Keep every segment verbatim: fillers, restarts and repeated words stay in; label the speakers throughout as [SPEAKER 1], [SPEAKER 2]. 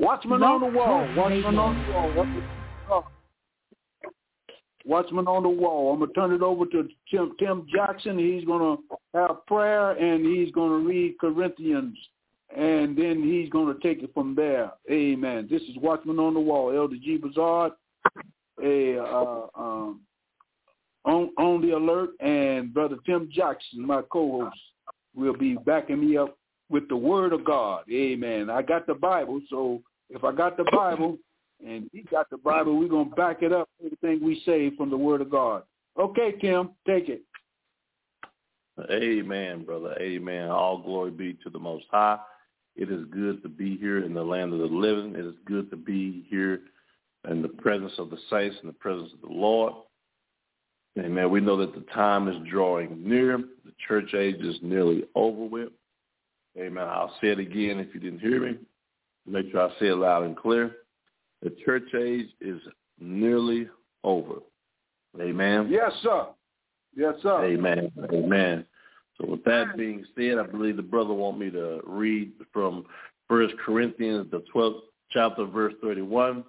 [SPEAKER 1] Watchman on the wall. Watchman on the wall. Watchman on the wall. I'm going to turn it over to Tim, Tim Jackson. He's going to have prayer, and he's going to read Corinthians, and then he's going to take it from there. Amen. This is Watchman on the Wall. Elder G. Bazard, a, uh, um, on, on the alert, and Brother Tim Jackson, my co-host, will be backing me up with the Word of God. Amen. I got the Bible, so if I got the Bible, and he got the Bible, we're going to back it up, everything we say from the Word of God. Okay, Tim, take it.
[SPEAKER 2] Amen, brother. Amen. All glory be to the Most High. It is good to be here in the land of the living. It is good to be here in the presence of the saints, in the presence of the Lord. Amen. We know that the time is drawing near. The church age is nearly over with. Amen. I'll say it again if you didn't hear me. Make sure I say it loud and clear. The church age is nearly over. Amen.
[SPEAKER 1] Yes, sir. Yes, sir.
[SPEAKER 2] Amen. Amen. So with that being said, I believe the brother want me to read from First Corinthians, the twelfth chapter, verse thirty-one,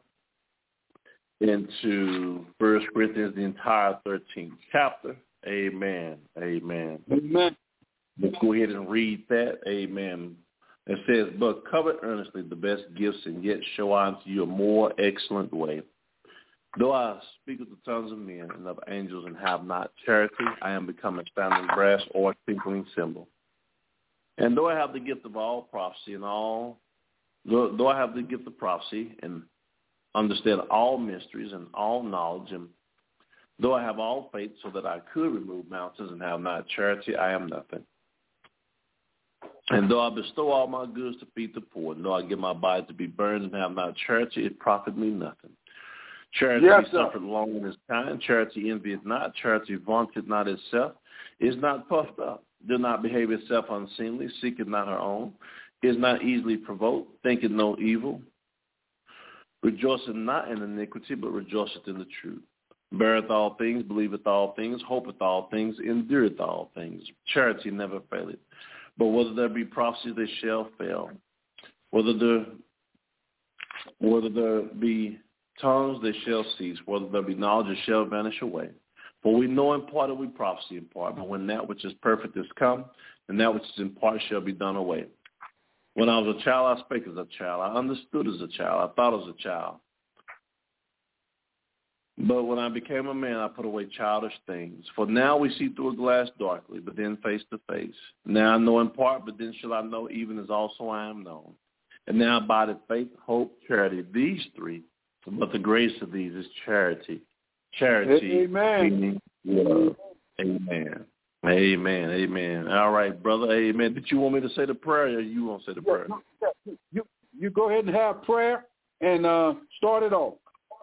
[SPEAKER 2] into First Corinthians, the entire thirteenth chapter. Amen. Amen.
[SPEAKER 1] Amen.
[SPEAKER 2] Let's go ahead and read that. Amen. It says, but covet earnestly the best gifts, and yet show unto you a more excellent way. Though I speak with the tongues of men and of angels and have not charity, I am become a sounding brass or a tinkling cymbal. And though I have the gift of all prophecy and all, though, though I have the gift of prophecy and understand all mysteries and all knowledge, and though I have all faith so that I could remove mountains and have not charity, I am nothing. And though I bestow all my goods to feed the poor, and though I give my body to be burned and have not charity, it profit me nothing. Charity
[SPEAKER 1] yes,
[SPEAKER 2] suffered long and is kind. Charity envieth not. Charity vaunteth not itself. Is not puffed up. Do not behave itself unseemly. Seeketh not her own. Is not easily provoked. Thinketh no evil. Rejoiceth not in iniquity, but rejoiceth in the truth. Beareth all things, believeth all things, hopeth all things, endureth all things. Charity never faileth. But whether there be prophecy, they shall fail. Whether there, whether there be tongues, they shall cease. Whether there be knowledge, it shall vanish away. For we know in part, and we prophesy in part. But when that which is perfect is come, and that which is in part shall be done away. When I was a child, I spake as a child. I understood as a child. I thought as a child. But when I became a man, I put away childish things. For now we see through a glass darkly, but then face to face. Now I know in part, but then shall I know even as also I am known. And now abideth faith, hope, charity, these three. But the greatest of these is charity. Charity,
[SPEAKER 1] amen.
[SPEAKER 2] Love. Amen. Amen. Amen. All right, brother. Amen. Did you want me to say the prayer, or you want to say the prayer?
[SPEAKER 1] Yeah, you, you go ahead and have prayer and uh, start it off.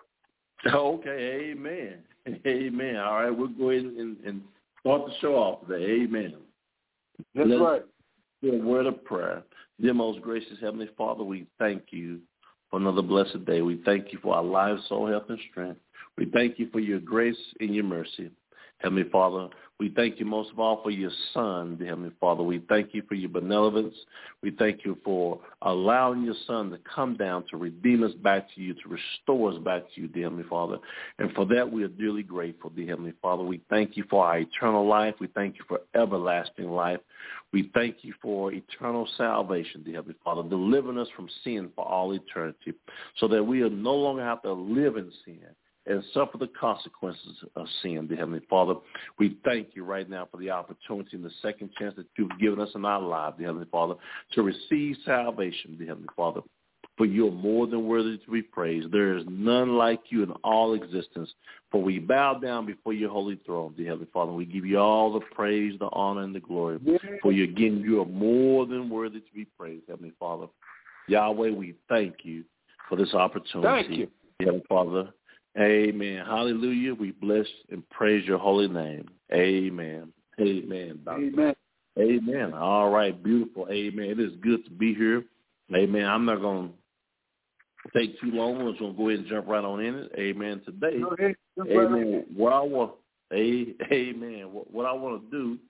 [SPEAKER 2] Okay, amen. Amen. All right, we'll go ahead and, and start the show off today. Amen.
[SPEAKER 1] That's
[SPEAKER 2] Let's
[SPEAKER 1] right.
[SPEAKER 2] do a word of prayer. Dear most gracious Heavenly Father, we thank you for another blessed day. We thank you for our lives, soul, health, and strength. We thank you for your grace and your mercy. Heavenly Father, we thank you most of all for your Son, dear Heavenly Father. We thank you for your benevolence. We thank you for allowing your Son to come down to redeem us back to you, to restore us back to you, dear Heavenly Father. And for that, we are dearly grateful, dear Heavenly Father. We thank you for our eternal life. We thank you for everlasting life. We thank you for eternal salvation, dear Heavenly Father, delivering us from sin for all eternity, so that we will no longer have to live in sin and suffer the consequences of sin, dear Heavenly Father. We thank you right now for the opportunity and the second chance that you've given us in our lives, dear Heavenly Father, to receive salvation, dear Heavenly Father. For you are more than worthy to be praised. There is none like you in all existence. For we bow down before your holy throne, dear Heavenly Father. We give you all the praise, the honor, and the glory. For you, again, you are more than worthy to be praised, Heavenly Father. Yahweh, we thank you for this opportunity.
[SPEAKER 1] Thank you.
[SPEAKER 2] Heavenly Father. Amen. Hallelujah. We bless and praise your holy name. Amen. Amen. Doctor.
[SPEAKER 1] Amen.
[SPEAKER 2] Amen. All right. Beautiful. Amen. It is good to be here. Amen. I'm not going to take too long. I'm just going to go ahead and jump right on in it. Amen. Today, amen. What I want, amen. What I want to do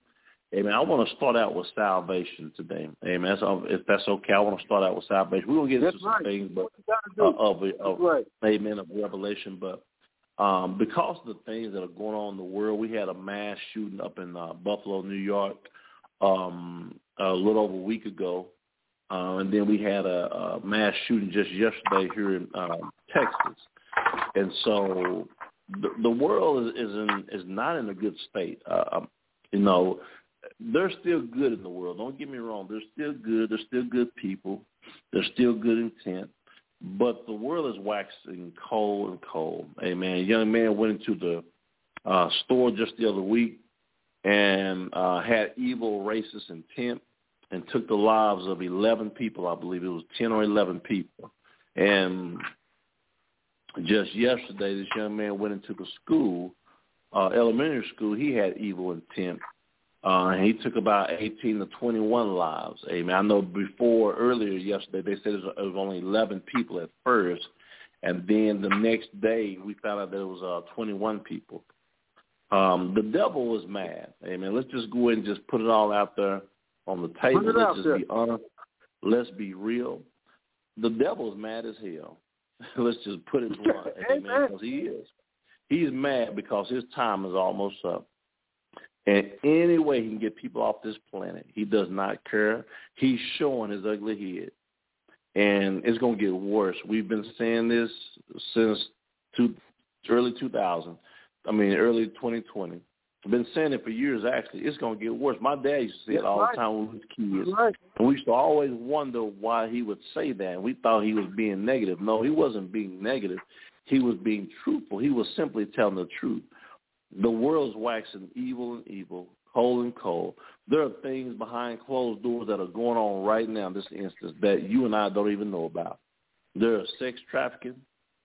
[SPEAKER 2] Amen. I want to start out with salvation today. Amen. That's, if that's okay, I want to start out with salvation. We're going to get into
[SPEAKER 1] that's
[SPEAKER 2] some
[SPEAKER 1] right.
[SPEAKER 2] things but, uh, of, of,
[SPEAKER 1] right.
[SPEAKER 2] amen, of Revelation. But um, because of the things that are going on in the world, we had a mass shooting up in uh, Buffalo, New York, um, a little over a week ago. Uh, and then we had a, a mass shooting just yesterday here in uh, Texas. And so the, the world is, is, in, is not in a good state. Uh, you know, they're still good in the world. Don't get me wrong. They're still good. They're still good people. They're still good intent. But the world is waxing cold and cold. Amen. A young man went into the uh, store just the other week and uh, had evil, racist intent and took the lives of eleven people. I believe it was ten or eleven people. And just yesterday, this young man went into the school, uh, elementary school. He had evil intent. Uh, and he took about eighteen to twenty-one lives. Amen. I know before, earlier yesterday, they said it was, it was only eleven people at first. And then the next day, we found out that it was uh, twenty-one people. Um, the devil was mad. Amen. Let's just go ahead and just put it all out there on the table. Let's just there. be honest. Let's be real. The devil is mad as hell. Let's just put it blunt. Amen. Because he is. He's mad because his time is almost up. And any way he can get people off this planet, he does not care. He's showing his ugly head. And it's going to get worse. We've been saying this since two, early two thousand. I mean, early twenty twenty. I've been saying it for years, actually. It's going to get worse. My dad used to say it all right. the time when we were kids. Right. And we used to always wonder why he would say that. And we thought he was being negative. No, he wasn't being negative. He was being truthful. He was simply telling the truth. The world's waxing evil and evil, cold and cold. There are things behind closed doors that are going on right now in this instance that you and I don't even know about. There are sex trafficking.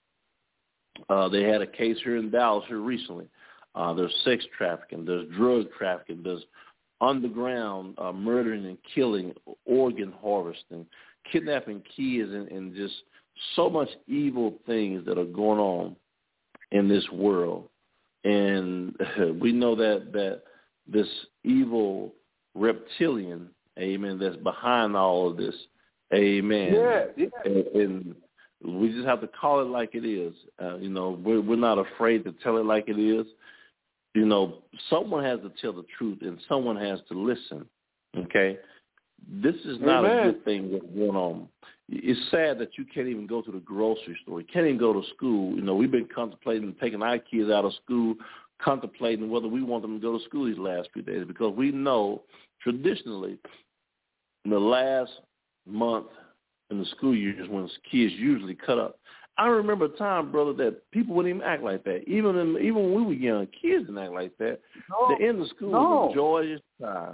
[SPEAKER 2] Uh, they had a case here in Dallas here recently. Uh, there's sex trafficking. There's drug trafficking. There's underground uh, murdering and killing, organ harvesting, kidnapping kids, and, and just so much evil things that are going on in this world. And we know that, that this evil reptilian, amen, that's behind all of this, amen.
[SPEAKER 1] Yeah, yeah.
[SPEAKER 2] And, and we just have to call it like it is. Uh, you know, we're, we're not afraid to tell it like it is. You know, someone has to tell the truth and someone has to listen, okay? This is not Amen. a good thing that's going on. It's sad that you can't even go to the grocery store. You can't even go to school. You know, we've been contemplating taking our kids out of school, contemplating whether we want them to go to school these last few days because we know traditionally in the last month in the school years when kids usually cut up. I remember a time, brother, that people wouldn't even act like that. Even in, even when we were young, kids didn't act like that.
[SPEAKER 1] No,
[SPEAKER 2] the end of school
[SPEAKER 1] no.
[SPEAKER 2] was a joyous time.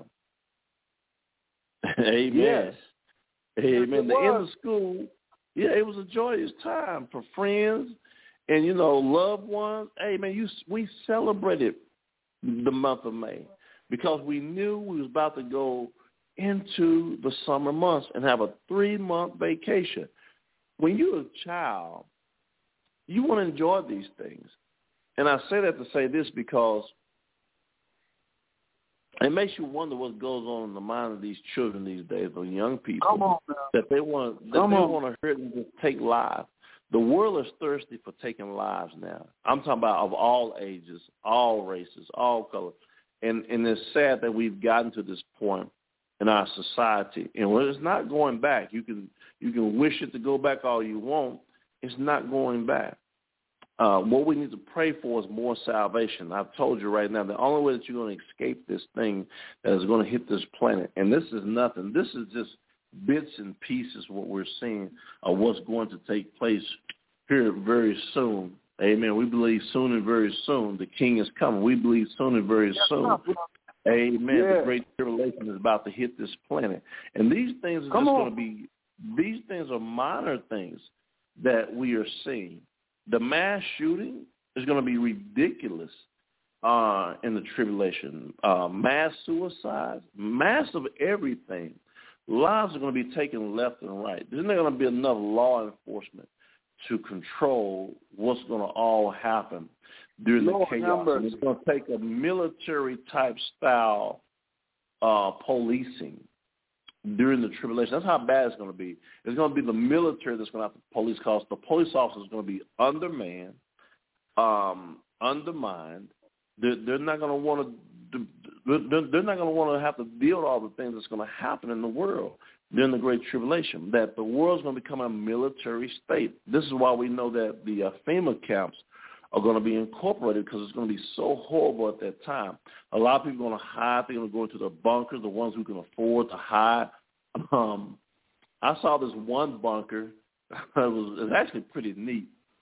[SPEAKER 2] Amen.
[SPEAKER 1] Yes.
[SPEAKER 2] Amen. The end of school, yeah, it was a joyous time for friends and, you know, loved ones. Amen. You, we celebrated the month of May because we knew we was about to go into the summer months and have a three-month vacation. When you're a child, you want to enjoy these things. And I say that to say this because it makes you wonder what goes on in the mind of these children these days, or young people,
[SPEAKER 1] Come on,
[SPEAKER 2] that they want that
[SPEAKER 1] Come
[SPEAKER 2] they
[SPEAKER 1] on.
[SPEAKER 2] want to hurt and just take lives. The world is thirsty for taking lives now. I'm talking about of all ages, all races, all colors. And and it's sad that we've gotten to this point in our society. And when it's not going back, you can you can wish it to go back all you want. It's not going back. Uh, what we need to pray for is more salvation. I've told you right now, the only way that you're going to escape this thing that is going to hit this planet, and this is nothing. This is just bits and pieces what we're seeing of what's going to take place here very soon. Amen. We believe soon and very soon the King is coming. We believe soon and very soon. Amen.
[SPEAKER 1] Yeah.
[SPEAKER 2] The great tribulation is about to hit this planet. And these things are
[SPEAKER 1] Come
[SPEAKER 2] just
[SPEAKER 1] on.
[SPEAKER 2] going to be, these things are minor things that we are seeing. The mass shooting is going to be ridiculous uh, in the tribulation. Uh, mass suicides, massive everything. Lives are going to be taken left and right. There's not going to be enough law enforcement to control what's going to all happen during
[SPEAKER 1] Lord
[SPEAKER 2] the chaos.
[SPEAKER 1] numbers.
[SPEAKER 2] And it's going to take a military-type style uh, policing during the tribulation. That's how bad it's going to be. It's going to be the military that's going to have to police, because the police officers are going to be undermanned, um, undermined. They're, they're not going to want to. They're, they're not going to want to have to deal with all the things that's going to happen in the world during the Great Tribulation. That the world's going to become a military state. This is why we know that the uh, FEMA camps are going to be incorporated, because it's going to be so horrible at that time. A lot of people are going to hide. They're going to go into the bunkers, the ones who can afford to hide. Um, I saw this one bunker. it, was, it was actually pretty neat.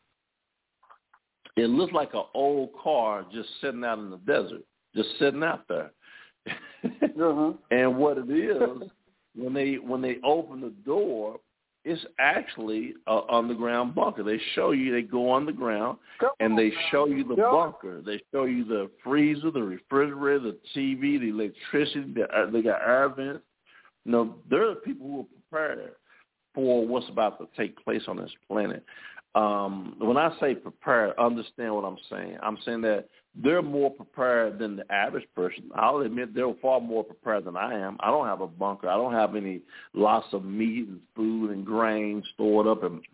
[SPEAKER 2] It looked like an old car just sitting out in the desert, just sitting out there. uh-huh. And what it is, when they when they open the door, it's actually an underground bunker. They show you, they go underground, and they show you the bunker. They show you the freezer, the refrigerator, the T V, the electricity. The, they got air vents. You know, there are people who are prepared for what's about to take place on this planet. Um, when I say prepared, understand what I'm saying. I'm saying that they're more prepared than the average person. I'll admit they're far more prepared than I am. I don't have a bunker. I don't have any lots of meat and food and grain stored up, and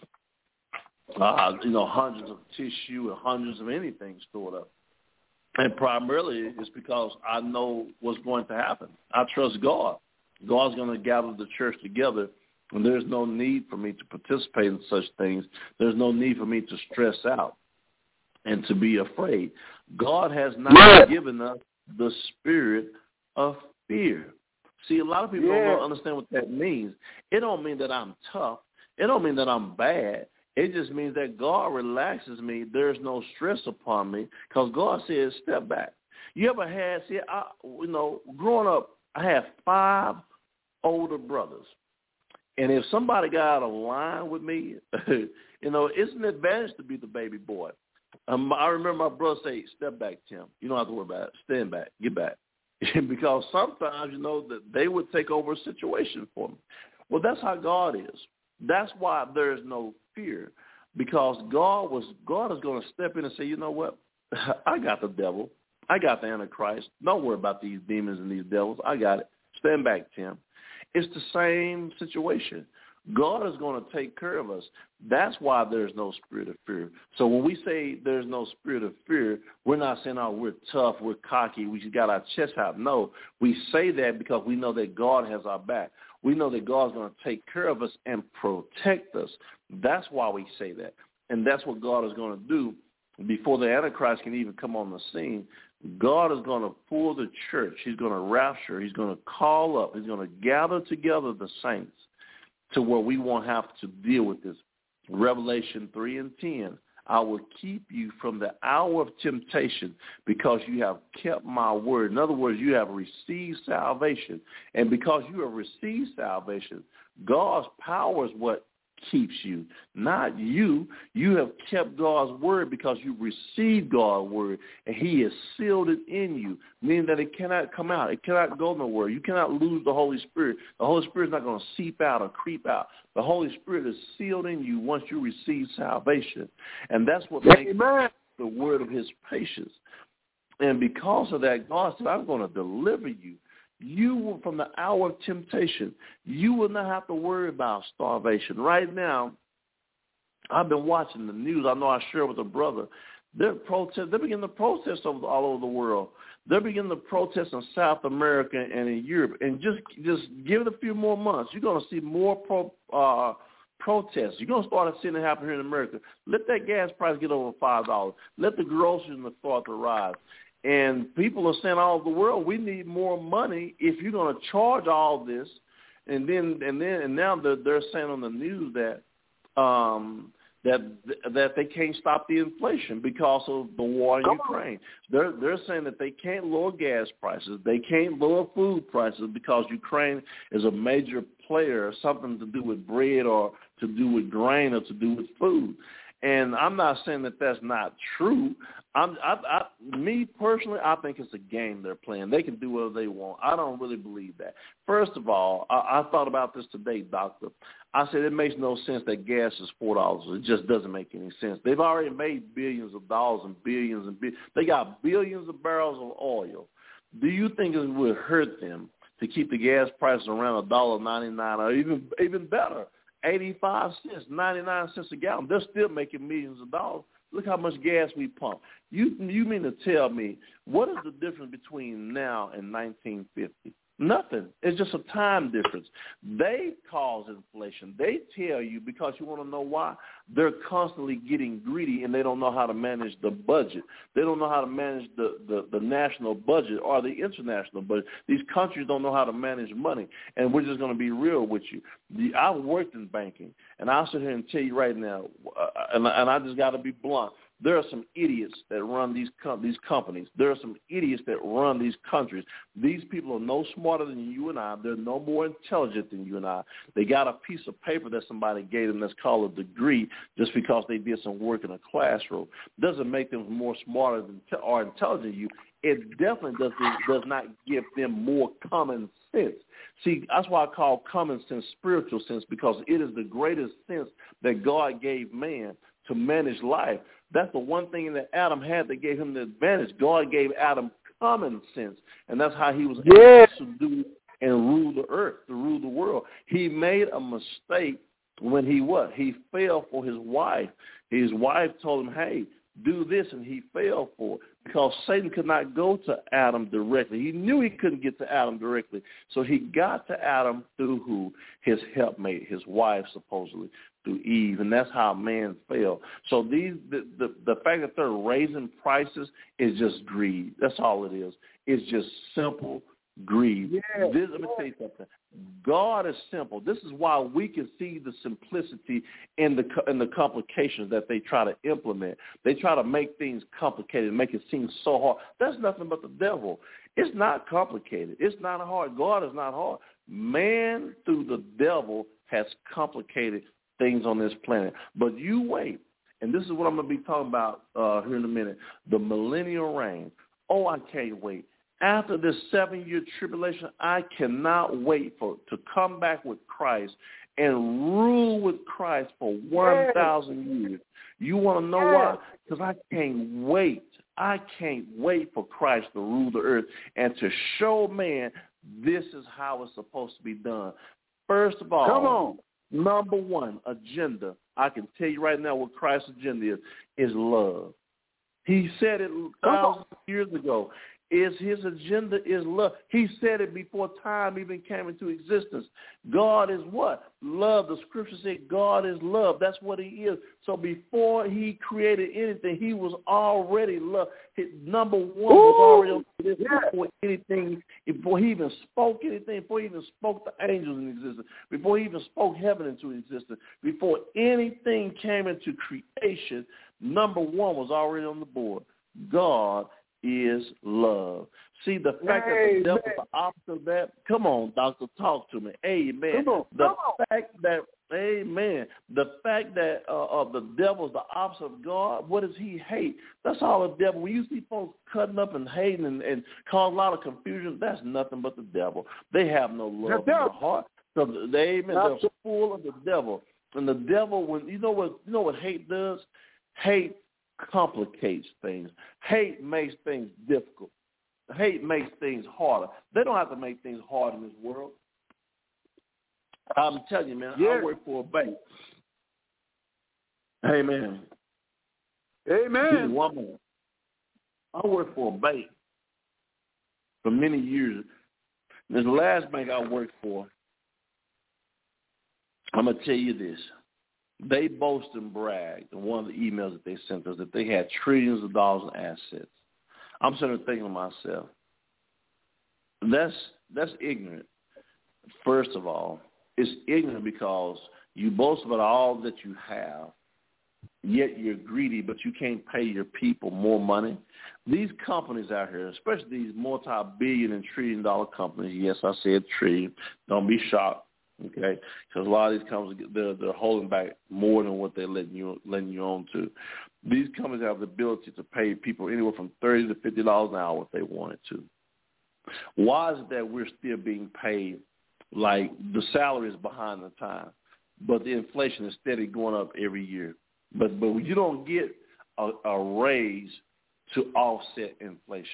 [SPEAKER 2] uh, you know, hundreds of tissue and hundreds of anything stored up. And primarily it's because I know what's going to happen. I trust God. God's going to gather the church together, and there's no need for me to participate in such things. There's no need for me to stress out and to be afraid. God has not yeah. given us the spirit of fear. See, a lot of people yeah. don't understand what that means. It don't mean that I'm tough. It don't mean that I'm bad. It just means that God relaxes me. There's no stress upon me, because God says, step back. You ever had, see, I, you know, growing up, I had five older brothers. And if somebody got out of line with me, you know, it's an advantage to be the baby boy. Um, I remember my brother say, step back, Tim. You don't have to worry about it. Stand back. Get back. Because sometimes, you know, that they would take over a situation for me. Well, that's how God is. That's why there is no fear, because God was God is going to step in and say, you know what? I got the devil. I got the Antichrist. Don't worry about these demons and these devils. I got it. Stand back, Tim. It's the same situation. God is going to take care of us. That's why there's no spirit of fear. So when we say there's no spirit of fear, we're not saying, oh, we're tough, we're cocky, we just got our chest out. No, we say that because we know that God has our back. We know that God's going to take care of us and protect us. That's why we say that. And that's what God is going to do before the Antichrist can even come on the scene. God is going to pull the church. He's going to rapture. He's going to call up. He's going to gather together the saints to where we won't have to deal with this. Revelation three and ten, I will keep you from the hour of temptation because you have kept my word. In other words, you have received salvation. And because you have received salvation, God's power is what keeps you, not you. You have kept God's word because you received God's word, and he has sealed it in you, meaning that it cannot come out. It cannot go nowhere. You cannot lose the Holy Spirit. The Holy Spirit is not going to seep out or creep out. The Holy Spirit is sealed in you once you receive salvation, and that's what makes Amen. The word of his patience. And because of that, God said, I'm going to deliver you. You will, from the hour of temptation, you will not have to worry about starvation. Right now, I've been watching the news. I know I shared with a brother. They're protest. They're beginning to protest over, all over the world. They're beginning to protest in South America and in Europe. And just just give it a few more months, you're going to see more pro, uh, protests. You're going to start seeing it happen here in America. Let that gas price get over five dollars. Let the groceries start to rise. And people are saying all over the world, we need more money if you're going to charge all this. And then and then and now they're, they're saying on the news that um, that that they can't stop the inflation because of the war in Come Ukraine. On. They're they're saying that they can't lower gas prices, they can't lower food prices because Ukraine is a major player, something to do with bread or to do with grain or to do with food. And I'm not saying that that's not true. I'm, I, I, me personally, I think it's a game they're playing. They can do whatever they want. I don't really believe that. First of all, I, I thought about this today, Doctor. I said it makes no sense that gas is four dollars. It just doesn't make any sense. They've already made billions of dollars and billions and billions. They got billions of barrels of oil. Do you think it would hurt them to keep the gas prices around a dollar ninety-nine or even even better, eighty-five cents, ninety-nine cents a gallon? They're still making millions of dollars. Look how much gas we pump. You you mean to tell me what is the difference between now and nineteen fifty? Nothing. It's just a time difference. They cause inflation. They tell you because you want to know why. They're constantly getting greedy, and they don't know how to manage the budget. They don't know how to manage the, the, the national budget or the international budget. These countries don't know how to manage money, and we're just going to be real with you. The, I worked in banking, and I'll sit here and tell you right now, uh, and, and I just got to be blunt. There are some idiots that run these com- these companies. There are some idiots that run these countries. These people are no smarter than you and I. They're no more intelligent than you and I. They got a piece of paper that somebody gave them that's called a degree just because they did some work in a classroom. Doesn't make them more smarter than te- or intelligent than you. It definitely does, does not give them more common sense. See, that's why I call common sense spiritual sense, because it is the greatest sense that God gave man to manage life. That's the one thing that Adam had that gave him the advantage. God gave Adam common sense, and that's how he was
[SPEAKER 1] yeah.
[SPEAKER 2] able to do and rule the earth, to rule the world. He made a mistake when he what? He fell for his wife. His wife told him, hey, do this, and he fell for it because Satan could not go to Adam directly. He knew he couldn't get to Adam directly, so he got to Adam through who? His helpmate, his wife, supposedly, through Eve, and that's how man fell. So these the, the, the fact that they're raising prices is just greed. That's all it is. It's just simple greed.
[SPEAKER 1] Yeah.
[SPEAKER 2] This, let me tell you something. God is simple. This is why we can see the simplicity in the in the complications that they try to implement. They try to make things complicated, make it seem so hard. That's nothing but the devil. It's not complicated. It's not hard. God is not hard. Man, through the devil, has complicated things on this planet. But you wait, and this is what I'm going to be talking about uh, here in a minute, the millennial reign. Oh, I can't wait. After this seven-year tribulation, I cannot wait for to come back with Christ and rule with Christ for one thousand years. You want to know why? Because I can't wait. I can't wait for Christ to rule the earth and to show man this is how it's supposed to be done. First of all,
[SPEAKER 1] come on.
[SPEAKER 2] Number one agenda, I can tell you right now what Christ's agenda is, is love. He said it thousands of years ago. Is his agenda is love. He said it before time even came into existence. God is what? Love. The scripture said God is love. That's what he is. So before he created anything, he was already love. His number one Ooh, was already on this yeah. before anything, before he even spoke anything, before he even spoke the angels into existence, before he even spoke heaven into existence, before anything came into creation, number one was already on the board. God is love. See, the fact
[SPEAKER 1] Amen.
[SPEAKER 2] that the devil is the opposite of that, come on, doctor, talk to me. Amen.
[SPEAKER 1] Come on,
[SPEAKER 2] the
[SPEAKER 1] come on.
[SPEAKER 2] fact that, amen, the fact that uh, of the devil is the opposite of God, what does he hate? That's all the devil. When you see folks cutting up and hating and, and cause a lot of confusion, that's nothing but the devil. They have no love the in their heart. So they, amen, they're so full of the devil. And the devil, when you know what you know what hate does? Hate complicates things. Hate makes things difficult. Hate makes things harder. They don't have to make things hard in this world. I'm telling you, man,
[SPEAKER 1] yeah.
[SPEAKER 2] I work for a bank. Amen.
[SPEAKER 1] Amen.
[SPEAKER 2] One more. I worked for a bank for many years. This last bank I worked for, I'm going to tell you this. They boast and brag in one of the emails that they sent us that they had trillions of dollars in assets. I'm sitting there thinking to myself, that's that's ignorant. First of all, it's ignorant because you boast about all that you have, yet you're greedy, but you can't pay your people more money. These companies out here, especially these multi-billion and trillion dollar companies, yes, I said trillion, don't be shocked. Okay, because a lot of these companies, they're, they're holding back more than what they're letting you letting you on to. These companies have the ability to pay people anywhere from thirty to fifty dollars an hour if they wanted to. Why is it that we're still being paid like the salary is behind the time, but the inflation is steady going up every year? But but you don't get a, a raise to offset inflation.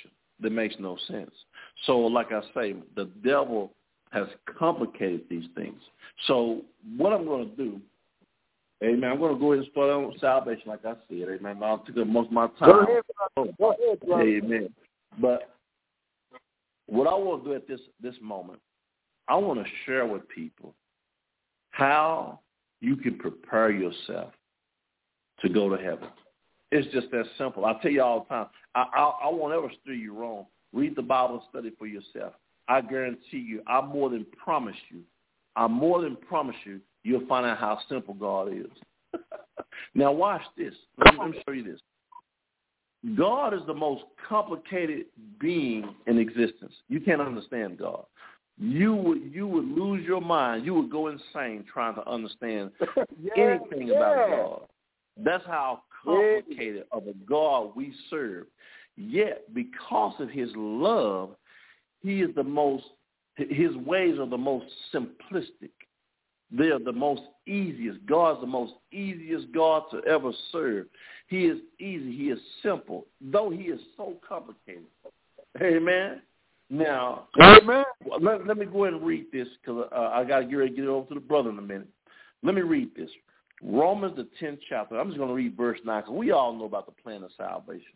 [SPEAKER 2] that makes no sense. So like I say, the devil has complicated these things. So what I'm going to do, amen, I'm going to go ahead and start on salvation like I said. Amen. I'll take up most of my time.
[SPEAKER 1] Go ahead, brother. Go ahead, brother.
[SPEAKER 2] Amen. But what I want to do at this, this moment, I want to share with people how you can prepare yourself to go to heaven. It's just that simple. I tell you all the time, I, I, I won't ever steer you wrong. Read the Bible and study for yourself. I guarantee you, I more than promise you, I more than promise you, you'll find out how simple God is. Now watch this. Let me, let me show you this. God is the most complicated being in existence. You can't understand God. You would you would lose your mind. You would go insane trying to understand yeah, anything yeah. about God. That's how complicated yeah. of a God we serve. Yet, because of his love, he is the most, his ways are the most simplistic. They are the most easiest. God's the most easiest God to ever serve. He is easy. He is simple, though he is so complicated. Amen. Now, Amen. Let, let me go ahead and read this because uh, I got to get ready to get it over to the brother in a minute. Let me read this. Romans, the tenth chapter. I'm just going to read verse nine because we all know about the plan of salvation.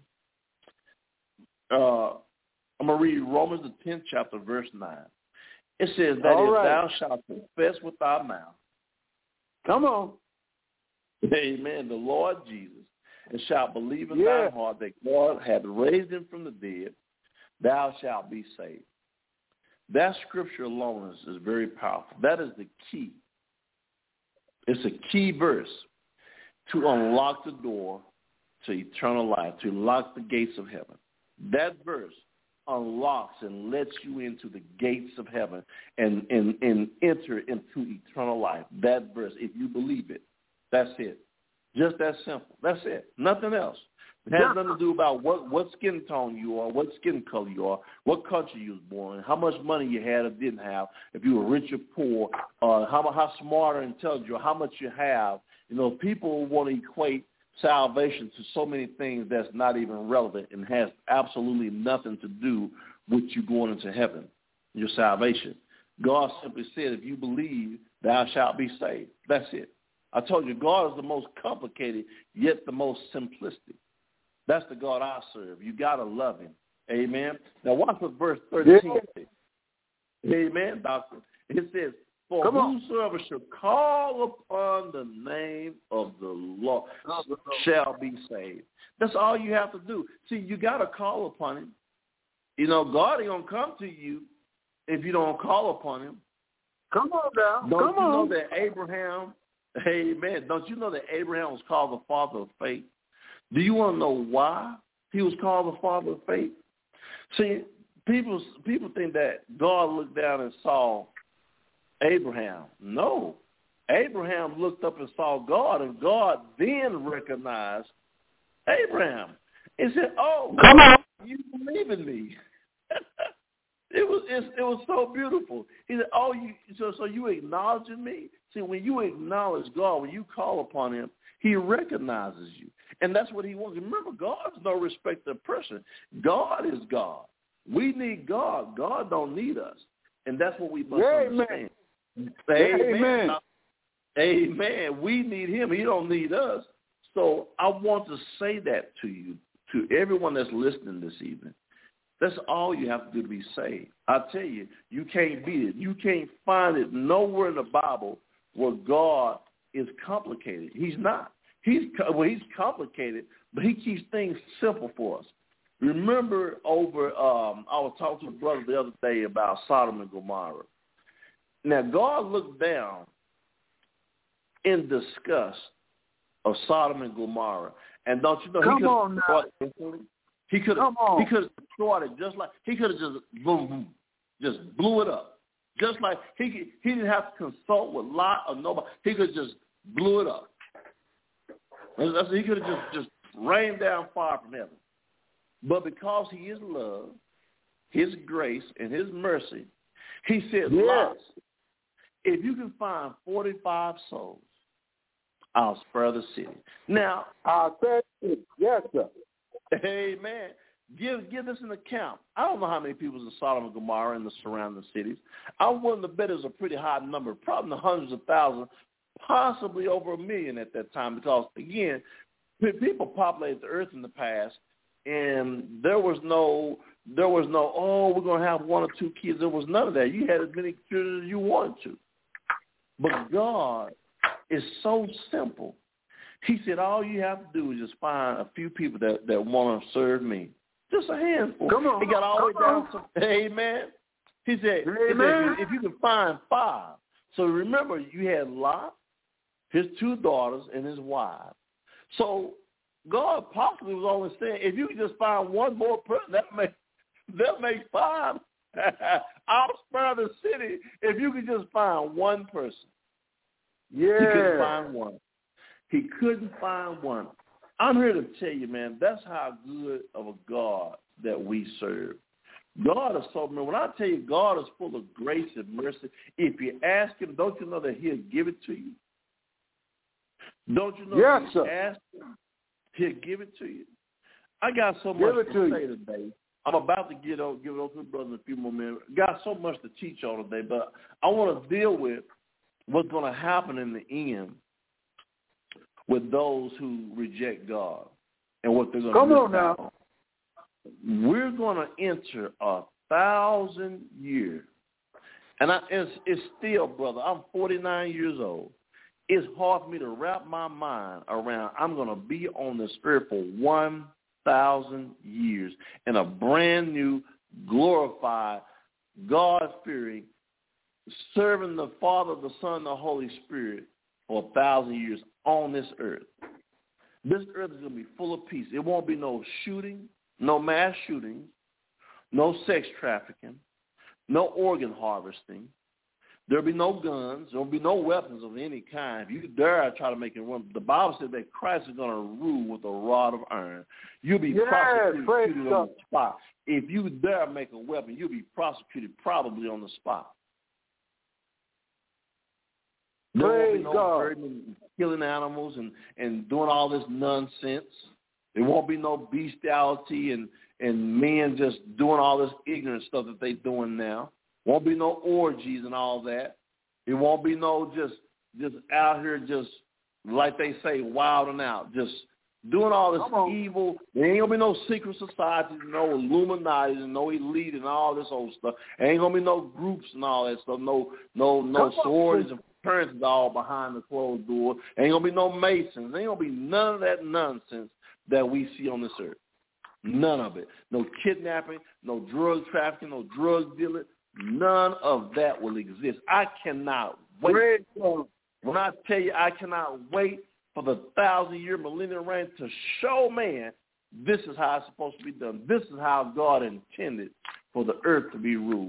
[SPEAKER 2] Uh, I'm going to read Romans, the tenth chapter, verse nine. It says that all if right. thou shalt confess with thy mouth,
[SPEAKER 1] come on,
[SPEAKER 2] amen, the Lord Jesus, and shalt believe in
[SPEAKER 1] yeah.
[SPEAKER 2] thy heart that God hath raised him from the dead, thou shalt be saved. That scripture alone is, is very powerful. That is the key. It's a key verse to unlock the door to eternal life, to unlock the gates of heaven. That verse unlocks and lets you into the gates of heaven and, and, and enter into eternal life. That verse, if you believe it, that's it. Just that simple. That's it. Nothing else. It has nothing to do about what, what skin tone you are, what skin color you are, what country you was born in, how much money you had or didn't have, if you were rich or poor, uh, how, how smart or intelligent, or how much you have. You know, people want to equate salvation to so many things that's not even relevant and has absolutely nothing to do with you going into heaven, your salvation. God simply said, if you believe, thou shalt be saved. That's it. I told you, God is the most complicated, yet the most simplistic. That's the God I serve. You got to love him. Amen. Now watch what verse thirteen says. Amen, doctor. It says, for Come whosoever on. shall call upon the name of the Lord shall be saved. That's all you have to do. See, you got to call upon him. You know, God ain't going to come to you if you don't call upon him.
[SPEAKER 1] Come on now.
[SPEAKER 2] Don't
[SPEAKER 1] Come
[SPEAKER 2] you
[SPEAKER 1] on.
[SPEAKER 2] know that Abraham, amen, don't you know that Abraham was called the father of faith? Do you want to know why he was called the father of faith? See, people people think that God looked down and saw Abraham. No. Abraham looked up and saw God, and God then recognized Abraham. He said, oh, come on, you believe in me. It was it, it was so beautiful. He said, oh, you so, so you acknowledging me? See, when you acknowledge God, when you call upon him, he recognizes you. And that's what he wants. Remember, God is no respecter of person. God is God. We need God. God don't need us. And that's what we must Amen. understand. Amen. Amen. Amen. We need him. He don't need us. So I want to say that to you, to everyone that's listening this evening. That's all you have to do to be saved. I tell you, you can't beat it. You can't find it nowhere in the Bible where God is complicated. He's not. He's well, he's complicated, but he keeps things simple for us. Remember over, um, I was talking to a brother the other day about Sodom and Gomorrah. Now, God looked down in disgust of Sodom and Gomorrah. And don't you know,
[SPEAKER 1] Come
[SPEAKER 2] he could
[SPEAKER 1] on now.
[SPEAKER 2] He could have he could have destroyed it just like, he could have just boom, boom, just blew it up. Just like he could, he didn't have to consult with Lot or nobody. He could just blew it up. He could have just, just rained down fire from heaven. But because he is love, his grace, and his mercy, he said, yes. Lot, if you can find forty-five souls, I'll spare the city. Now,
[SPEAKER 1] I'll spare it. Yes, sir.
[SPEAKER 2] Amen. Give give this an account. I don't know how many people in Sodom and Gomorrah and the surrounding cities. I'm willing to bet it was a pretty high number, probably in the hundreds of thousands, possibly over a million at that time, because, again, people populated the earth in the past, and there was no, there was no, oh, we're going to have one or two kids. There was none of that. You had as many children as you wanted to. But God is so simple. He said, all you have to do is just find a few people that, that want to serve me. Just a handful.
[SPEAKER 1] Come on.
[SPEAKER 2] He got all the way
[SPEAKER 1] Come
[SPEAKER 2] down to, amen. He said,
[SPEAKER 1] Amen.
[SPEAKER 2] he said, if you can find five. So remember, you had Lot, his two daughters, and his wife. So God possibly was only saying, if you can just find one more person, that make, that make five. I'll spare the city if you could just find one person.
[SPEAKER 1] Yeah.
[SPEAKER 2] He couldn't find one. He couldn't find one. I'm here to tell you, man, that's how good of a God that we serve. God is so, man, when I tell you God is full of grace and mercy, if you ask him, don't you know that he'll give it to you? Don't you know
[SPEAKER 1] yes,
[SPEAKER 2] that if you
[SPEAKER 1] sir.
[SPEAKER 2] ask him, he'll give it to you? I got so
[SPEAKER 1] give
[SPEAKER 2] much
[SPEAKER 1] it
[SPEAKER 2] to
[SPEAKER 1] to
[SPEAKER 2] say
[SPEAKER 1] you.
[SPEAKER 2] today. I'm about to get over, give it over to the brother in a few more minutes. Got so much to teach on today, but I want to deal with what's going to happen in the end with those who reject God and what they're going to
[SPEAKER 1] Come
[SPEAKER 2] miss
[SPEAKER 1] on now.
[SPEAKER 2] out on. We're going to enter a thousand years. And I, it's, it's still, brother, I'm forty-nine years old. It's hard for me to wrap my mind around I'm going to be on this earth for one thousand years in a brand new, glorified, God-fearing, serving the Father, the Son, the Holy Spirit for a thousand years on this earth. This earth is going to be full of peace. It won't be no shooting, no mass shootings, no sex trafficking, no organ harvesting. There'll be no guns. There'll be no weapons of any kind. If you dare try to make it run, the Bible says that Christ is going to rule with a rod of iron. You'll be
[SPEAKER 1] Yes,
[SPEAKER 2] prosecuted on the spot. If you dare make a weapon, you'll be prosecuted probably on the spot. There won't be no burden, killing animals and, and doing all this nonsense. There won't be no bestiality and, and men just doing all this ignorant stuff that they're doing now. Won't be no orgies and all that. It won't be no just just out here just, like they say, wilding out, just doing all this evil. There ain't going to be no secret societies, no Illuminati, and no elite and all this old stuff. There ain't going to be no groups and all that stuff, no no no sororities and fraternities all behind the closed door. There ain't going to be no Masons. There ain't going to be none of that nonsense that we see on this earth. None of it. No kidnapping, no drug trafficking, no drug dealing. None of that will exist. I cannot wait. When I tell you I cannot wait for the thousand-year millennial reign to show man this is how it's supposed to be done. This is how God intended for the earth to be ruled.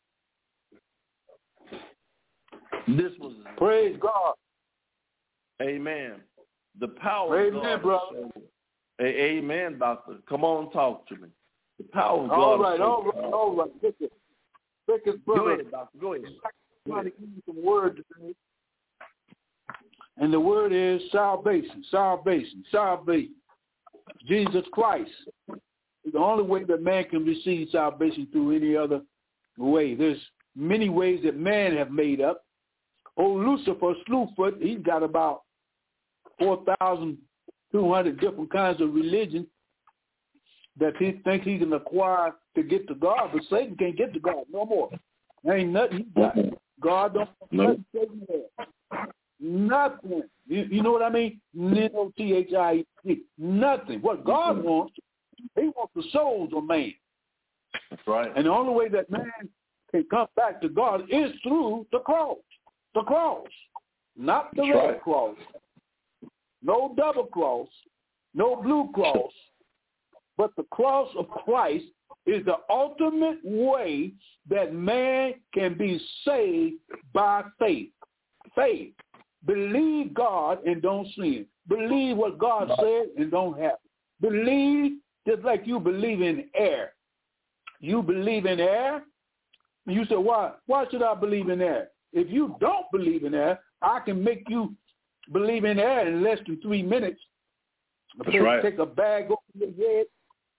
[SPEAKER 2] This was
[SPEAKER 1] praise God.
[SPEAKER 2] Amen. The power
[SPEAKER 1] amen,
[SPEAKER 2] of God.
[SPEAKER 1] Brother.
[SPEAKER 2] So, amen, doctor. Come on and talk to me. The power of God.
[SPEAKER 1] All right,
[SPEAKER 2] so
[SPEAKER 1] all right, powerful. all right. Listen, listen, brother.
[SPEAKER 2] Go ahead, doctor. Go ahead.
[SPEAKER 1] I'm trying to give you some word today. And the word is salvation, salvation, salvation. Jesus Christ is the only way that man can receive salvation through any other way. There's many ways that man have made up. Old Lucifer, Slewfoot, he's got about four thousand two hundred different kinds of religion that he thinks he can acquire to get to God, but Satan can't get to God no more. There ain't nothing he got. God don't
[SPEAKER 2] nope.
[SPEAKER 1] Satan have. Nothing. You, you know what I mean? N O T H I E. Nothing. What God wants, he wants the souls of man.
[SPEAKER 2] That's right.
[SPEAKER 1] And the only way that man can come back to God is through the cross. The cross. Not the
[SPEAKER 2] That's
[SPEAKER 1] red
[SPEAKER 2] right.
[SPEAKER 1] cross. No double cross. No blue cross. But the cross of Christ is the ultimate way that man can be saved by faith. Faith. Believe God and don't sin. Believe what God said and don't happen. Believe just like you believe in air. You believe in air, and you say, why, why should I believe in air? If you don't believe in air, I can make you believe in air in less than three minutes.
[SPEAKER 2] That's right.
[SPEAKER 1] Take a bag over your head,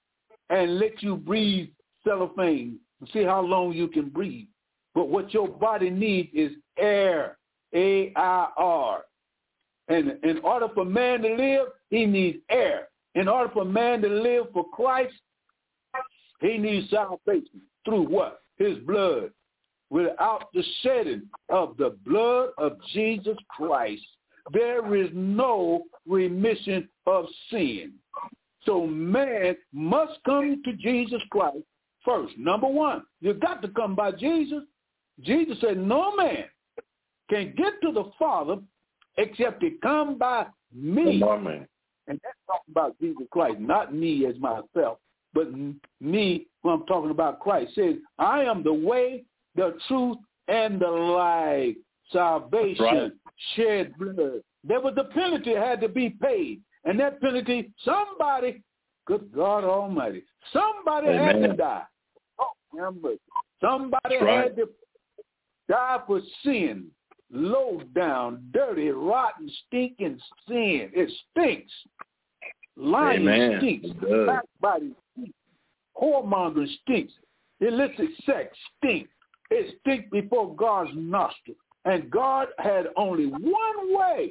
[SPEAKER 1] and let you breathe cellophane and see how long you can breathe. But what your body needs is air, A I R. And in order for man to live, he needs air. In order for man to live for Christ, he needs salvation. Through what? His blood. Without the shedding of the blood of Jesus Christ, there is no remission of sin. So man must come to Jesus Christ first. Number one, you've got to come by Jesus. Jesus said, no man can get to the Father except he come by me.
[SPEAKER 2] Amen.
[SPEAKER 1] And that's talking about Jesus Christ, not me as myself, but me when I'm talking about Christ. Says, I am the way, the truth, and the life. Salvation, right. Shed blood. There was a penalty that had to be paid. And that penalty, somebody, good God Almighty, somebody Amen. Had to die. Oh, remember, somebody right. had to die for sin. Low down, dirty, rotten, stinking sin. It stinks. Lying Amen. Stinks. Backbiting stinks. Whoremongering stinks. Illicit sex stinks. It stinks before God's nostril. And God had only one way.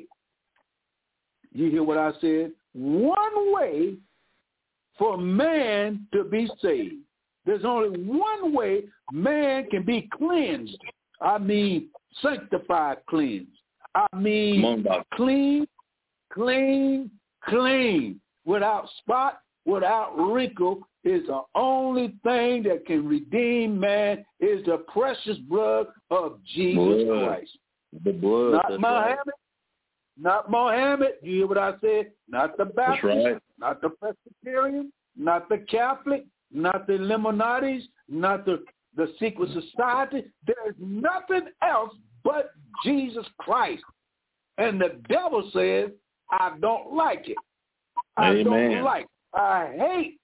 [SPEAKER 1] You hear what I said? One way for man to be saved. There's only one way man can be cleansed. I mean sanctified, cleansed. I mean clean, clean, clean. Without spot, without wrinkle, is the only thing that can redeem man is the precious blood of Jesus blood. Christ.
[SPEAKER 2] The blood.
[SPEAKER 1] Not Muhammad. Right. Not Mohammed, you hear what I said? Not the Baptist, right. Not the Presbyterian, not the Catholic, not the Illuminatis, not the, the secret society. There's nothing else but Jesus Christ. And the devil says, I don't like it. I Amen. Don't like it. I hate.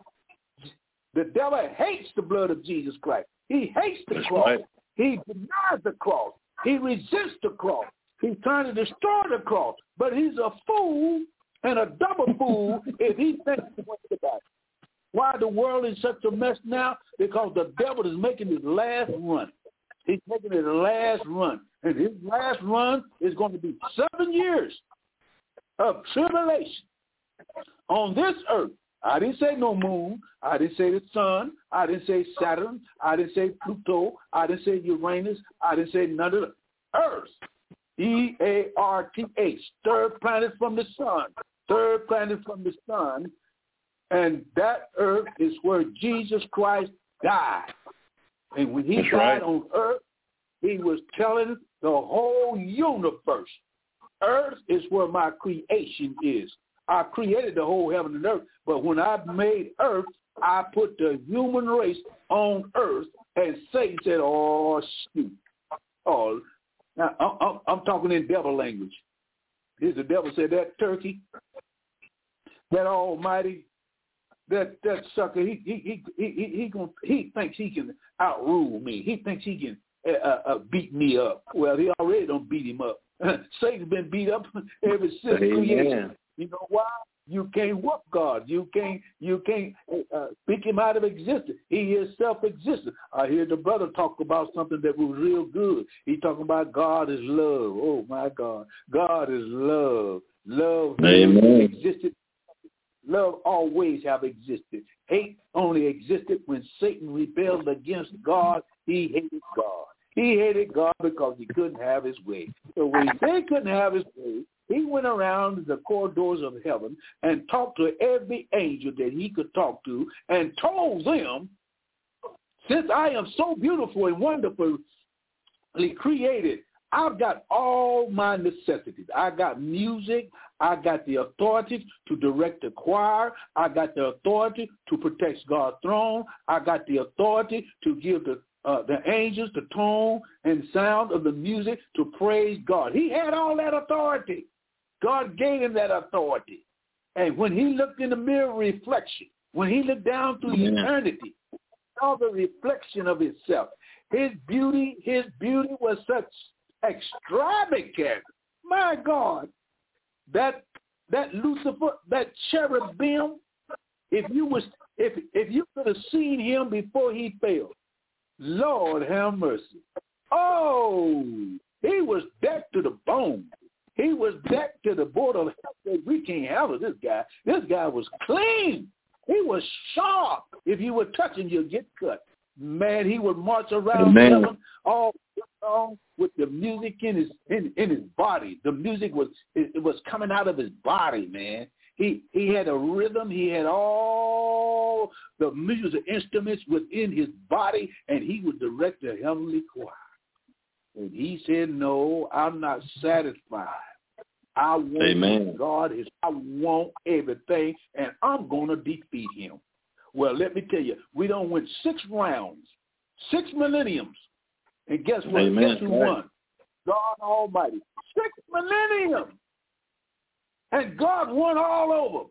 [SPEAKER 1] The devil hates the blood of Jesus Christ. He hates the That's cross. Right. He denies the cross. He resists the cross. He's trying to destroy the cross, but he's a fool and a double fool if he thinks he wants to die. Why the world is such a mess now? Because the devil is making his last run. He's making his last run. And his last run is going to be seven years of tribulation on this earth. I didn't say no moon. I didn't say the sun. I didn't say Saturn. I didn't say Pluto. I didn't say Uranus. I didn't say none of the earth. E A R T H, third planet from the sun, third planet from the sun, and that earth is where Jesus Christ died. And when he That's died right. on earth, he was telling the whole universe, earth is where my creation is. I created the whole heaven and earth, but when I made earth, I put the human race on earth, and Satan said, oh, shoot. Oh, Now, I'm, I'm talking in devil language. Here's the devil said, that turkey, that almighty, that that sucker, he he he he he, he, gonna, he thinks he can outrule me. He thinks he can uh, uh, beat me up. Well, he already don't beat him up. Satan's been beat up ever since creation. You know why? You can't whoop God. You can't. You can't uh, speak him out of existence. He is self-existent. I hear the brother talk about something that was real good. He talking about God is love. Oh my God, God is love. Love Amen. Existed. Love always have existed. Hate only existed when Satan rebelled against God. He hated God. He hated God because he couldn't have his way. So when he couldn't have his way, he went around the corridors of heaven and talked to every angel that he could talk to and told them, since I am so beautiful and wonderfully created, I've got all my necessities. I got music. I got the authority to direct the choir. I got the authority to protect God's throne. I got the authority to give the uh, the angels the tone and sound of the music to praise God. He had all that authority. God gave him that authority. And when he looked in the mirror reflection, when he looked down through yeah. eternity, he saw the reflection of himself. His beauty, his beauty was such extravagant. My God, that that Lucifer, that cherubim, If you was if if you could have seen him before he fell, Lord have mercy. Oh, he was decked to the bone. He was decked to the border of health. We can't handle this guy. This guy was clean. He was sharp. If you were touching, you'd get cut. Man, he would march around heaven all along with the music in his in, in his body. The music was it, it was coming out of his body, man. He he had a rhythm. He had all the music instruments within his body, and he would direct the heavenly choir. And he said, no, I'm not satisfied. I want
[SPEAKER 2] Amen.
[SPEAKER 1] what God is. I want everything, and I'm going to defeat him. Well, let me tell you, we don't win six rounds, six millenniums. And guess what?
[SPEAKER 2] Amen.
[SPEAKER 1] Guess who won? God Almighty. Six millenniums. And God won all over.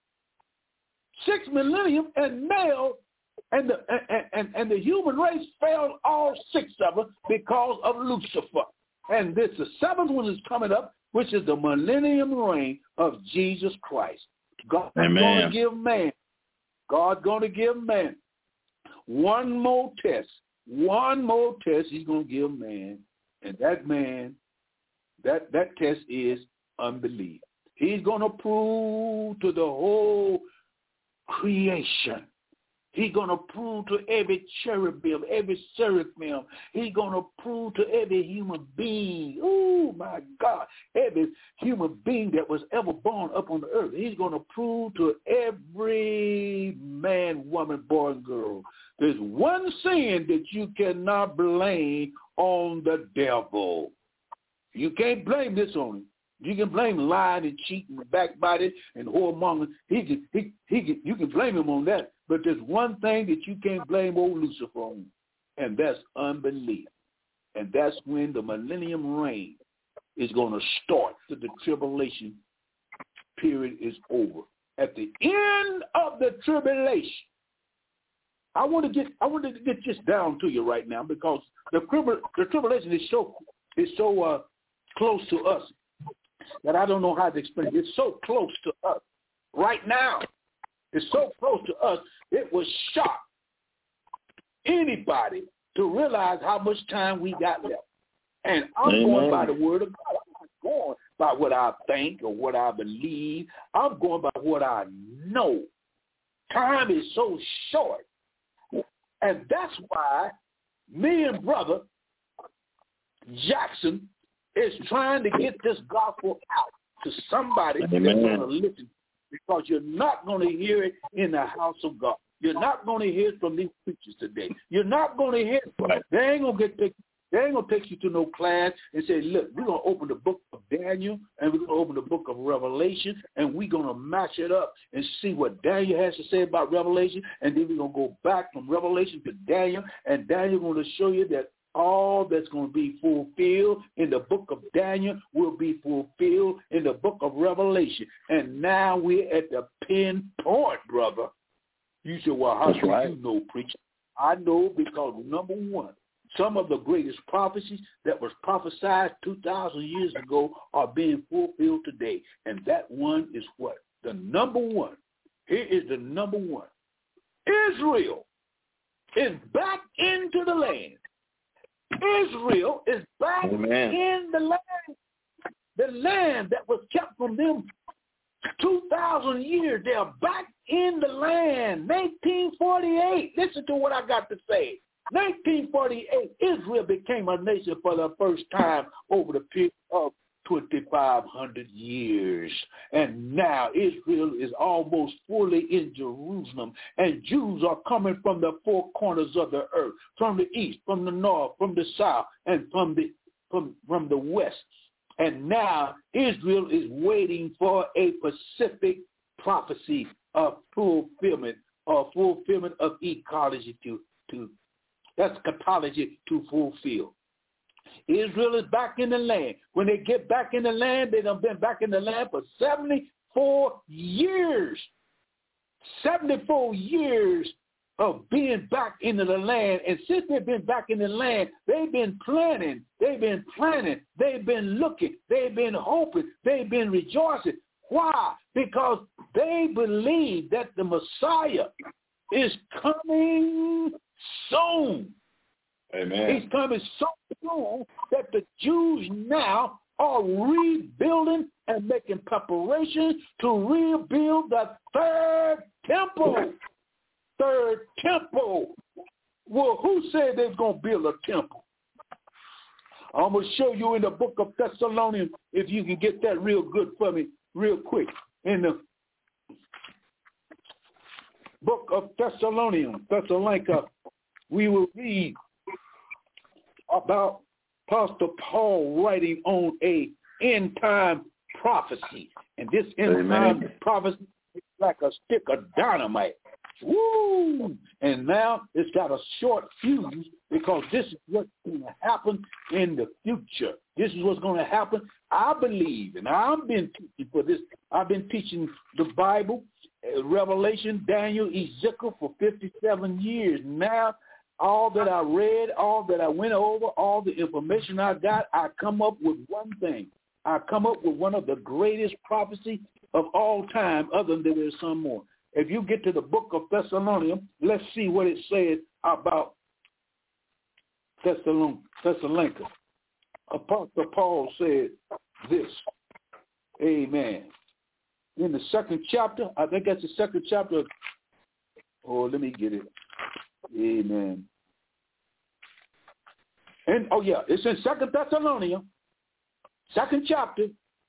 [SPEAKER 1] Six millennium, and male, and the and, and, and the human race failed all six of them because of Lucifer. And this the seventh one is coming up, which is the millennium reign of Jesus Christ. God's going to give man. God's going to give man one more test. One more test he's going to give man. And that man, that, that test is unbelief. He's going to prove to the whole creation. He's going to prove to every cherubim, every seraphim. He's going to prove to every human being. Oh, my God. Every human being that was ever born up on the earth. He's going to prove to every man, woman, boy, and girl. There's one sin that you cannot blame on the devil. You can't blame this on him. You can blame lying and cheating and backbiting and whoremongering. He can, he, he can, you can blame him on that. But there's one thing that you can't blame old Lucifer on, and that's unbelief. And that's when the millennium reign is going to start. So the tribulation period is over. At the end of the tribulation, I want to get I want to get this down to you right now, because the the tribulation is so is so uh, close to us that I don't know how to explain it. It's so close to us right now. It's so close to us, it would shock anybody to realize how much time we got left. And I'm Amen. Going by the word of God. I'm not going by what I think or what I believe. I'm going by what I know. Time is so short. And that's why me and Brother Jackson is trying to get this gospel out to somebody Amen. That's going to listen. Because you're not going to hear it in the house of God. You're not going to hear it from these preachers today. You're not going to hear it from them. They ain't going to get take, they ain't going to take you to no class and say, look, we're going to open the book of Daniel and we're going to open the book of Revelation and we're going to match it up and see what Daniel has to say about Revelation, and then we're going to go back from Revelation to Daniel, and Daniel's going to show you that all that's going to be fulfilled in the book of Daniel will be fulfilled in the book of Revelation. And now we're at the pinpoint, brother. You say, well, how do right. you know, preacher? I know because, number one, some of the greatest prophecies that was prophesied two thousand years ago are being fulfilled today. And that one is what? The number one. Here is the number one. Israel is back into the land. Israel is back Amen. In the land, the land that was kept from them two thousand years. They're back in the land. nineteen forty-eight, listen to what I got to say. nineteen forty-eight, Israel became a nation for the first time over the period of twenty-five hundred years. And now Israel is almost fully in Jerusalem. And Jews are coming from the four corners of the earth, from the east, from the north, from the south, and from the from, from the west. And now Israel is waiting for a specific prophecy of fulfillment, or fulfillment of ecology to, to eschatology to fulfill. Israel is back in the land. When they get back in the land, they've been back in the land for seventy-four years. seventy-four years of being back into the land. And since they've been back in the land, they've been planning. They've been planning. They've been looking. They've been hoping. They've been rejoicing. Why? Because they believe that the Messiah is coming soon.
[SPEAKER 2] Amen.
[SPEAKER 1] He's coming so soon that the Jews now are rebuilding and making preparations to rebuild the third temple. Third temple. Well, who said they're going to build a temple? I'm going to show you in the book of Thessalonians, if you can get that real good for me real quick. In the book of Thessalonians, Thessalonica, we will read about Apostle Paul writing on a end-time prophecy. And this end-time prophecy is like a stick of dynamite. Woo! And now it's got a short fuse because this is what's going to happen in the future. This is what's going to happen. I believe, and I've been teaching for this. I've been teaching the Bible, Revelation, Daniel, Ezekiel for fifty-seven years. Now, all that I read, all that I went over, all the information I got, I come up with one thing. I come up with one of the greatest prophecies of all time, other than there's some more. If you get to the book of Thessalonians, let's see what it says about Thessalonica. Apostle Paul said this, amen. In the second chapter, I think that's the second chapter. Oh, let me get it. Amen. And, oh, yeah, it's in Second Thessalonians, second chapter.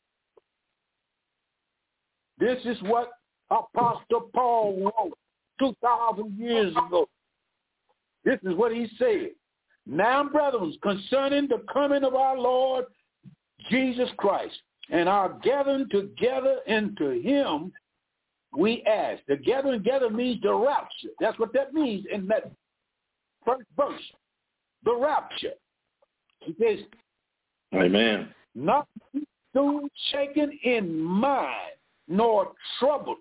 [SPEAKER 1] This is what Apostle Paul wrote two thousand years ago. This is what he said. Now, brethren, concerning the coming of our Lord Jesus Christ and our gathering together into him, we ask. The gathering together means the rapture. That's what that means in that first verse, the rapture. He says,
[SPEAKER 2] amen.
[SPEAKER 1] Not soon shaken in mind, nor troubled,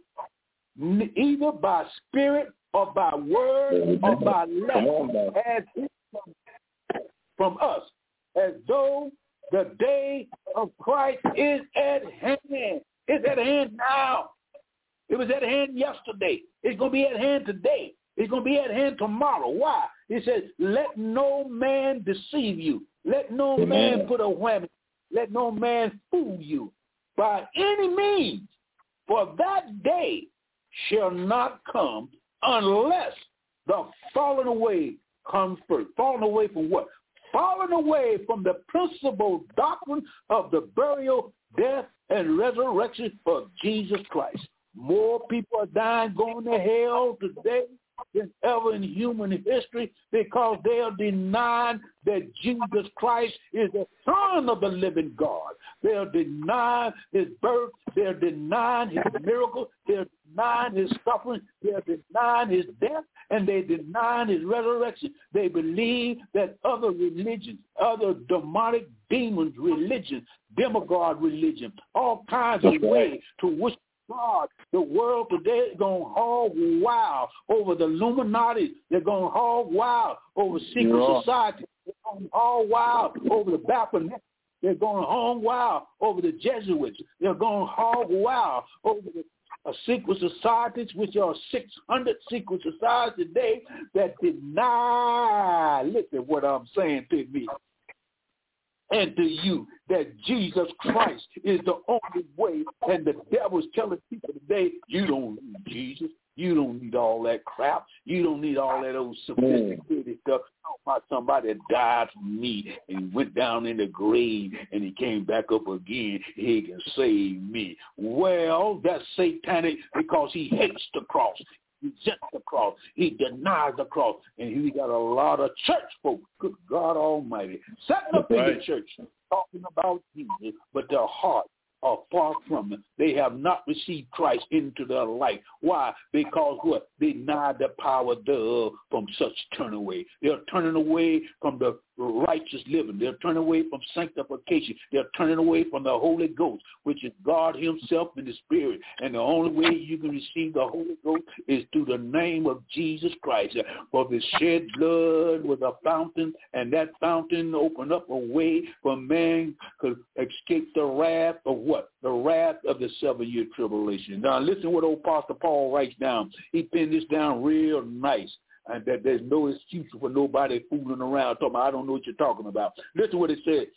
[SPEAKER 1] either by spirit or by word or by letter, as it comes from us, as though the day of Christ is at hand. It's at hand now. It was at hand yesterday. It's going to be at hand today. It's going to be at hand tomorrow. Why? It says, let no man deceive you. Let no Amen. man put a whammy. Let no man fool you by any means. For that day shall not come unless the falling away comes first. Falling away from what? Falling away from the principal doctrine of the burial, death, and resurrection of Jesus Christ. More people are dying, going to hell today than ever in human history because they are denying that Jesus Christ is the Son of the living God. They are denying his birth. They are denying his miracle. They are denying his suffering. They are denying his death. And they deny his resurrection. They believe that other religions, other demonic demons religion, demagogue religion, all kinds of ways to worship God. The world today is going hog wild over the Illuminati. They're going hog wild over secret yeah. society. They're going hog wild over the Baptist. They're going hog wild over the Jesuits. They're going hog wild over the uh, secret societies, which are six hundred secret societies today that deny, listen what I'm saying to me and to you, that Jesus Christ is the only way, and the devil's telling people today, you don't need Jesus. You don't need all that crap. You don't need all that old sophisticated stuff. About somebody that died for me and went down in the grave and he came back up again. He can save me. Well, that's satanic because he hates the cross. He rejects the cross. He denies the cross. And he got a lot of church folks, good God Almighty, setting up right. in the church talking about Jesus, but their heart are far from it. They have not received Christ into their life. Why? Because what? They deny the power thereof from such turn away. They're turning away from the righteous living. They're turning away from sanctification. They're turning away from the Holy Ghost, which is God himself in the Spirit. And the only way you can receive the Holy Ghost is through the name of Jesus Christ. For the shed blood was a fountain, and that fountain opened up a way for man could escape the wrath of what? The wrath of the seven-year tribulation. Now listen what old Apostle Paul writes down. He pinned this down real nice. And that there's no excuse for nobody fooling around talking about, I don't know what you're talking about. Listen to what it said.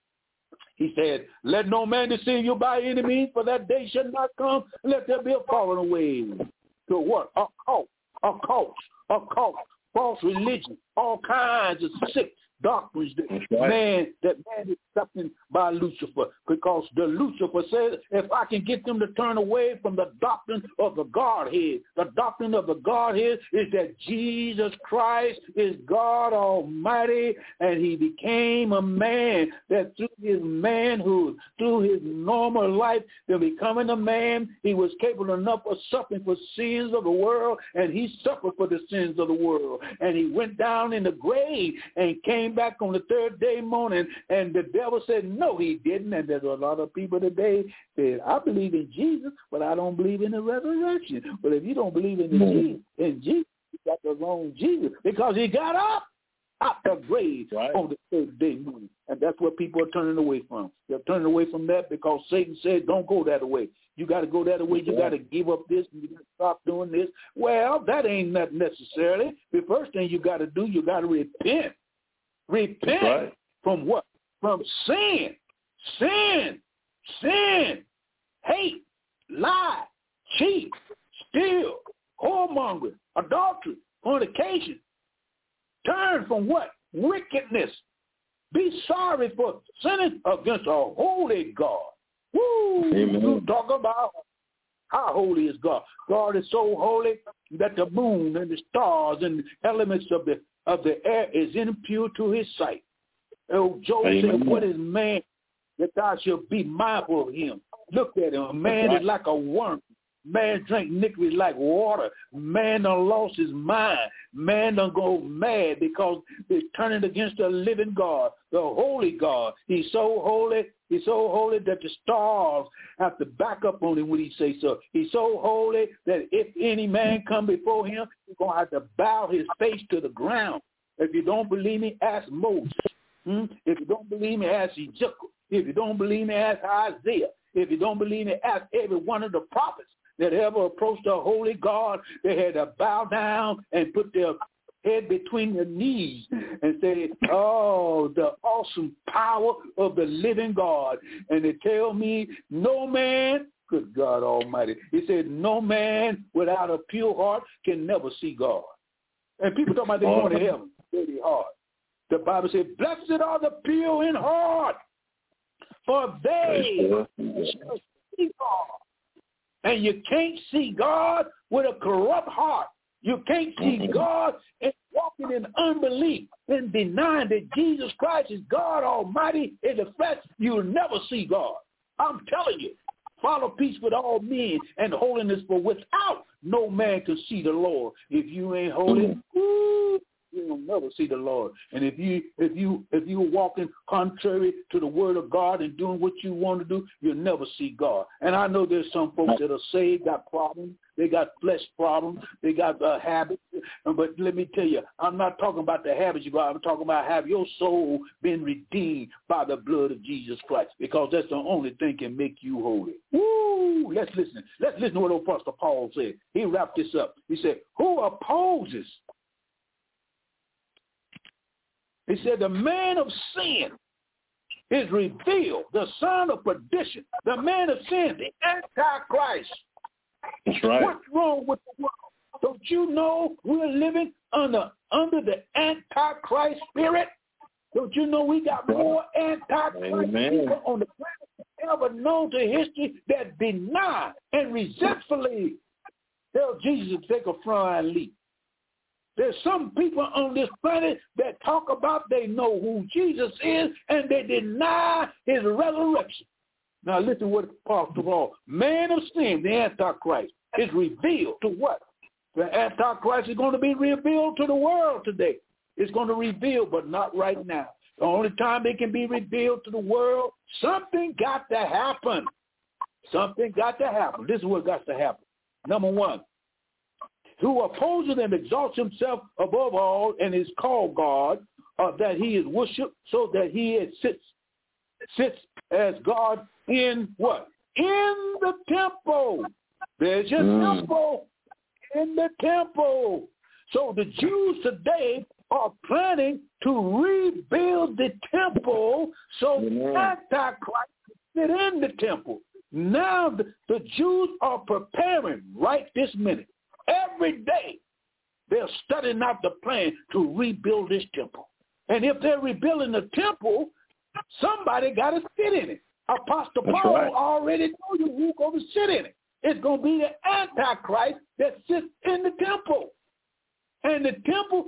[SPEAKER 1] He said, let no man deceive you by any means, for that day shall not come, let there be a falling away. To what? A cult, a cult, a cult, false religion, all kinds of sick doctrines that right. man that man is accepted by Lucifer, because the Lucifer says, if I can get them to turn away from the doctrine of the Godhead, the doctrine of the Godhead is that Jesus Christ is God Almighty, and he became a man, that through his manhood, through his normal life, in becoming a man, he was capable enough of suffering for sins of the world, and he suffered for the sins of the world, and he went down in the grave and came back on the third day morning, and the devil said, no, he didn't. And there's a lot of people today that I believe in Jesus, but I don't believe in the resurrection. But if you don't believe in, the mm-hmm. Jesus, in Jesus, you got the wrong Jesus, because he got up out the grave right. on the third day morning. And that's what people are turning away from. They're turning away from that because Satan said, don't go that way. You got to go that way. You got to give up this, and you got to stop doing this. Well, that ain't not necessarily. The first thing you got to do, you got to repent. Repent right. from what? From sin, sin, sin, hate, lie, cheat, steal, whoremonger, adultery, fornication. Turn from what? Wickedness. Be sorry for sinning against a holy God. Woo! Amen. You talk about how holy is God. God is so holy that the moon and the stars and the elements of the of the air is impure to his sight. Oh, Job Amen. Said, what is man that thou shalt be mindful of him? Look at him. A man right. is like a worm. Man drink iniquity like water. Man done lost his mind. Man done go mad because they're turning against the living God, the holy God. He's so holy, he's so holy that the stars have to back up on him when he say so. He's so holy that if any man come before him, he's going to have to bow his face to the ground. If you don't believe me, ask Moses. Hmm? If you don't believe me, ask Ezekiel. If you don't believe me, ask Isaiah. If you don't believe me, ask every one of the prophets that ever approached the holy God. They had to bow down and put their head between their knees and say, oh, the awesome power of the living God. And they tell me, no man, good God Almighty, he said, no man without a pure heart can never see God. And people talk about they going to heaven, very hard. The Bible said, blessed are the pure in heart, for they shall see God. And you can't see God with a corrupt heart. You can't see God and walking in unbelief and denying that Jesus Christ is God Almighty in the flesh. You'll never see God. I'm telling you. Follow peace with all men and holiness, for without no man can see the Lord. If you ain't holy, woo, you'll never see the Lord. And if you if you if you're walking contrary to the word of God and doing what you want to do, you'll never see God. And I know there's some folks that are saved, got problems. They got flesh problems. They got uh, habits. But let me tell you, I'm not talking about the habits you got. I'm talking about have your soul been redeemed by the blood of Jesus Christ, because that's the only thing can make you holy. Woo! Let's listen. Let's listen to what Apostle Paul said. He wrapped this up. He said, who opposes? He said, the man of sin is revealed, the son of perdition, the man of sin, the Antichrist.
[SPEAKER 2] That's right.
[SPEAKER 1] What's wrong with the world? Don't you know we're living under under the Antichrist spirit? Don't you know we got more Antichrist people on the planet ever known to history that deny and resentfully tell Jesus to take a flying leap? There's some people on this planet that talk about they know who Jesus is and they deny his resurrection. Now listen what Apostle Paul, man of sin, the Antichrist, is revealed to what? The Antichrist is going to be revealed to the world today. It's going to reveal, but not right now. The only time they can be revealed to the world, something got to happen. Something got to happen. This is what got to happen. Number one, who opposes and exalts himself above all and is called God, uh, that he is worshipped, so that he is sits sits as God in what? In the temple. There's your mm. temple. In the temple. So the Jews today are planning to rebuild the temple so mm. Antichrist can sit in the temple. Now the, the Jews are preparing right this minute. Every day they're studying out the plan to rebuild this temple. And if they're rebuilding the temple, somebody got to sit in it. Apostle That's Paul right. already told you who's going to sit in it. It's going to be the Antichrist that sits in the temple. And the temple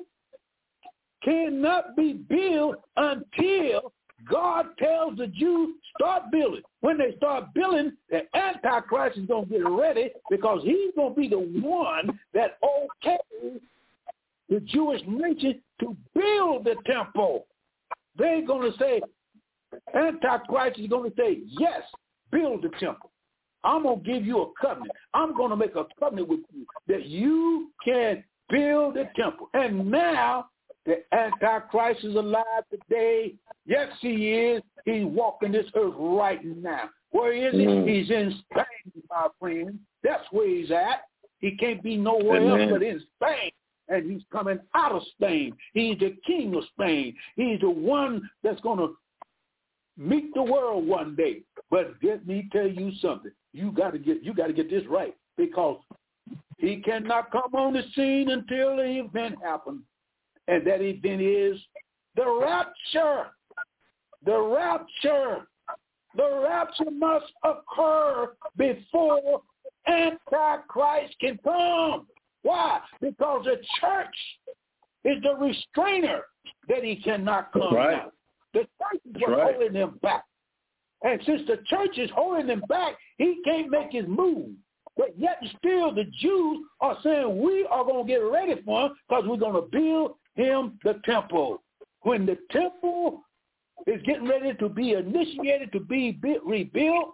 [SPEAKER 1] cannot be built until God tells the Jews, start building. When they start building, the Antichrist is going to get ready because he's going to be the one that okays the Jewish nation to build the temple. They're going to say, Antichrist is going to say, yes, build the temple. I'm going to give you a covenant. I'm going to make a covenant with you that you can build the temple. And now the Antichrist is alive today. Yes, he is. He's walking this earth right now. Where is he? Mm. He's in Spain, my friend. That's where he's at. He can't be nowhere Amen. else but in Spain. And he's coming out of Spain. He's the king of Spain. He's the one that's going to meet the world one day. But let me tell you something. You got to get you got to get this right, because he cannot come on the scene until the event happens. And that event is the rapture. The rapture. The rapture must occur before Antichrist can come. Why? Because the church is the restrainer that he cannot come
[SPEAKER 2] right.
[SPEAKER 1] out. The church is what's right. holding him back. And since the church is holding him back, he can't make his move. But yet still the Jews are saying we are going to get ready for him because we're going to build him the temple. When the temple is getting ready to be initiated to be rebuilt,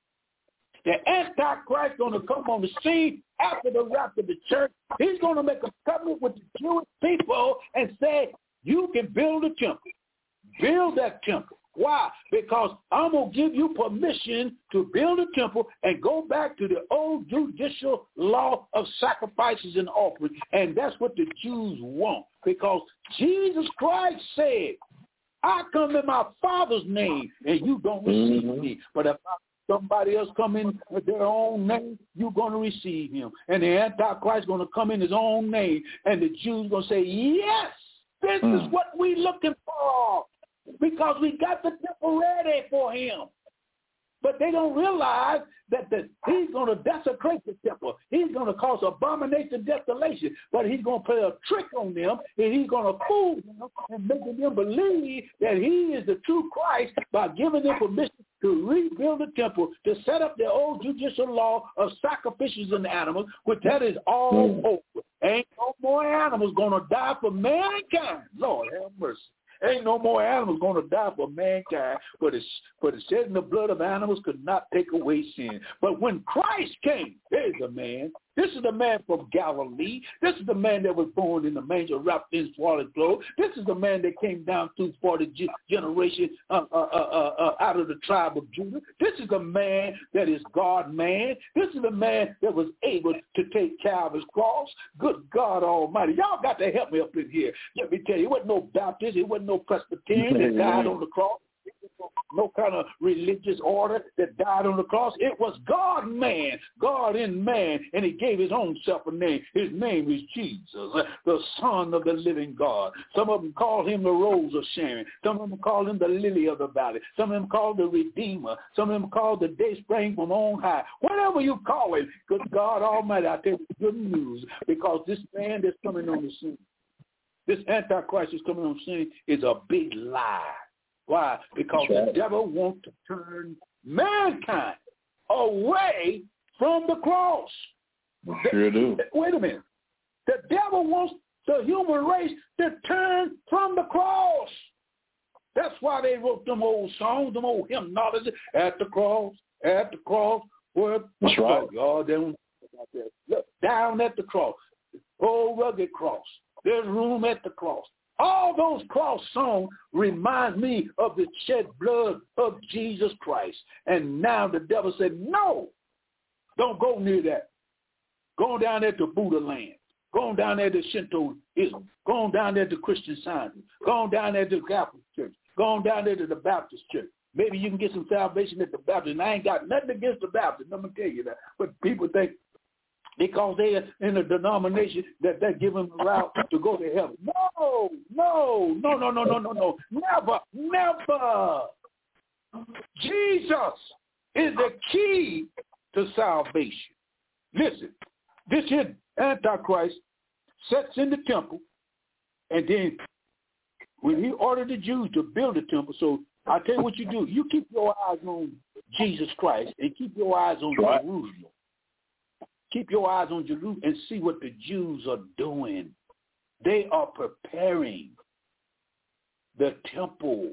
[SPEAKER 1] the Antichrist is going to come on the scene after the rapture of the church. He's going to make a covenant with the Jewish people and say, you can build a temple. Build that temple. Why? Because I'm going to give you permission to build a temple and go back to the old judicial law of sacrifices and offerings. And that's what the Jews want, because Jesus Christ said, I come in my Father's name and you don't receive mm-hmm. me. But if somebody else come in with their own name, you're going to receive him. And the Antichrist is going to come in his own name. And the Jews are going to say, yes, this mm. is what we're looking for, because we got the temple ready for him. But they don't realize that the, he's going to desecrate the temple. He's going to cause abomination, desolation. But he's going to play a trick on them, and he's going to fool them and making them believe that he is the true Christ by giving them permission to rebuild the temple, to set up the old judicial law of sacrifices and animals, which that is all over. Ain't no more animals going to die for mankind. Lord have mercy. Ain't no more animals going to die for mankind, for the, for the shedding the blood of animals could not take away sin. But when Christ came, there's a man. This is the man from Galilee. This is the man that was born in the manger, wrapped in swaddling clothes. This is the man that came down through forty generations uh, uh, uh, uh, out of the tribe of Judah. This is the man that is God-man. This is the man that was able to take Calvary's cross. Good God Almighty. Y'all got to help me up in here. Let me tell you, it wasn't no Baptist. It wasn't no Presbyterian that died on the cross. No kind of religious order that died on the cross. It was God man, God in man, and he gave his own self a name. His name is Jesus, the Son of the living God. Some of them call him the Rose of Sharon. Some of them call him the Lily of the Valley. Some of them call the Redeemer. Some of them call the Day Spring from on high. Whatever you call him, good God Almighty, I tell you good news, because this man that's coming on the scene, this Antichrist is coming on the scene, is a big lie. Why? Because right. the devil wants to turn mankind away from the cross.
[SPEAKER 2] Sure do.
[SPEAKER 1] Wait a minute. The devil wants the human race to turn from the cross. That's why they wrote them old songs, them old hymnology, at the cross, at the cross. Where
[SPEAKER 2] That's right.
[SPEAKER 1] God, them, look, down at the cross, old rugged cross. There's room at the cross. All those cross songs remind me of the shed blood of Jesus Christ. And now the devil said, no, don't go near that. Go down there to Buddha land. Go down there to Shintoism. Go down there to Christian Science. Go down there to the Catholic Church. Go down there to the Baptist Church. Maybe you can get some salvation at the Baptist. And I ain't got nothing against the Baptist. Let me tell you that. But people think because they're in a denomination that they're given the route to go to heaven. No, no, no, no, no, no, no, no. Never, never. Jesus is the key to salvation. Listen, this here Antichrist sits in the temple, and then when he ordered the Jews to build the temple, so I tell you what you do. You keep your eyes on Jesus Christ and keep your eyes on
[SPEAKER 2] right.
[SPEAKER 1] Jerusalem. Keep your eyes on Jerusalem and see what the Jews are doing. They are preparing the temple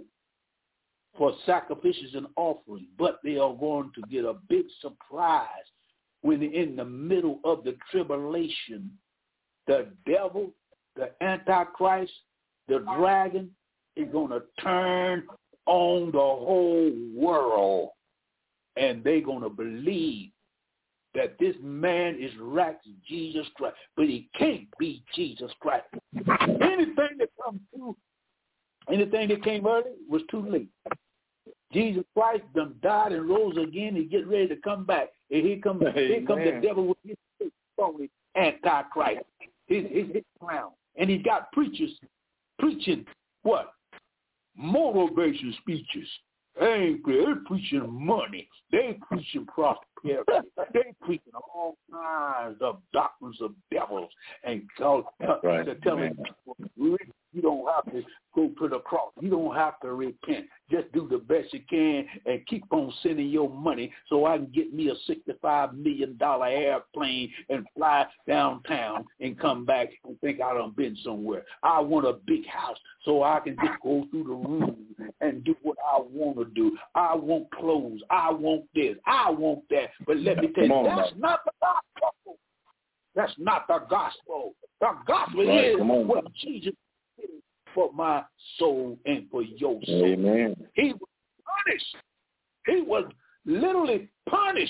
[SPEAKER 1] for sacrifices and offerings, but they are going to get a big surprise when in the middle of the tribulation, the devil, the Antichrist, the dragon is going to turn on the whole world, and they're going to believe that this man is right, Jesus Christ, but he can't be Jesus Christ. Anything that comes through, anything that came early was too late. Jesus Christ done died and rose again. He get ready to come back, and here comes here comes the devil with his phony Antichrist, his his, his crown, and he's got preachers preaching what? Motivation speeches. They ain't they're preaching money. They preaching prosperity. They preaching all kinds of doctrines of devils and God,
[SPEAKER 2] right.
[SPEAKER 1] they're telling people you don't have to go to the cross. You don't have to repent. Just do the best you can and keep on sending your money so I can get me a sixty-five million dollars airplane and fly downtown and come back and think I done been somewhere. I want a big house so I can just go through the room and do what I want to do. I want clothes. I want this. I want that. But let me tell you, that's not the gospel. That's not the gospel. The gospel right, is what Jesus did for my soul and for your soul.
[SPEAKER 2] Amen.
[SPEAKER 1] He was punished. He was literally punished.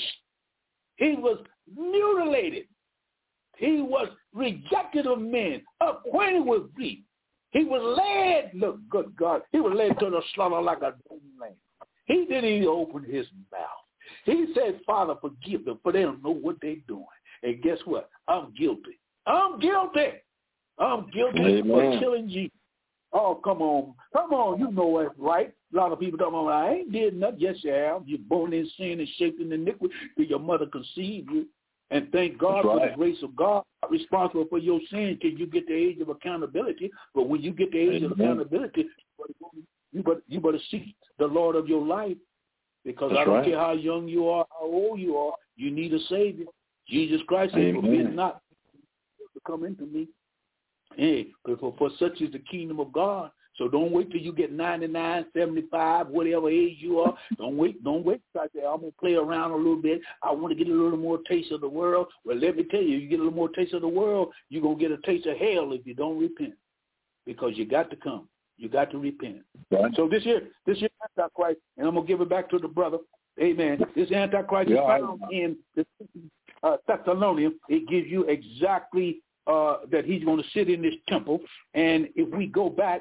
[SPEAKER 1] He was mutilated. He was rejected of men, acquainted with grief. He was led, look, good God, he was led to the slaughter like a dumb lamb. He didn't even open his mouth. He said, Father, forgive them, for they don't know what they're doing. And guess what? I'm guilty. I'm guilty. I'm guilty Amen. For killing Jesus. Oh, come on. Come on. You know that's right. A lot of people talking about, I ain't did nothing. Yes, you have. You're born in sin and shaped in iniquity till your mother conceived you. And thank God right. for the grace of God. Responsible for your sin till you get the age of accountability. But when you get the age Amen. Of accountability, you better, you better seek the Lord of your life. Because That's I don't right. care how young you are, how old you are, you need a Savior. Jesus Christ said, forbid not to come into me. Hey, for, for such is the kingdom of God. So don't wait till you get ninety-nine, seventy-five, whatever age you are. Don't wait. Don't wait till I say, I'm going to play around a little bit. I want to get a little more taste of the world. Well, let me tell you, you get a little more taste of the world, you're going to get a taste of hell if you don't repent. Because you got to come. You got to repent. Right. So this year, this year Antichrist, and I'm going to give it back to the brother. Amen. This Antichrist yeah, is found I... in the uh, Thessalonians. It gives you exactly uh, that he's going to sit in this temple. And if we go back,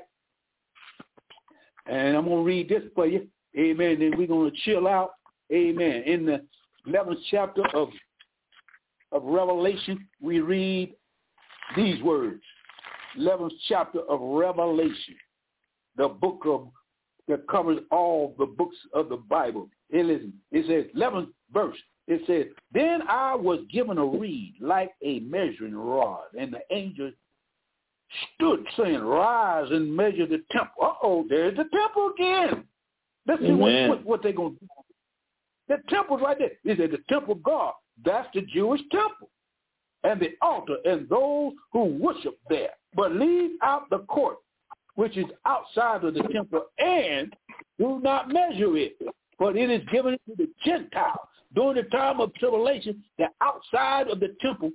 [SPEAKER 1] and I'm going to read this for you. Amen. Then we're going to chill out. Amen. In the eleventh chapter of, of Revelation, we read these words. eleventh chapter of Revelation, the book of that covers all the books of the Bible. Hey, listen, it says, eleventh verse, it says, then I was given a reed like a measuring rod, and the angel stood saying, rise and measure the temple. Uh-oh, there's the temple again. Let's see what, what, what they're going to do. The temple's right there. It said the temple of God. That's the Jewish temple. And the altar and those who worship there. But leave out the court which is outside of the temple, and do not measure it, but it is given to the Gentiles. During the time of tribulation, the outside of the temple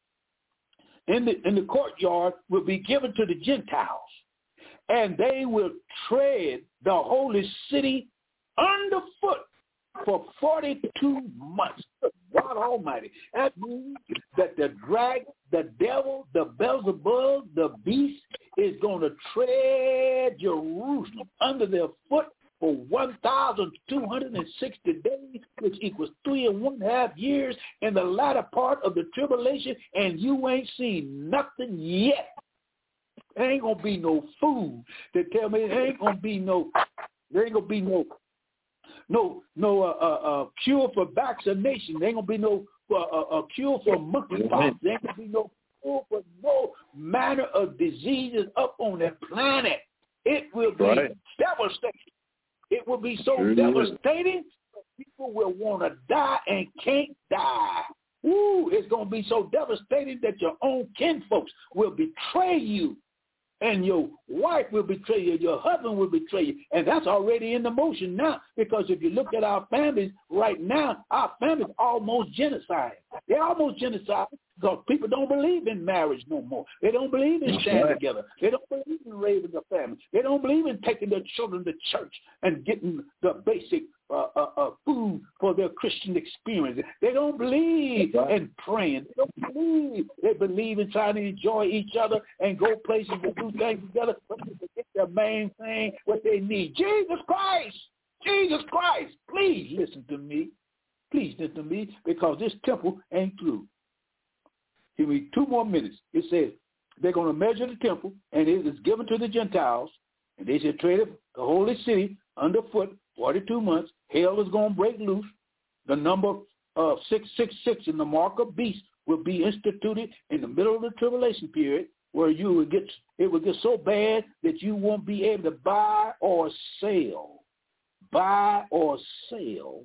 [SPEAKER 1] in the in the courtyard will be given to the Gentiles, and they will tread the holy city underfoot for forty-two months. God Almighty. That means that the dragon, the devil, the Beelzebub, the beast is going to tread Jerusalem under their foot for one thousand two hundred sixty days, which equals three and one half years in the latter part of the tribulation, and you ain't seen nothing yet. There ain't going to be no food. They tell me there ain't going to be no, there ain't going to be no, no, no uh, uh, uh, cure for vaccination. There ain't going to be no uh, uh, uh, cure for monkeypox. There ain't going to be no cure for no manner of diseases up on the planet. It will be right. devastating. It will be so sure devastating that people will want to die and can't die. Ooh, it's going to be so devastating that your own kinfolks will betray you, and your wife will betray you, your husband will betray you, and that's already in the motion now, because if you look at our families right now, our families are almost genocide. They're almost genocide because people don't believe in marriage no more. They don't believe in standing right. together. They don't believe in raising a family. They don't believe in taking their children to church and getting the basic uh, uh, uh, food for their Christian experience. They don't believe right. in praying. They don't believe. They believe in trying to enjoy each other and go places and do things together, but they forget their main thing, what they need. Jesus Christ! Jesus Christ! Please listen to me. Please listen to me, because this temple ain't through. Give me two more minutes. It says they're going to measure the temple, and it is given to the Gentiles, and they shall tread the holy city underfoot forty-two months. Hell is going to break loose. The number of six six six in the mark of beast will be instituted in the middle of the tribulation period, where you will get it will get so bad that you won't be able to buy or sell, buy or sell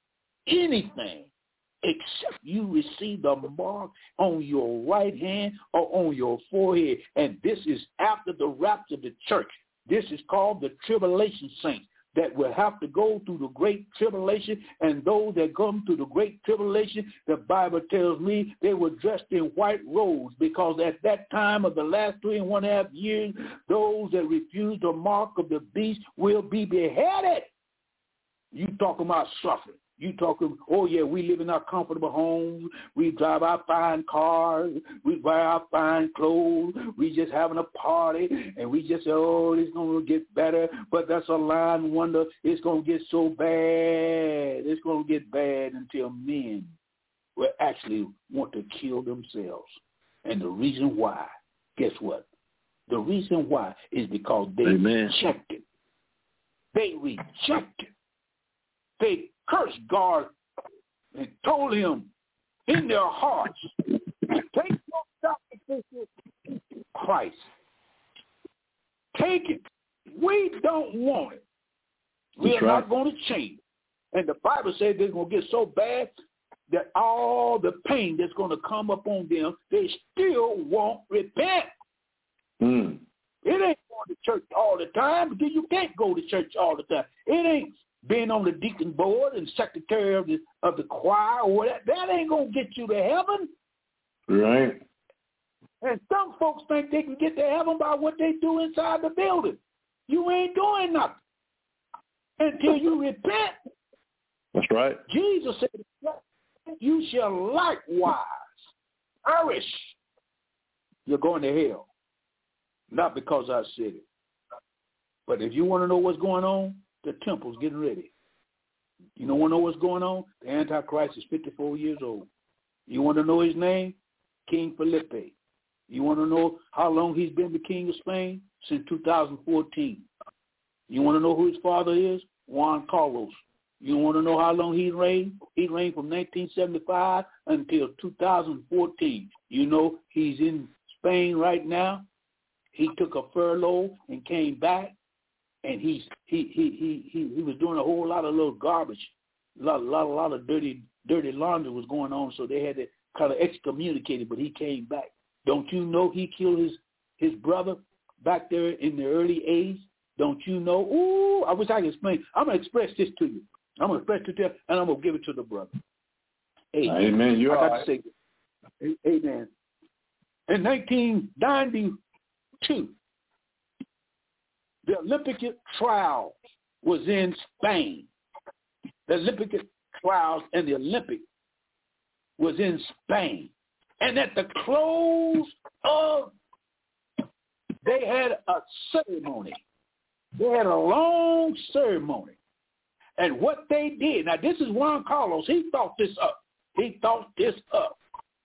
[SPEAKER 1] anything except you receive the mark on your right hand or on your forehead. And this is after the rapture of the church. This is called the tribulation saints that will have to go through the great tribulation. And those that come through the great tribulation, the Bible tells me they were dressed in white robes, because at that time of the last three and one half years, those that refuse the mark of the beast will be beheaded. You talking about suffering. You talking, oh, yeah, we live in our comfortable homes. We drive our fine cars. We buy our fine clothes. We just having a party, and we just say, oh, it's going to get better. But that's a lying wonder. It's going to get so bad. It's going to get bad until men will actually want to kill themselves. And the reason why, guess what? The reason why is because they Amen. rejected. They rejected. They cursed God and told him in their hearts, take your sacrifices, Christ. Take it. We don't want it. We're right. not going to change. And the Bible says they're going to get so bad that all the pain that's going to come upon them, they still won't repent.
[SPEAKER 2] Mm.
[SPEAKER 1] It ain't going to church all the time, because you can't go to church all the time. It ain't being on the deacon board and secretary of the of the choir or whatever. That ain't gonna get you to heaven.
[SPEAKER 2] Right.
[SPEAKER 1] And some folks think they can get to heaven by what they do inside the building. You ain't doing nothing until you repent.
[SPEAKER 2] That's right.
[SPEAKER 1] Jesus said, you shall likewise perish. You're going to hell. Not because I said it. But if you want to know what's going on, the temple's getting ready. You don't want to know what's going on? The Antichrist is fifty-four years old. You want to know his name? King Felipe. You want to know how long he's been the king of Spain? Since two thousand fourteen. You want to know who his father is? Juan Carlos. You want to know how long he reigned? He reigned from nineteen seventy-five until two thousand fourteen. You know he's in Spain right now. He took a furlough and came back. And he's he he he he he was doing a whole lot of little garbage, a lot a lot a lot of dirty dirty laundry was going on, so they had to kind of excommunicate him. But he came back. Don't you know he killed his his brother back there in the early eighties, don't you know? Ooh, I wish I could explain. I'm going to express this to you. I'm going to express it to you, and I'm going to give it to the brother. Amen.
[SPEAKER 2] Amen. You're
[SPEAKER 1] I got
[SPEAKER 2] right.
[SPEAKER 1] to say, amen. In nineteen ninety-two, the Olympic trial was in Spain. The Olympic trials and the Olympic was in Spain. And at the close of, they had a ceremony. They had a long ceremony. And what they did, now this is Juan Carlos, he thought this up. He thought this up.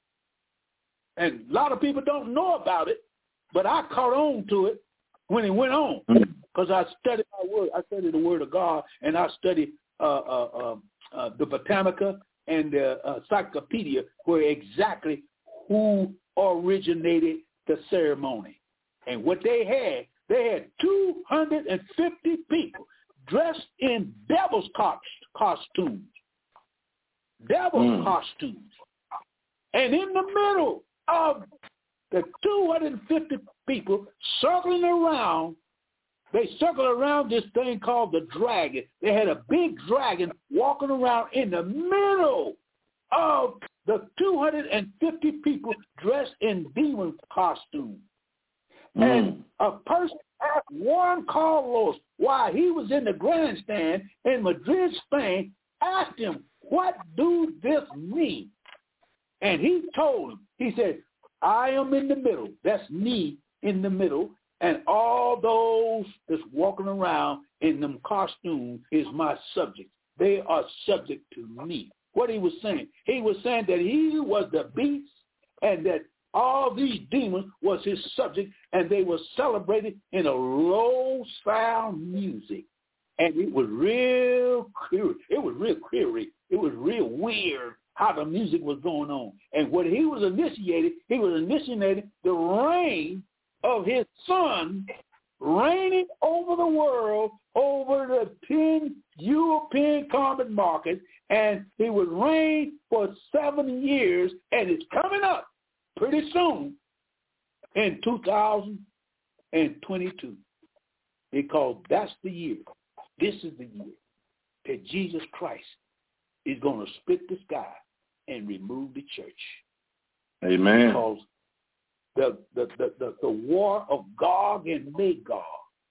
[SPEAKER 1] And a lot of people don't know about it, but I caught on to it when it went on. Because I studied my word. I studied the Word of God, and I studied uh, uh, uh, uh, the Britannica and the uh, Encyclopedia, where exactly who originated the ceremony. And what they had, they had two hundred fifty people dressed in devil's costumes. Devil's mm. costumes. And in the middle of the two hundred fifty people circling around, they circled around this thing called the dragon. They had a big dragon walking around in the middle of the two hundred fifty people dressed in demon costumes. Mm. And a person asked Juan Carlos while he was in the grandstand in Madrid, Spain, asked him, what do this mean? And he told him, he said, I am in the middle. That's me in the middle. And all those that's walking around in them costumes is my subject. They are subject to me. What he was saying, he was saying that he was the beast and that all these demons was his subject, and they were celebrated in a low sound music. And it was real queer. It was real query. It was real weird how the music was going on. And what he was initiated, he was initiating the reign of his son reigning over the world, over the ten European common market, and he would reign for seven years, and it's coming up pretty soon in two thousand twenty-two, because that's the year. This is the year that Jesus Christ is going to split the sky and remove the church.
[SPEAKER 2] Amen.
[SPEAKER 1] Because the, the, the, the, the war of Gog and Magog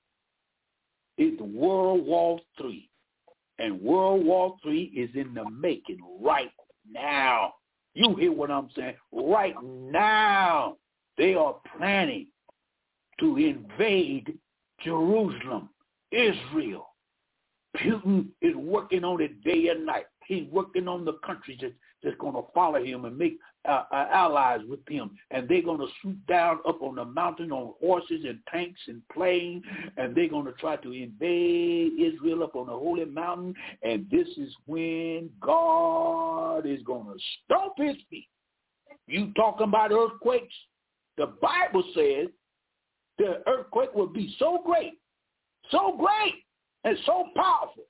[SPEAKER 1] is the World War Three. And World War Three is in the making right now. You hear what I'm saying? Right now, they are planning to invade Jerusalem, Israel. Putin is working on it day and night. He's working on the countries that, that's going to follow him and make uh, uh, allies with him. And they're going to swoop down up on the mountain on horses and tanks and planes, and they're going to try to invade Israel up on the holy mountain. And this is when God is going to stomp his feet. You talking about earthquakes? The Bible says the earthquake will be so great, so great, and so powerful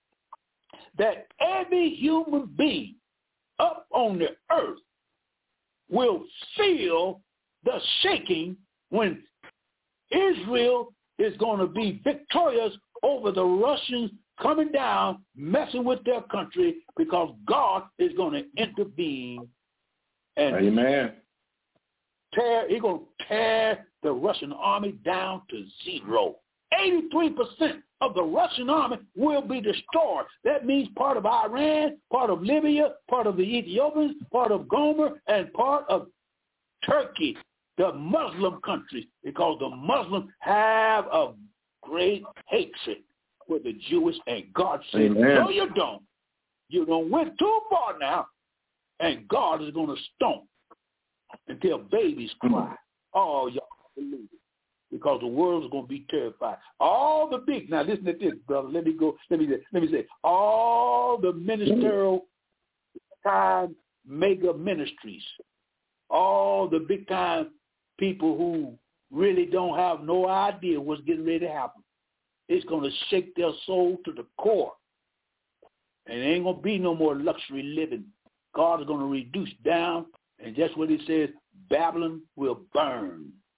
[SPEAKER 1] that every human being up on the earth will feel the shaking when Israel is going to be victorious over the Russians coming down, messing with their country, because God is going to intervene and
[SPEAKER 2] Amen.
[SPEAKER 1] tear, he's going to tear the Russian army down to zero. eighty-three percent of the Russian army will be destroyed. That means part of Iran, part of Libya, part of the Ethiopians, part of Gomer, and part of Turkey, the Muslim countries, because the Muslims have a great hatred for the Jewish, and God said, Amen. No, you don't. You don't went too far now, and God is going to stomp until babies cry. Oh, y'all believe it. Because the world is going to be terrified. All the big, now listen to this, brother. Let me go, let me let me say, all the ministerial time mega ministries, all the big time people who really don't have no idea what's getting ready to happen. It's going to shake their soul to the core. And it ain't going to be no more luxury living. God is going to reduce down, and just what he says, Babylon will burn.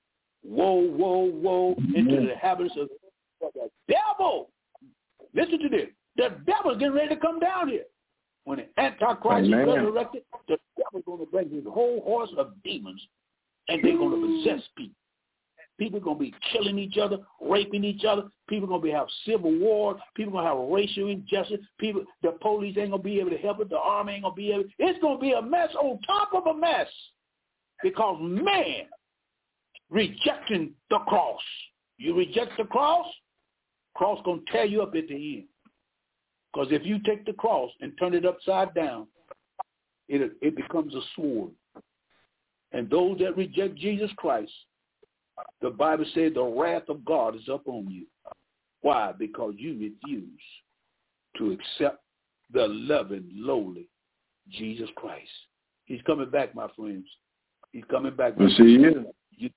[SPEAKER 1] woe, woe, woe, into the habits of the devil. Listen to this. The devil's getting ready to come down here. When the Antichrist Amen. Is resurrected, the devil's going to bring his whole horse of demons, and they're going to possess people. People are going to be killing each other, raping each other. People are going to be have civil war. People are going to have racial injustice. People, the police ain't going to be able to help it. The army ain't going to be able. It's going to be a mess on top of a mess because man rejecting the cross. You reject the cross, cross going to tear you up at the end. Because if you take the cross and turn it upside down, it it becomes a sword. And those that reject Jesus Christ, the Bible says the wrath of God is up on you. Why? Because you refuse to accept the loving, lowly Jesus Christ. He's coming back, my friends. He's coming back.
[SPEAKER 2] We'll see you.
[SPEAKER 1] You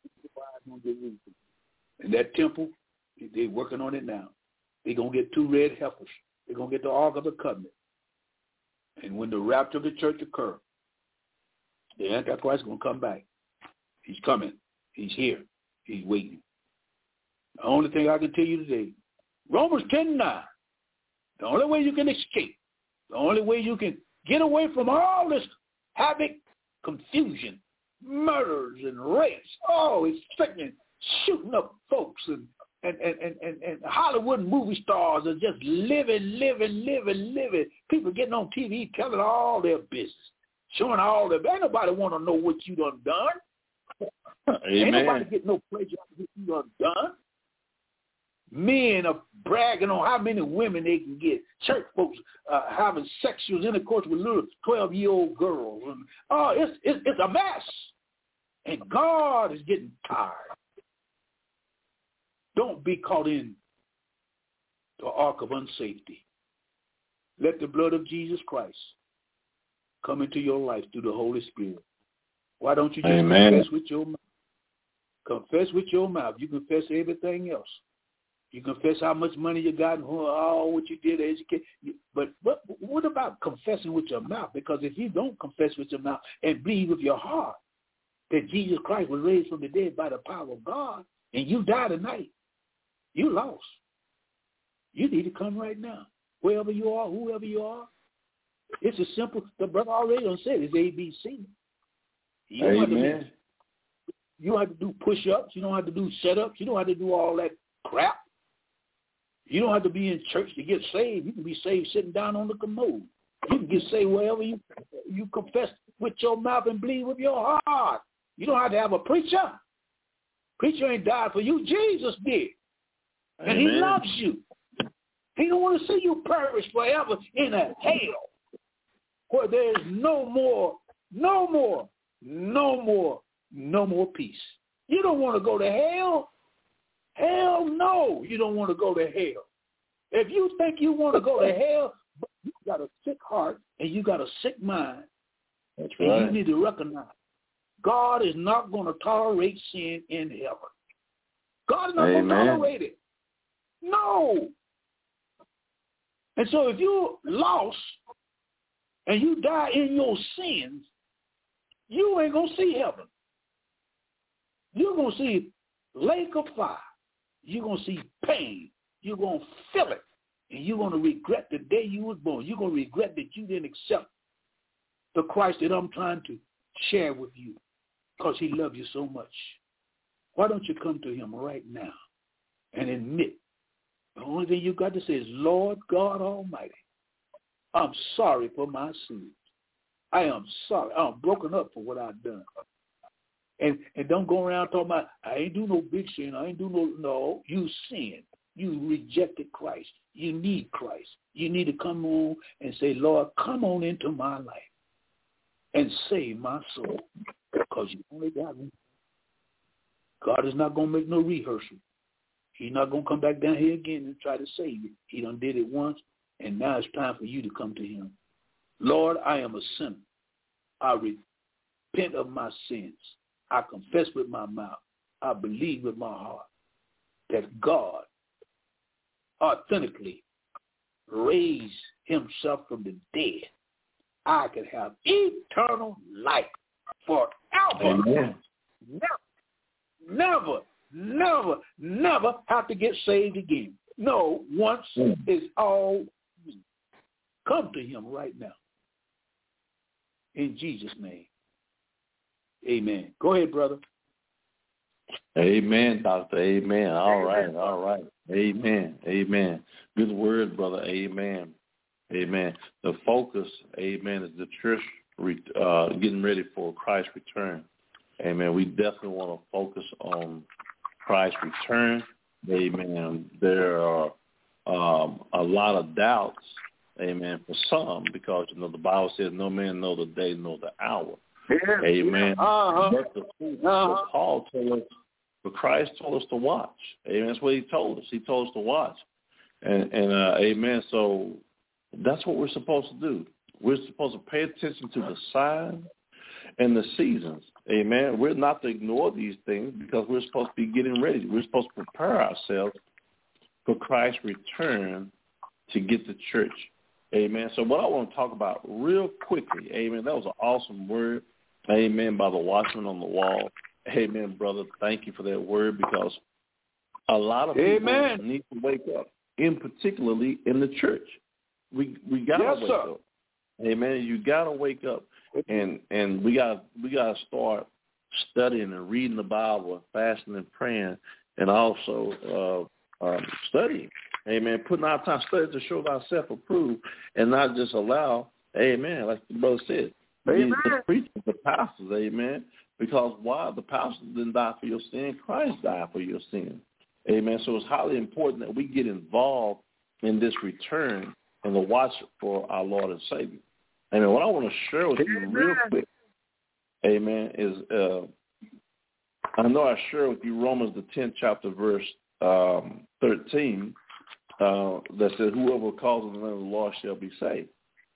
[SPEAKER 1] and that temple, they're working on it now. They're going to get two red heifers. They're going to get the Ark of the Covenant. And when the rapture of the church occurs, the Antichrist is going to come back. He's coming. He's here. He's waiting. The only thing I can tell you today, Romans ten nine, the only way you can escape, the only way you can get away from all this havoc, confusion, murders and rapes, oh, it's sickening, shooting up folks, and and, and, and, and, and Hollywood movie stars are just living, living, living, living. People getting on T V telling all their business, showing all their, ain't nobody want to know what you done done.
[SPEAKER 2] Amen.
[SPEAKER 1] Ain't nobody get no pleasure out of what you done done. Men are bragging on how many women they can get. Church folks uh, having sexual intercourse with little twelve-year-old girls. And, oh, it's, it's it's a mess. And God is getting tired. Don't be caught in the ark of unsafety. Let the blood of Jesus Christ come into your life through the Holy Spirit. Why don't you just Amen. confess with your mouth? Confess with your mouth. You confess everything else. You confess how much money you got and oh, what you did to educate. But what, what about confessing with your mouth? Because if you don't confess with your mouth and believe with your heart that Jesus Christ was raised from the dead by the power of God and you die tonight, you lost. You need to come right now. Wherever you are, whoever you are. It's as simple. The brother already done said it's A B C. You don't, have to do, you don't have to do push-ups. You don't have to do set-ups. You don't have to do all that crap. You don't have to be in church to get saved. You can be saved sitting down on the commode. You can get saved wherever you you confess with your mouth and believe with your heart. You don't have to have a preacher. Preacher ain't died for you. Jesus did. And Amen. He loves you. He don't want to see you perish forever in a hell where there is no more, no more, no more, no more peace. You don't want to go to hell. Hell no, you don't want to go to hell. If you think you want to go to hell, you got a sick heart and you got a sick mind. That's and right. You need to recognize God is not going to tolerate sin in heaven. God is not Amen. going to tolerate it. No. And so if you're lost and you die in your sins, you ain't going to see heaven. You're going to see lake of fire. You're going to see pain. You're going to feel it. And you're going to regret the day you was born. You're going to regret that you didn't accept the Christ that I'm trying to share with you because he loves you so much. Why don't you come to him right now and admit the only thing you got to say is, Lord God Almighty, I'm sorry for my sins. I am sorry. I'm broken up for what I've done. And and don't go around talking about, I ain't do no big sin. I ain't do no, no. You sinned. You rejected Christ. You need Christ. You need to come on and say, Lord, come on into my life and save my soul because you only got me. God is not going to make no rehearsal. He's not going to come back down here again and try to save you. He done did it once, and now it's time for you to come to him. Lord, I am a sinner. I repent of my sins. I confess with my mouth. I believe with my heart that God authentically raised himself from the dead. I can have eternal life forever. Amen. Never, never, never, never have to get saved again. No, once mm. it's all come to him right now. In Jesus' name. Amen. Go ahead, brother.
[SPEAKER 2] Amen, Doctor. Amen. All right, all right. Amen. Amen. Good word, brother. Amen. Amen. The focus, amen, is the church uh, getting ready for Christ's return. Amen. We definitely want to focus on Christ's return. Amen. There are um, a lot of doubts, amen, for some because, you know, the Bible says no man know the day nor the hour.
[SPEAKER 1] Yeah,
[SPEAKER 2] amen.
[SPEAKER 1] Yeah. Uh-huh.
[SPEAKER 2] But the, uh-huh. But Paul told us, but Christ told us to watch. Amen. That's what he told us. He told us to watch. And, and uh, amen, so that's what we're supposed to do. We're supposed to pay attention to the signs and the seasons. Amen. We're not to ignore these things because we're supposed to be getting ready. We're supposed to prepare ourselves for Christ's return to get the church. Amen. So what I want to talk about real quickly, amen, that was an awesome word, amen, by the watchman on the wall. Amen, brother. Thank you for that word because a lot of people amen. need to wake up, in particularly in the church. We we gotta
[SPEAKER 1] yes,
[SPEAKER 2] wake
[SPEAKER 1] sir.
[SPEAKER 2] up. Amen. You gotta wake up, and and we got we gotta start studying and reading the Bible, fasting and praying, and also uh, um, studying. Amen. Putting our time study to show thyself approved, and not just allow. Amen. Like the brother said,
[SPEAKER 1] amen.
[SPEAKER 2] the preachers, the pastors. Amen. Because why? The pastor didn't die for your sin. Christ died for your sin. Amen. So it's highly important that we get involved in this return and the watch for our Lord and Savior. Amen. What I want to share with you real quick, amen, is uh, I know I share with you Romans the tenth chapter, verse um, thirteen, uh, that says, whoever calls on the name of the Lord shall be saved.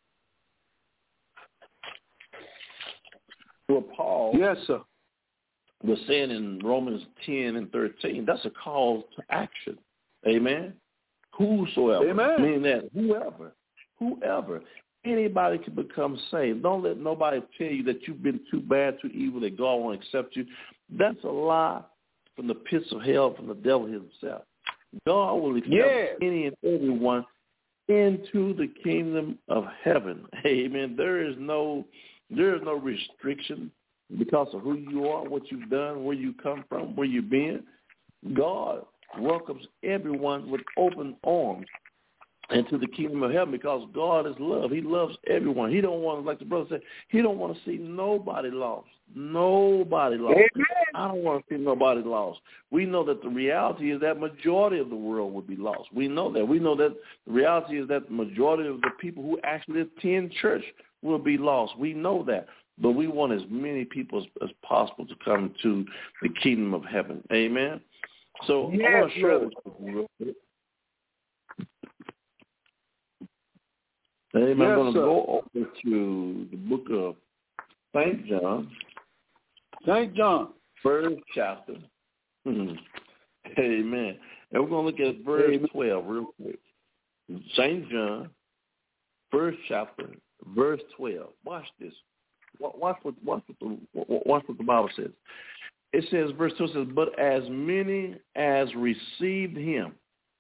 [SPEAKER 2] Well, Paul
[SPEAKER 1] yes, sir.
[SPEAKER 2] was saying in Romans ten and thirteen, that's a call to action. Amen. Whosoever,
[SPEAKER 1] amen.
[SPEAKER 2] meaning that whoever, whoever, anybody can become saved. Don't let nobody tell you that you've been too bad, too evil, that God won't accept you. That's a lie from the pits of hell, from the devil himself. God will accept yes. any and everyone into the kingdom of heaven. Amen. There is no, there is no restriction because of who you are, what you've done, where you come from, where you've been. God welcomes everyone with open arms into the kingdom of heaven because God is love. He loves everyone. He don't want, like the brother said, he don't want to see nobody lost. Nobody lost.
[SPEAKER 1] Amen.
[SPEAKER 2] I don't want to see nobody lost. We know that the reality is that majority of the world would be lost. We know that. We know that the reality is that the majority of the people who actually attend church will be lost. We know that. But we want as many people as, as possible to come to the kingdom of heaven. Amen? So yes, I want to share this with you real quick. Amen. Yes, I'm going to go over to the book of Saint John.
[SPEAKER 1] Saint John.
[SPEAKER 2] First chapter. Mm-hmm. Amen. And we're going to look at verse Amen. twelve real quick. Saint John, first chapter, verse twelve. Watch this. Watch what, watch what, the, watch what the Bible says. It says, verse two says, but as many as received him,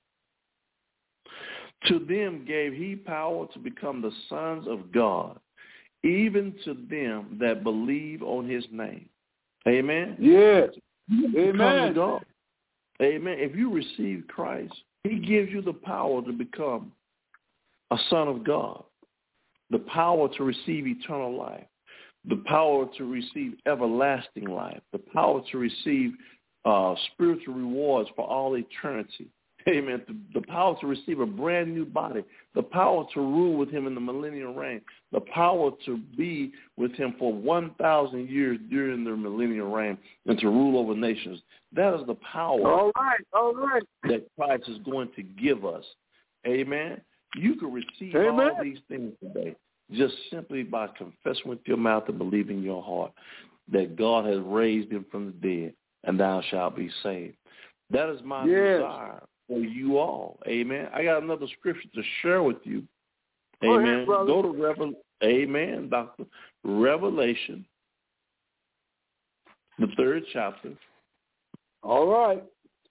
[SPEAKER 2] to them gave he power to become the sons of God, even to them that believe on his name. Amen?
[SPEAKER 1] Yes. Amen.
[SPEAKER 2] God. Amen. If you receive Christ, he gives you the power to become a son of God, the power to receive eternal life, the power to receive everlasting life, the power to receive uh, spiritual rewards for all eternity. Amen. The, the power to receive a brand new body, the power to rule with him in the millennial reign, the power to be with him for one thousand years during the millennial reign and to rule over nations. That is the power
[SPEAKER 1] all right, all right.
[SPEAKER 2] that Christ is going to give us. Amen. You can receive
[SPEAKER 1] Amen.
[SPEAKER 2] all these things today just simply by confessing with your mouth and believing in your heart that God has raised him from the dead, and thou shalt be saved. That is my yes. desire for you all. Amen. I got another scripture to share with you. Amen.
[SPEAKER 1] Go, ahead,
[SPEAKER 2] Go to Revel. Amen, Doctor. Revelation, the third chapter,
[SPEAKER 1] All right.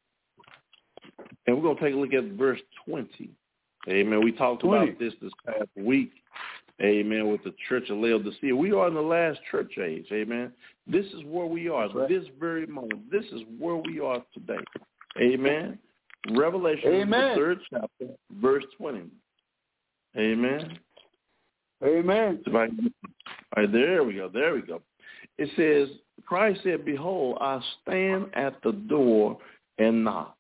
[SPEAKER 2] And we're going to take a look at verse twenty. Amen. We talked twenty about this this past week. Amen. With the church of Laodicea. We are in the last church age. Amen. This is where we are. Right. This very moment. This is where we are today. Amen. Revelation, Amen. The third chapter, verse twenty. Amen.
[SPEAKER 1] Amen.
[SPEAKER 2] All right, there we go. There we go. It says, Christ said, behold, I stand at the door and knock.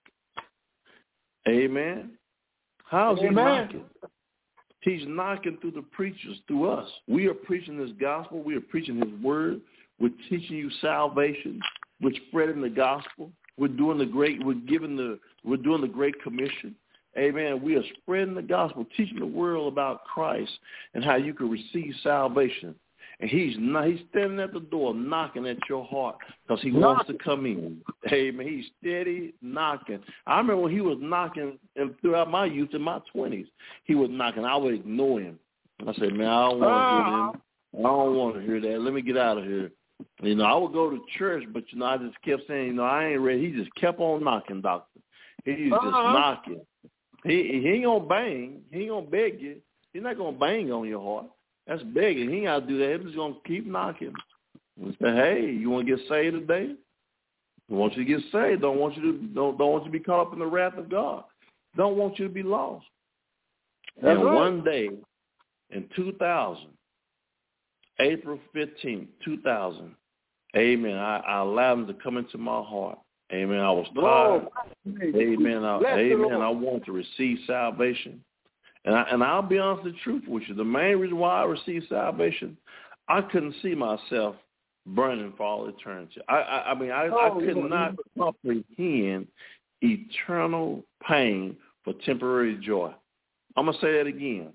[SPEAKER 2] Amen. How's Amen. He knocking? He's knocking through the preachers, through us. We are preaching this gospel. We are preaching his word. We're teaching you salvation. We're spreading the gospel. We're doing the great, we're giving the, we're doing the Great Commission. Amen. We are spreading the gospel, teaching the world about Christ and how you can receive salvation. And he's not, he's standing at the door knocking at your heart because he wants to come in. Amen. He's steady knocking. I remember when he was knocking and throughout my youth in my twenties, he was knocking. I would ignore him. I said, man, I don't want to hear him. I don't want to hear that. Let me get out of here. You know, I would go to church, but, you know, I just kept saying, you know, I ain't ready. He just kept on knocking, doctor. He's uh-huh. just knocking. He, he ain't going to bang. He ain't going to beg you. He's not going to bang on your heart. That's begging. He ain't got to do that. He's just going to keep knocking. And say, hey, you want to get saved today? I want you to get saved. Don't want you to don't, don't want you to be caught up in the wrath of God. Don't want you to be lost. That's and right. One day in two thousand, April fifteenth, two thousand, amen, I, I allowed him to come into my heart. Amen. I was tired. Amen. I, amen. I wanted to receive salvation. And, I, and I'll be honest with the truth with you. The main reason why I received salvation, I couldn't see myself burning for all eternity. I, I, I mean, I, oh, I could not comprehend eternal pain for temporary joy. I'm going to say that again.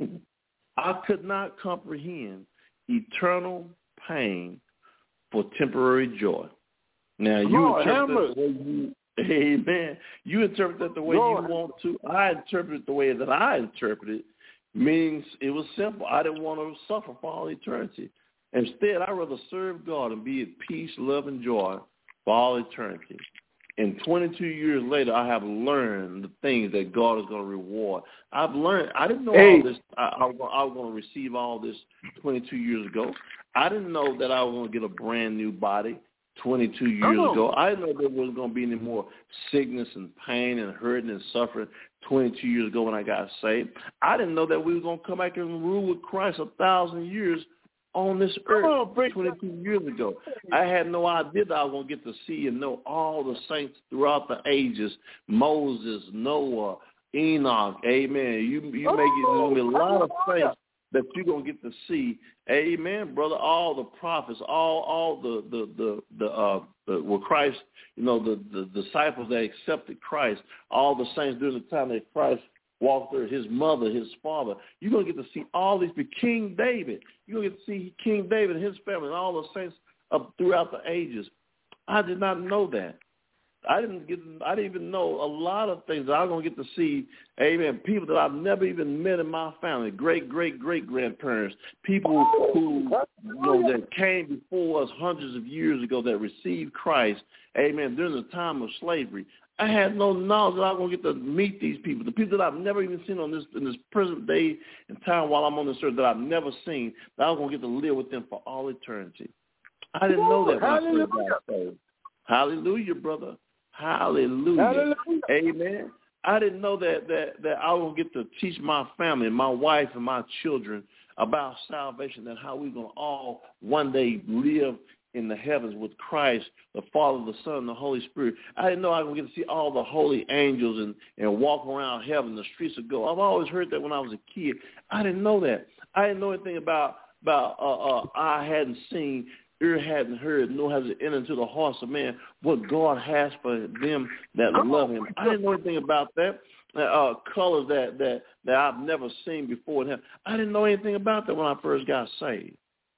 [SPEAKER 2] I could not comprehend eternal pain for temporary joy. Now, you
[SPEAKER 1] Lord,
[SPEAKER 2] interpret the way you, amen. You interpret it the way Lord. You want to. I interpret it the way that I interpret it, means it was simple. I didn't want to suffer for all eternity. Instead, I'd rather serve God and be at peace, love, and joy for all eternity. And twenty-two years later, I have learned the things that God is going to reward. I've learned. I didn't know hey. all this. I, I, I was going to receive all this twenty-two years ago. I didn't know that I was going to get a brand new body twenty-two years oh. ago. I didn't know there wasn't going to be any more sickness and pain and hurting and suffering twenty-two years ago when I got saved. I didn't know that we were going to come back and rule with Christ a thousand years on this earth on, twenty-two years ago. I had no idea that I was going to get to see and know all the saints throughout the ages, Moses, Noah, Enoch, amen. You you make it, there's going to be a lot of saints that you're going to get to see, amen, brother, all the prophets, all all the, the, the, the uh, the, well, Christ, you know, the, the disciples that accepted Christ, all the saints during the time that Christ walked there, his mother, his father. You're going to get to see all these, King David. You're going to get to see King David and his family and all the saints up throughout the ages. I did not know that. I didn't get. I didn't even know a lot of things that I'm going to get to see. Amen. People that I've never even met in my family, great, great, great grandparents, people who you know that came before us hundreds of years ago that received Christ. Amen. During the time of slavery, I had no knowledge that I was going to get to meet these people, the people that I've never even seen on this in this present day and time while I'm on this earth that I've never seen. That I was going to get to live with them for all eternity. I didn't know that when I first got saved. Hallelujah, brother. Hallelujah. Hallelujah. Amen. I didn't know that, that, that I was going to get to teach my family, my wife, and my children about salvation and how we're going to all one day live in the heavens with Christ, the Father, the Son, and the Holy Spirit. I didn't know I was going to get to see all the holy angels and, and walk around heaven, the streets of gold. I've always heard that when I was a kid. I didn't know that. I didn't know anything about, about uh, uh, I hadn't seen, ear hadn't heard, nor has it entered into the hearts of man what God has for them that love him. I didn't know anything about that. Uh, colors that, that, that I've never seen before in heaven. I didn't know anything about that when I first got saved.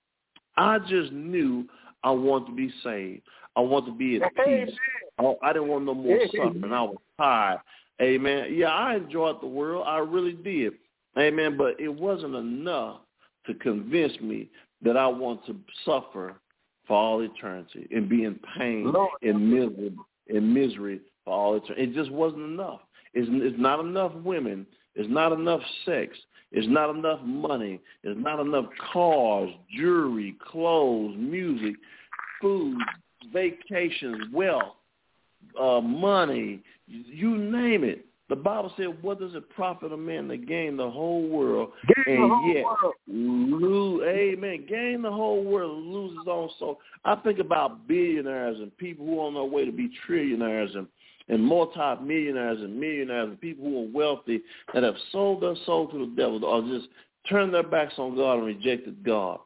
[SPEAKER 2] I just knew I wanted to be saved. I wanted to be at peace. I, I didn't want no more suffering. I was tired. Amen. Yeah, I enjoyed the world. I really did. Amen. But it wasn't enough to convince me that I want to suffer for all eternity and be in pain Lord. and misery in misery for all eternity. It just wasn't enough. It's, it's not enough women. It's not enough sex. It's not enough money. It's not enough cars, jewelry, clothes, music, food, vacations, wealth, uh, money, you name it. The Bible said, what does it profit a man to gain the whole world gain and whole yet world. lose, amen, gain the whole world and lose his own soul? I think about billionaires and people who are on their way to be trillionaires and, and multi-millionaires and millionaires and people who are wealthy that have sold their soul to the devil or just turned their backs on God and rejected God.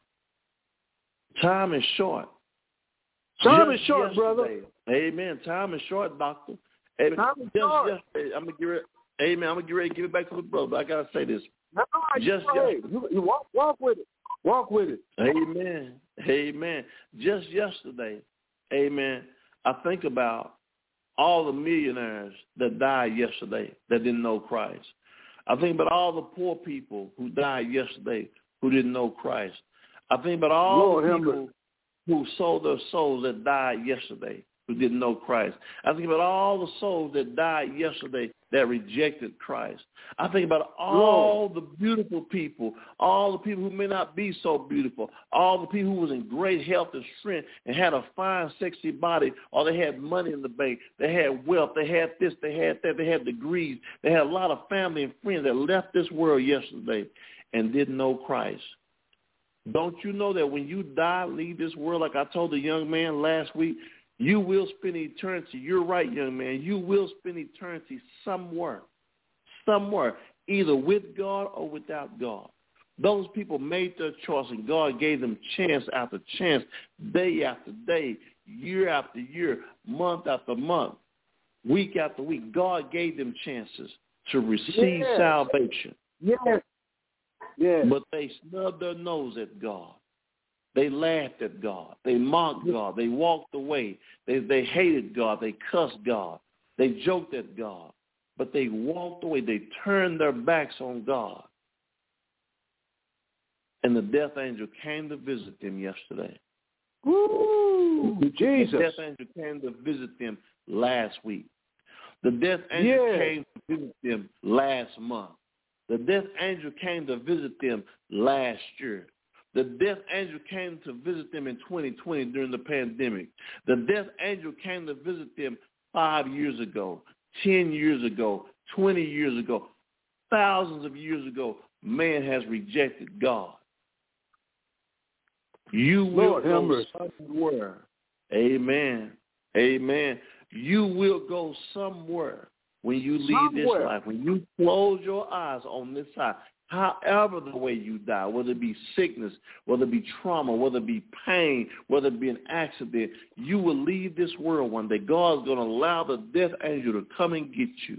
[SPEAKER 2] Time is short.
[SPEAKER 1] Time
[SPEAKER 2] just
[SPEAKER 1] is short,
[SPEAKER 2] yesterday.
[SPEAKER 1] brother.
[SPEAKER 2] Amen. Time is short, doctor. Amen.
[SPEAKER 1] Time is
[SPEAKER 2] just
[SPEAKER 1] short.
[SPEAKER 2] yesterday, I'm gonna get ready. Amen. I'm gonna get ready to give it back to the brother. But I gotta say this.
[SPEAKER 1] No,
[SPEAKER 2] just
[SPEAKER 1] yesterday, you, you walk, walk with it. Walk with it.
[SPEAKER 2] Amen. Amen. Just yesterday, amen. I think about all the millionaires that died yesterday that didn't know Christ. I think about all the poor people who died yesterday who didn't know Christ. I think about all
[SPEAKER 1] Lord
[SPEAKER 2] the people
[SPEAKER 1] Hammer.
[SPEAKER 2] who sold their souls that died yesterday who didn't know Christ. I think about all the souls that died yesterday that rejected Christ. I think about all
[SPEAKER 1] Lord.
[SPEAKER 2] the beautiful people, all the people who may not be so beautiful, all the people who was in great health and strength and had a fine, sexy body, or they had money in the bank, they had wealth, they had this, they had that, they had degrees, they had a lot of family and friends that left this world yesterday and didn't know Christ. Don't you know that when you die, leave this world, like I told the young man last week, you will spend eternity. You're right, young man. You will spend eternity somewhere, somewhere, either with God or without God. Those people made their choice, and God gave them chance after chance, day after day, year after year, month after month, week after week. God gave them chances to receive
[SPEAKER 1] yes.
[SPEAKER 2] salvation.
[SPEAKER 1] Yes. Yes.
[SPEAKER 2] But they snubbed their nose at God. They laughed at God. They mocked God. They walked away. They they hated God. They cussed God. They joked at God. But they walked away. They turned their backs on God. And the death angel came to visit them yesterday.
[SPEAKER 1] Woo, Jesus.
[SPEAKER 2] The death angel came to visit them last week. The death angel
[SPEAKER 1] yes.
[SPEAKER 2] came to visit them last month. The death angel came to visit them last year. The death angel came to visit them in twenty twenty during the pandemic. The death angel came to visit them five years ago, ten years ago, twenty years ago, thousands of years ago. Man has rejected God. You will
[SPEAKER 1] Lord,
[SPEAKER 2] go somewhere. Amen. Amen. You will go somewhere when you leave
[SPEAKER 1] somewhere.
[SPEAKER 2] this life, when you close your eyes on this side. However the way you die, whether it be sickness, whether it be trauma, whether it be pain, whether it be an accident, you will leave this world one day. God's going to allow the death angel to come and get you.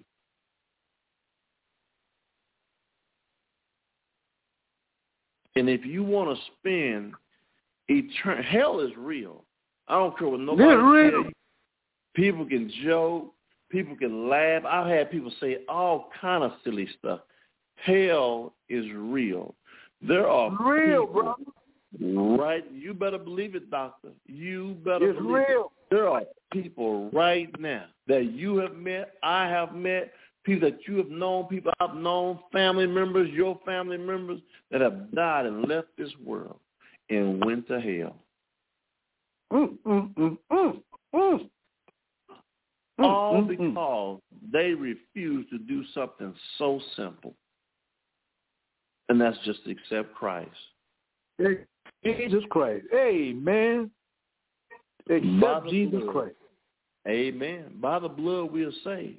[SPEAKER 2] And if you want to spend eternity, hell is real. I don't care what nobody tell you. People can joke. People can laugh. I've had people say all kind of silly stuff. Hell is real. There are
[SPEAKER 1] real,
[SPEAKER 2] people,
[SPEAKER 1] bro.
[SPEAKER 2] right? You better believe it, doctor. You better
[SPEAKER 1] it's
[SPEAKER 2] believe
[SPEAKER 1] real.
[SPEAKER 2] it. There are people right now that you have met, I have met, people that you have known, people I've known, family members, your family members that have died and left this world and went to hell.
[SPEAKER 1] Mm, mm, mm, mm, mm.
[SPEAKER 2] All
[SPEAKER 1] mm,
[SPEAKER 2] because
[SPEAKER 1] mm.
[SPEAKER 2] they refuse to do something so simple. And that's just to accept Christ.
[SPEAKER 1] Jesus Christ. Amen. Accept Jesus
[SPEAKER 2] blood.
[SPEAKER 1] Christ.
[SPEAKER 2] Amen. By the blood we are saved.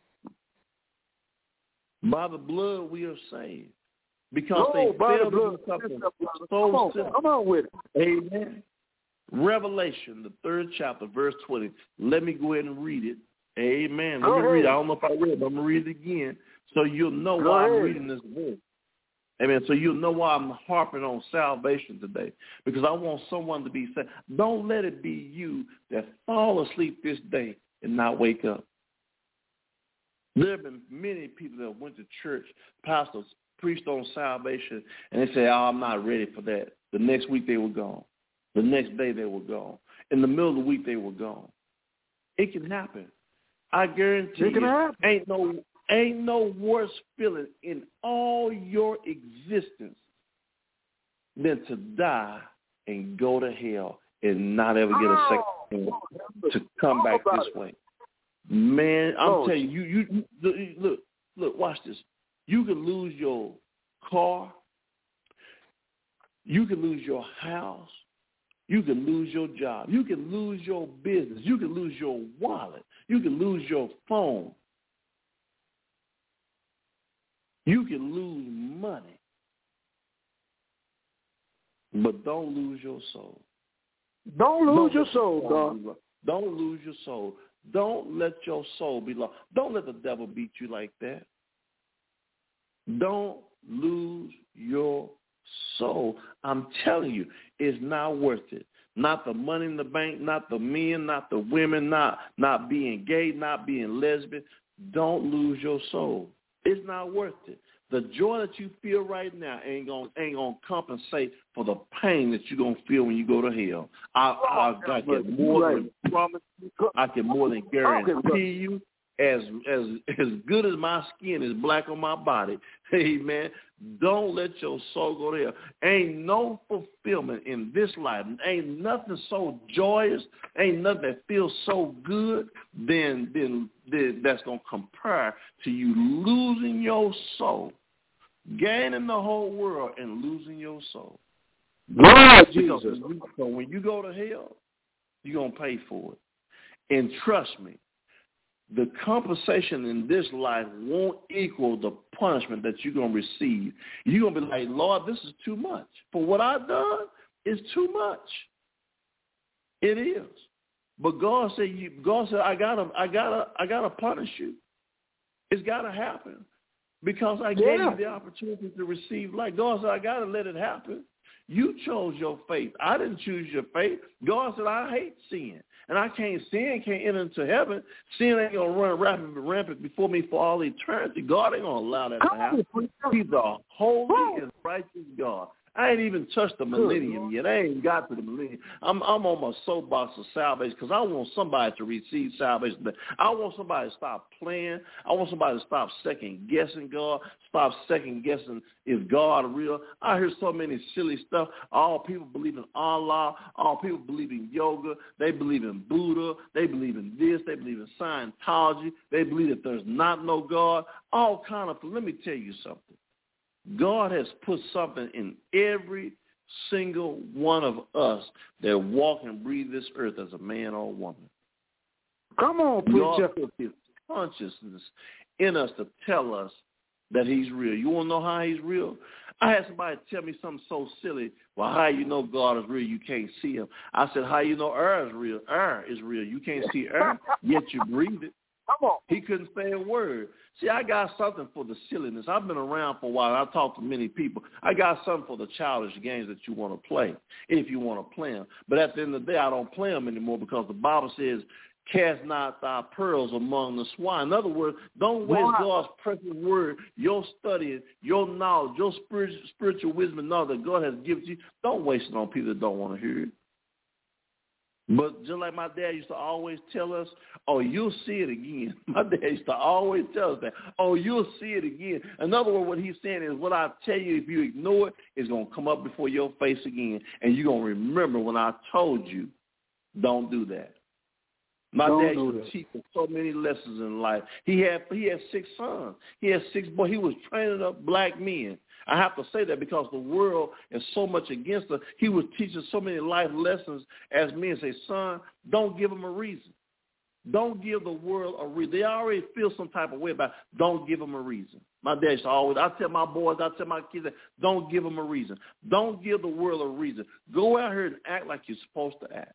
[SPEAKER 2] By the blood we are saved. Because
[SPEAKER 1] oh,
[SPEAKER 2] they failed to do something so
[SPEAKER 1] come on,
[SPEAKER 2] simple.
[SPEAKER 1] Come on with it.
[SPEAKER 2] Amen. Revelation, the third chapter, verse twenty. Let me go ahead and read it. Amen. Let
[SPEAKER 1] go
[SPEAKER 2] me
[SPEAKER 1] ahead.
[SPEAKER 2] read it. I don't know if I read it, but I'm going to read it again so you'll know
[SPEAKER 1] go
[SPEAKER 2] why
[SPEAKER 1] ahead.
[SPEAKER 2] I'm reading this book. Amen. So you'll know why I'm harping on salvation today, because I want someone to be saved. Don't let it be you that fall asleep this day and not wake up. There have been many people that went to church, pastors preached on salvation, and they say, oh, I'm not ready for that. The next week they were gone. The next day they were gone. In the middle of the week they were gone. It can happen. I guarantee
[SPEAKER 1] it can
[SPEAKER 2] you.
[SPEAKER 1] happen.
[SPEAKER 2] Ain't no ain't no worse feeling in all your existence than to die and go to hell and not ever get a second chance to come back this way. Man, I'm
[SPEAKER 1] oh,
[SPEAKER 2] telling you, you, you, you, look, look, watch this. You can lose your car. You can lose your house. You can lose your job. You can lose your business. You can lose your wallet. You can lose your phone. You can lose money. But don't lose your soul.
[SPEAKER 1] Don't lose
[SPEAKER 2] don't
[SPEAKER 1] your soul, God.
[SPEAKER 2] Don't lose your soul. Don't let your soul be lost. Don't let the devil beat you like that. Don't lose your soul. I'm telling you, it's not worth it. Not the money in the bank, not the men, not the women, not, not being gay, not being lesbian. Don't lose your soul. It's not worth it. The joy that you feel right now ain't gonna ain't gonna compensate for the pain that you're gonna feel when you go to hell. I, I, I can more than promise you. I can more than guarantee you. As as as good as my skin is black on my body, hey man, don't let your soul go there. Ain't no fulfillment in this life. Ain't nothing so joyous. Ain't nothing that feels so good than than, than that's gonna compare to you losing your soul, gaining the whole world and losing your soul.
[SPEAKER 1] Lord Jesus.
[SPEAKER 2] When you, so when you go to hell, you're gonna pay for it. And trust me, the compensation in this life won't equal the punishment that you're going to receive. You're going to be like, Lord, this is too much. For what I've done, it's too much. It is. But God said, you, God said, I gotta, I gotta, I gotta punish you. It's got to happen because I gave
[SPEAKER 1] yeah.
[SPEAKER 2] you the opportunity to receive life. God said, I got to let it happen. You chose your faith. I didn't choose your faith. God said, I hate sin. And I can't, sin can't enter into heaven. Sin ain't going to run rampant, rampant before me for all eternity. God ain't going to allow that to happen. He's a holy and righteous God. I ain't even touched the millennium yet. I ain't got to the millennium. I'm, I'm on my soapbox of salvation because I want somebody to receive salvation. I want somebody to stop playing. I want somebody to stop second-guessing God, stop second-guessing, is God real? I hear so many silly stuff. All people believe in Allah. All people believe in yoga. They believe in Buddha. They believe in this. They believe in Scientology. They believe that there's not no God. All kind of, let me tell you something. God has put something in every single one of us that walk and breathe this earth as a man or a woman.
[SPEAKER 1] Come on, preacher.
[SPEAKER 2] God put his consciousness in us to tell us that he's real. You want to know how he's real? I had somebody tell me something so silly. Well, how you know God is real? You can't see him. I said, how you know air is real? Air is real. You can't see air, yet you breathe it.
[SPEAKER 1] Come on.
[SPEAKER 2] He couldn't say a word. See, I got something for the silliness. I've been around for a while. I've talked to many people. I got something for the childish games that you want to play, if you want to play them. But at the end of the day, I don't play them anymore because the Bible says, cast not thy pearls among the swine. In other words, don't waste God's precious word, your studying, your knowledge, your spiritual, spiritual wisdom and knowledge that God has given you. Don't waste it on people that don't want to hear it. But just like my dad used to always tell us, oh, you'll see it again. My dad used to always tell us that, oh, you'll see it again. In other words, what he's saying is what I tell you, if you ignore it, it's going to come up before your face again, and you're going to remember when I told you, don't do that. My
[SPEAKER 1] Don't
[SPEAKER 2] dad used to teach us so many lessons in life. He had he had six sons. He had six boys. He was training up black men. I have to say that because the world is so much against us. He was teaching so many life lessons as men. Say, son, don't give them a reason. Don't give the world a reason. They already feel some type of way about it. Don't give them a reason. My dad used to always, I tell my boys, I tell my kids, don't give them a reason. Don't give the world a reason. Go out here and act like you're supposed to act.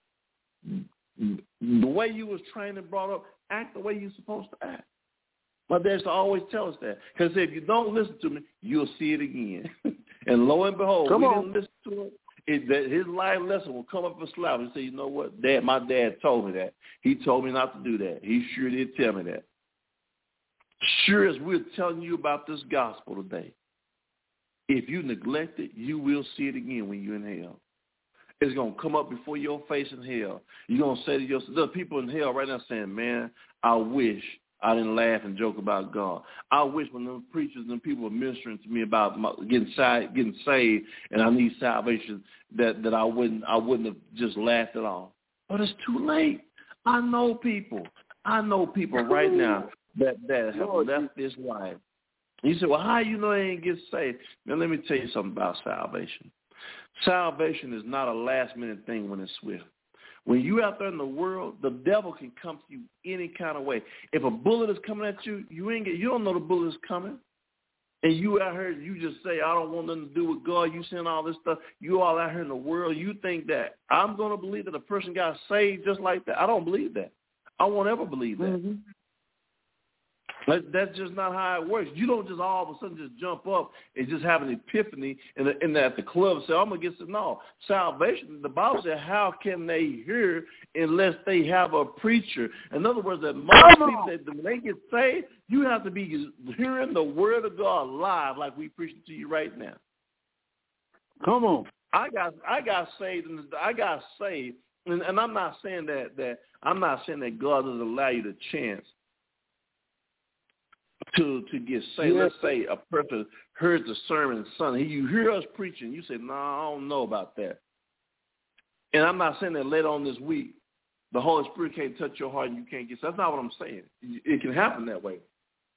[SPEAKER 2] The way you was trained and brought up, act the way you're supposed to act. My dad used to always tell us that. Because if you don't listen to me, you'll see it again. And lo and behold,
[SPEAKER 1] Come
[SPEAKER 2] we
[SPEAKER 1] on.
[SPEAKER 2] didn't listen to him. It, that his life lesson will come up and slap and say, you know what, Dad, my dad told me that. He told me not to do that. He sure did tell me that. Sure as we're telling you about this gospel today, if you neglect it, you will see it again when you're in hell. is going to come up before your face in hell. You're going to say to yourself, there are people in hell right now saying, man, I wish I didn't laugh and joke about God. I wish when those preachers and people were ministering to me about my, getting saved, getting saved, and I need salvation, that, that I wouldn't I wouldn't have just laughed at all. But it's too late. I know people. I know people right now that, that have Lord, left this life. You say, well, how you know they ain't get saved? Now, let me tell you something about salvation. Salvation is not a last-minute thing when it's swift. When you out there in the world, the devil can come to you any kind of way. If a bullet is coming at you, you ain't get, you don't know the bullet is coming. And you out here, you just say, I don't want nothing to do with God. You saying all this stuff. You all out here in the world, you think that I'm going to believe that a person got saved just like that. I don't believe that. I won't ever believe that. Mm-hmm. That, that's just not how it works. You don't just all of a sudden just jump up and just have an epiphany in the, in the, at the club and say, I'm going to get some. No. Salvation, the Bible says, how can they hear unless they have a preacher? In other words, that most people, that when they get saved, you have to be hearing the word of God live like we preaching to you right now.
[SPEAKER 1] Come on.
[SPEAKER 2] I got I got saved, and I got saved, and, and I'm not saying that, that I'm not saying that God doesn't allow you the chance to to get saved. Yes. Let's say a person heard the sermon Sunday. You hear us preaching. You say, no, I don't know about that. And I'm not saying that later on this week, the Holy Spirit can't touch your heart and you can't get saved. That's not what I'm saying. It can happen that way.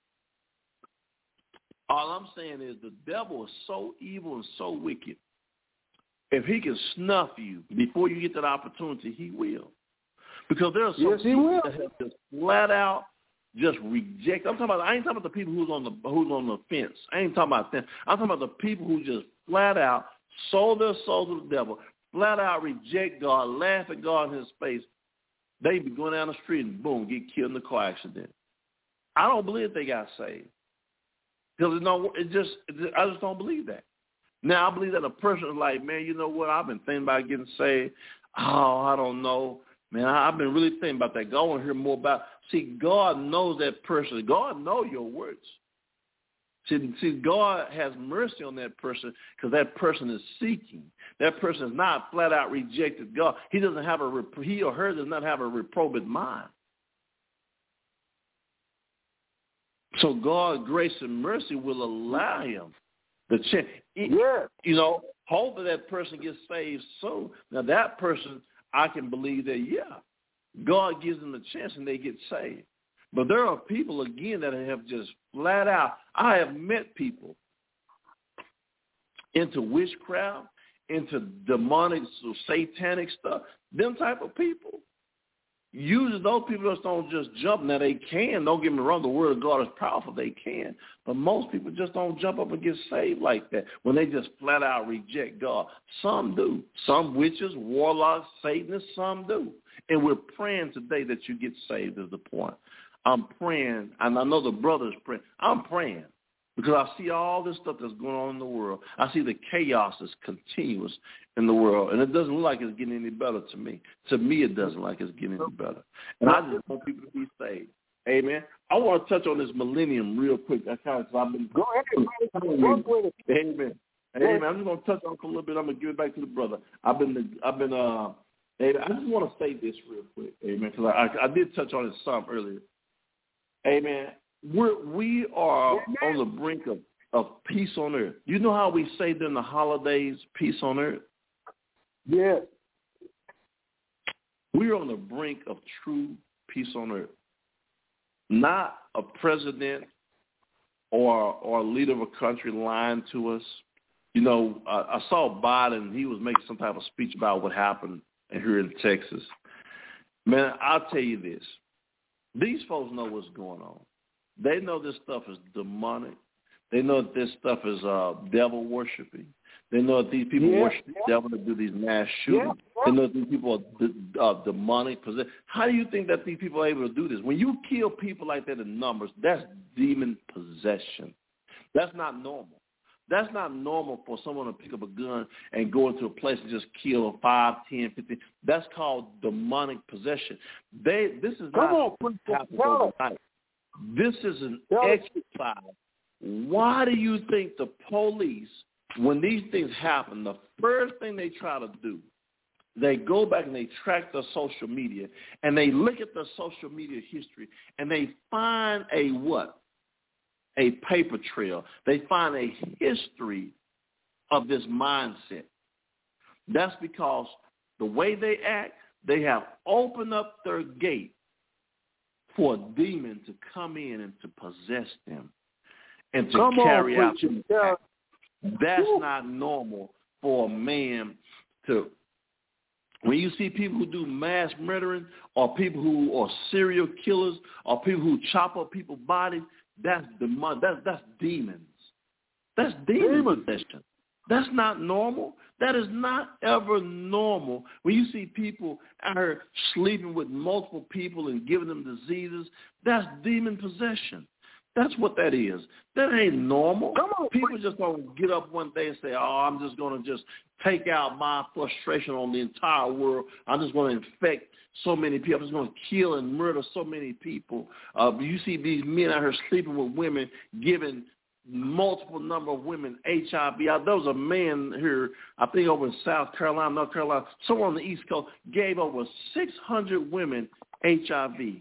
[SPEAKER 2] All I'm saying is the devil is so evil and so wicked. If he can snuff you before you get that opportunity, he will. Because there are some yes, people that have just flat out just reject. I'm talking about. I ain't talking about the people who's on the who's on the fence. I ain't talking about them. I'm talking about the people who just flat out sold their soul to the devil, flat out reject God, laugh at God in His face. They be going down the street and boom, get killed in a car accident. I don't believe they got saved because no, it just I just don't believe that. Now I believe that a person is like, man, you know what? I've been thinking about getting saved. Oh, I don't know. Man, I've been really thinking about that. God, I want to hear more about. See, God knows that person. God knows your words. See, see, God has mercy on that person because that person is seeking. That person is not flat out rejected God. He doesn't have a he or her does not have a reprobate mind. So God, grace and mercy will allow him the chance.
[SPEAKER 1] Yeah.
[SPEAKER 2] You know, hopefully that person gets saved soon. Now that person, I can believe that, yeah, God gives them a chance and they get saved. But there are people, again, that have just flat out, I have met people into witchcraft, into demonic, so satanic stuff, them type of people. Usually those people just don't just jump. Now they can, don't get me wrong, the word of God is powerful, they can. But most people just don't jump up and get saved like that when they just flat out reject God. Some do. Some witches, warlocks, Satanists, some do. And we're praying today that you get saved is the point. I'm praying, and I know the brothers praying. I'm praying because I see all this stuff that's going on in the world. I see the chaos is continuous in the world, and it doesn't look like it's getting any better to me. To me, it doesn't like it's getting any better. And I just want people to be saved. Amen. I want to touch on this millennium real quick. I kind of, I've been.
[SPEAKER 1] Go ahead. Go
[SPEAKER 2] ahead. Amen. Amen. I'm just going to touch on it for a little bit. I'm going to give it back to the brother. I've been, I've been, uh, amen. I just want to say this real quick. Amen. Because I, I, I did touch on it some earlier. Amen. We're, we are Amen. On the brink of, of peace on earth. You know how we say during the holidays, peace on earth?
[SPEAKER 1] Yeah.
[SPEAKER 2] We're on the brink of true peace on earth. Not a president or or a leader of a country lying to us. You know, I, I saw Biden. He was making some type of speech about what happened here in Texas. Man, I'll tell you this. These folks know what's going on. They know this stuff is demonic. They know that this stuff is uh, devil worshiping. They know that these people yeah, worship yeah. the devil to do these mass shootings. Yeah, they know that these people are uh, demonic possessed. How do you think that these people are able to do this? When you kill people like that in numbers, that's demon possession. That's not normal. That's not normal for someone to pick up a gun and go into a place and just kill five, ten, fifteen. That's called demonic possession. They, this is
[SPEAKER 1] Come
[SPEAKER 2] not
[SPEAKER 1] on,
[SPEAKER 2] happening overnight. This is an exercise. Why do you think the police, when these things happen, the first thing they try to do they go back and they track their social media, and they look at their social media history, and they find a what? A paper trail. They find a history of this mindset. That's because the way they act, they have opened up their gate for a demon to come in and to possess them and to
[SPEAKER 1] Come
[SPEAKER 2] carry
[SPEAKER 1] on,
[SPEAKER 2] out.
[SPEAKER 1] yeah.
[SPEAKER 2] That's not normal for a man to. When you see people who do mass murdering, or people who are serial killers, or people who chop up people's bodies, that's demon. That's that's demons. That's demon
[SPEAKER 1] Demons.
[SPEAKER 2] possession. That's not normal. That is not ever normal. When you see people out here sleeping with multiple people and giving them diseases, that's demon possession. That's what that is. That ain't normal.
[SPEAKER 1] Come on,
[SPEAKER 2] people just don't get up one day and say, oh, I'm just going to just take out my frustration on the entire world. I'm just going to infect so many people. I'm just going to kill and murder so many people. Uh, you see these men out here sleeping with women, giving multiple number of women H I V. There was a man here, I think over in South Carolina, North Carolina, somewhere on the East Coast, gave over six hundred women H I V.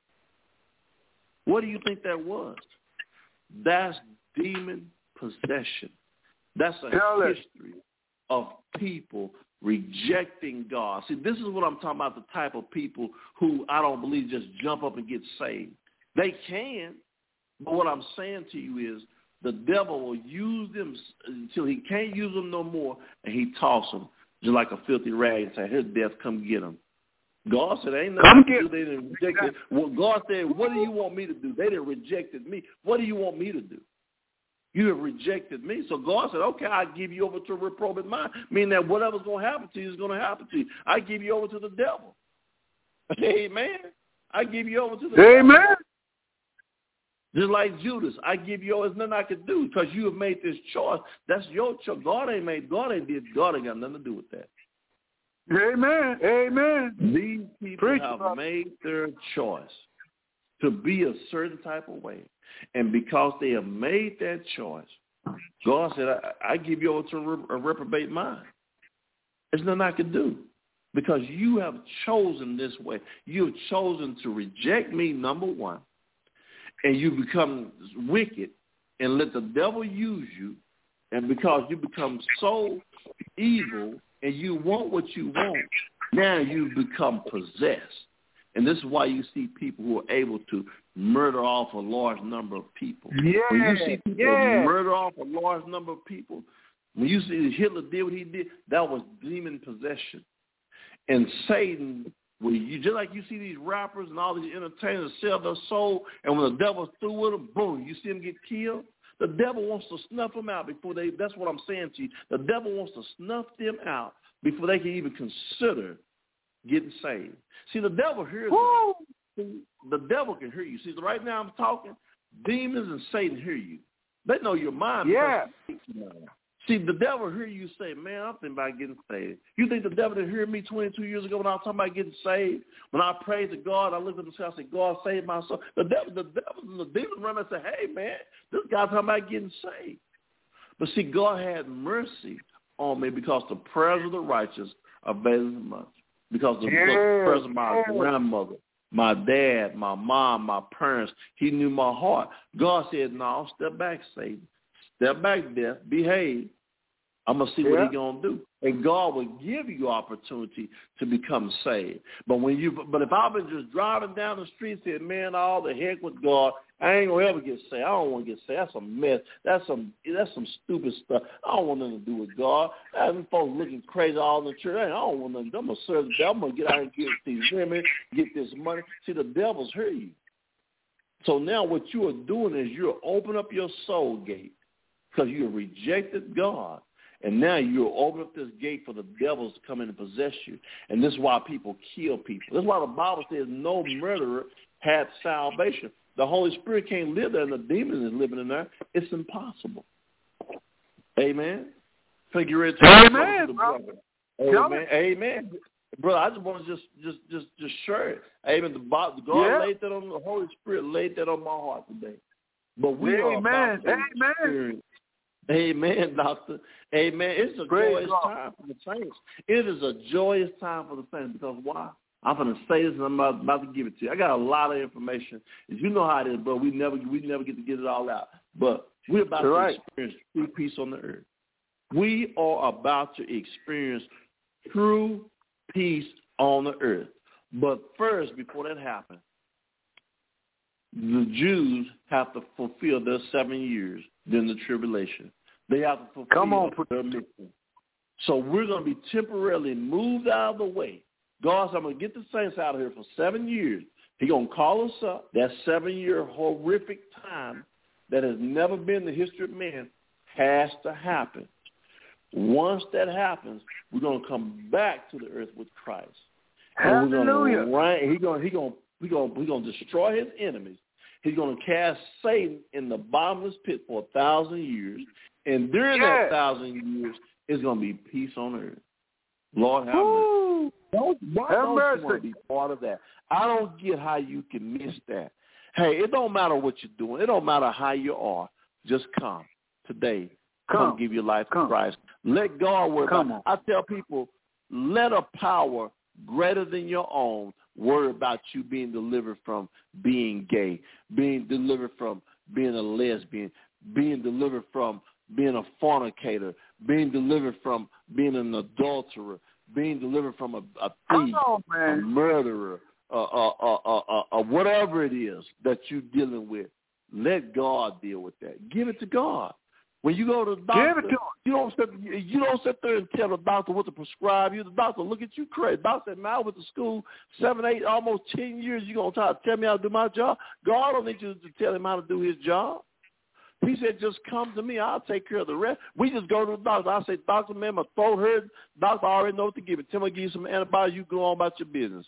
[SPEAKER 2] What do you think that was? That's demon possession. That's a history of people rejecting God. See, this is what I'm talking about, the type of people who I don't believe just jump up and get saved. They can, but what I'm saying to you is the devil will use them until he can't use them no more, and he toss them just like a filthy rag and say, here's death, come get them. God said, ain't nothing to do. They didn't reject it. Well, God said, what do you want me to do? They didn't rejected me. What do you want me to do? You have rejected me. So God said, okay, I give you over to a reprobate mind, meaning that whatever's going to happen to you is going to happen to you. I give you over to the devil. Amen. I give you over to the
[SPEAKER 1] Amen.
[SPEAKER 2] devil. Just like Judas, I give you over. There's nothing I can do because you have made this choice. That's your choice. God ain't made, God ain't did, God ain't got nothing to do with that.
[SPEAKER 1] Amen. Amen.
[SPEAKER 2] These people
[SPEAKER 1] Preach
[SPEAKER 2] have
[SPEAKER 1] about
[SPEAKER 2] made their choice to be a certain type of way. And because they have made that choice, God said, I, I give you over to a reprobate mind. There's nothing I can do because you have chosen this way. You have chosen to reject me, number one, and you become wicked and let the devil use you. And because you become so evil and you want what you want, now you become possessed. And this is why you see people who are able to murder off a large number of people.
[SPEAKER 1] Yeah,
[SPEAKER 2] when you see people
[SPEAKER 1] yeah.
[SPEAKER 2] murder off a large number of people, when you see Hitler did what he did, that was demon possession. And Satan, when you, just like you see these rappers and all these entertainers sell their soul, and when the devil's through with them, boom, you see them get killed. The devil wants to snuff them out before they, that's what I'm saying to you. The devil wants to snuff them out before they can even consider getting saved. See, the devil hears you. The devil can hear you. See, right now I'm talking, demons and Satan hear you. They know your mind.
[SPEAKER 1] Yeah.
[SPEAKER 2] See, the devil hear you say, man, I'm thinking about getting saved. You think the devil didn't hear me twenty-two years ago when I was talking about getting saved? When I prayed to God, I looked at the sky and said, God, save my soul. The devil, the devil and the demons run and say, hey, man, this guy's talking about getting saved. But see, God had mercy on me because the prayers of the righteous availeth much. Because the,
[SPEAKER 1] yeah.
[SPEAKER 2] the prayers of my
[SPEAKER 1] yeah.
[SPEAKER 2] grandmother, my dad, my mom, my parents, he knew my heart. God said, no, step back, Satan. Step back, death. Behave. I'm going to see
[SPEAKER 1] yeah.
[SPEAKER 2] what he's going to do. And God will give you opportunity to become saved. But when you, but if I've been just driving down the street saying, man, all the heck with God, I ain't going to ever get saved. I don't want to get saved. That's a mess. That's some, that's some stupid stuff. I don't want nothing to do with God. Them folks looking crazy all in the church. I don't want nothing. I'm going to serve the devil. I'm going to get out and get these women, get this money. See, the devil's heard you. So now what you are doing is you're opening up your soul gate because you have rejected God. And now you'll open up this gate for the devils to come in and possess you. And this is why people kill people. This is why the Bible says no murderer had salvation. The Holy Spirit can't live there and the demon is living in there. It's impossible. Amen. Think you're ready to
[SPEAKER 1] Amen.
[SPEAKER 2] the brother. Amen. Amen. Brother, I just want to just just just just share it. Amen. The God
[SPEAKER 1] yeah.
[SPEAKER 2] laid that on the Holy Spirit laid that on my heart today. But we
[SPEAKER 1] Amen.
[SPEAKER 2] are about to
[SPEAKER 1] Amen.
[SPEAKER 2] experience Amen, Doctor. Amen. It's a
[SPEAKER 1] Praise
[SPEAKER 2] joyous
[SPEAKER 1] God.
[SPEAKER 2] time for the saints. It is a joyous time for the saints because why? I'm going to say this and I'm about, about to give it to you. I got a lot of information. As you know how it is, bro. We never we never get to get it all out. But we're about That's to right. experience true peace on the earth. We are about to experience true peace on the earth. But first, before that happens, the Jews have to fulfill their seven years during the tribulation. They have to fulfill Come on. their mission. So we're going to be temporarily moved out of the way. God said, I'm going to get the saints out of here for seven years. He's going to call us up. That seven-year horrific time that has never been in the history of man has to happen. Once that happens, we're going to come back to the earth with Christ. And
[SPEAKER 1] Hallelujah.
[SPEAKER 2] We're going He's going, he going, he going, he's going to destroy his enemies. He's going to cast Satan in the bottomless pit for a thousand years. And during
[SPEAKER 1] yes.
[SPEAKER 2] that thousand years, it's going to be peace on earth. Lord have mercy. Don't, why
[SPEAKER 1] have
[SPEAKER 2] don't
[SPEAKER 1] mercy.
[SPEAKER 2] you want to be part of that? I don't get how you can miss that. Hey, it don't matter what you're doing. It don't matter how you are. Just come today. Come, come give your life
[SPEAKER 1] come.
[SPEAKER 2] to Christ. Let God worry
[SPEAKER 1] come
[SPEAKER 2] about it. I tell people, let a power greater than your own worry about you being delivered from being gay, being delivered from being a lesbian, being delivered from being a fornicator, being delivered from being an adulterer, being delivered from a, a thief,
[SPEAKER 1] on,
[SPEAKER 2] a murderer, uh, uh, uh, uh, uh, uh, whatever it is that you're dealing with. Let God deal with that. Give it to God. When you go to the doctor, you don't sit, you don't sit there and tell the doctor what to prescribe you. The doctor look at you crazy. The doctor said, man, I went to school seven, eight, almost ten years. You going to try to tell me how to do my job? God don't need you to tell him how to do his job. He said, just come to me. I'll take care of the rest. We just go to the doctor. I say, doctor, man, my throat hurt. Doctor, I already know what to give it. Tell me to give you some antibiotics. You go on about your business.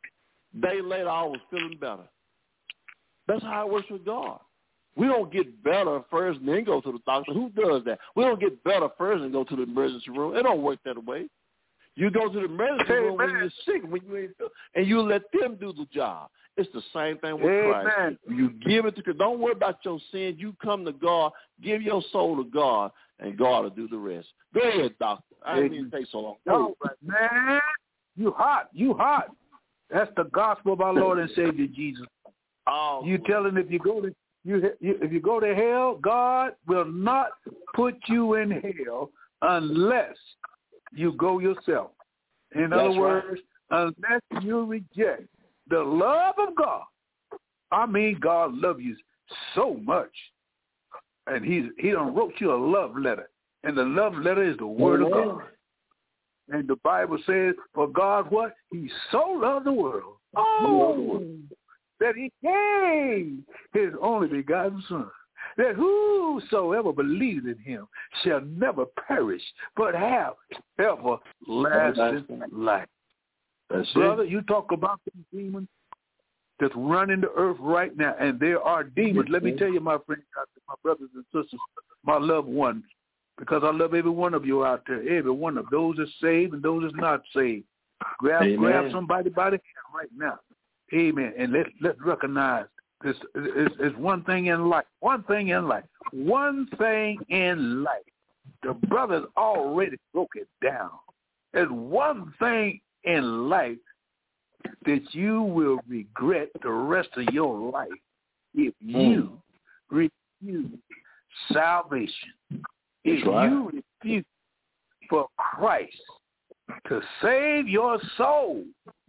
[SPEAKER 2] Day later, I was feeling better. That's how it works with God. We don't get better first and then go to the doctor. Who does that? We don't get better first and go to the emergency room. It don't work that way. You go to the emergency room when you're sick, when you ain't, and you let them do the job. It's the same thing with
[SPEAKER 1] Amen.
[SPEAKER 2] Christ. You give it to God. Don't worry about your sins. You come to God. Give your soul to God, and God will do the rest. Go ahead, doctor. I didn't mean to take so long.
[SPEAKER 1] No, man, you hot. You hot. That's the gospel of our Lord and Savior Jesus.
[SPEAKER 2] Oh,
[SPEAKER 1] you tell him if you go to you, you if you go to hell, God will not put you in hell unless you go yourself. In
[SPEAKER 2] That's
[SPEAKER 1] other words,
[SPEAKER 2] right.
[SPEAKER 1] unless you reject the love of God. I mean, God loves you so much. And he's, he done wrote you a love letter. And the love letter is the word of God. And the Bible says, for God what? He so loved the world. Oh, that he gave his only begotten son. That whosoever believes in him shall never perish, but have everlasting life.
[SPEAKER 2] That's
[SPEAKER 1] Brother,
[SPEAKER 2] it.
[SPEAKER 1] you talk about these demons that's running the earth right now, and there are demons. Let me tell you, my friends, my brothers and sisters, my loved ones, because I love every one of you out there, every one of those that's saved and those that's not saved. Grab,
[SPEAKER 2] Amen.
[SPEAKER 1] grab somebody by the hand right now. Amen. And let's let's recognize this is, is one thing in life. One thing in life. One thing in life. The brothers already broke it down. There's one thing in life that you will regret the rest of your life if you mm. refuse salvation. If
[SPEAKER 2] right.
[SPEAKER 1] you refuse for Christ to save your soul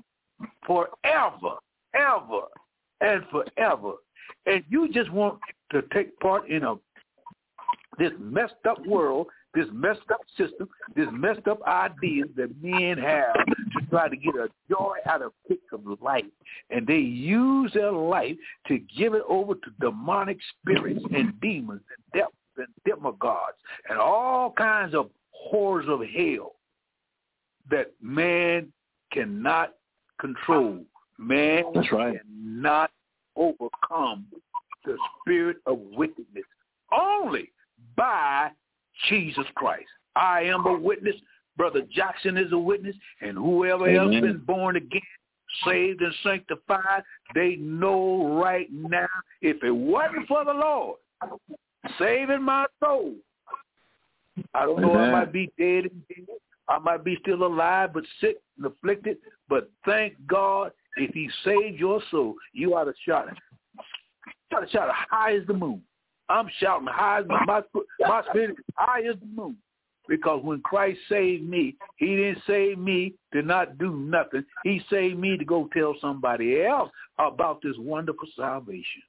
[SPEAKER 1] forever, ever, and forever, and you just want to take part in a this messed up world, this messed up system, this messed up ideas that men have to try to get a joy out of pick of life. And they use their life to give it over to demonic spirits and demons and devils and demagogues and all kinds of horrors of hell that man cannot control. Man
[SPEAKER 2] That's right.
[SPEAKER 1] cannot overcome the spirit of wickedness only by Jesus Christ. I am a witness. Brother Jackson is a witness. And whoever
[SPEAKER 2] Amen.
[SPEAKER 1] else been born again, saved and sanctified, they know right now, if it wasn't for the Lord saving my soul, I don't know,
[SPEAKER 2] Amen.
[SPEAKER 1] I might be dead and dead. I might be still alive but sick and afflicted. But thank God if he saved your soul, you ought to shout it. You ought to shout high as the moon. I'm shouting high as my, my, my spirit is high as the moon. Because when Christ saved me, he didn't save me to not do nothing. He saved me to go tell somebody else about this wonderful salvation.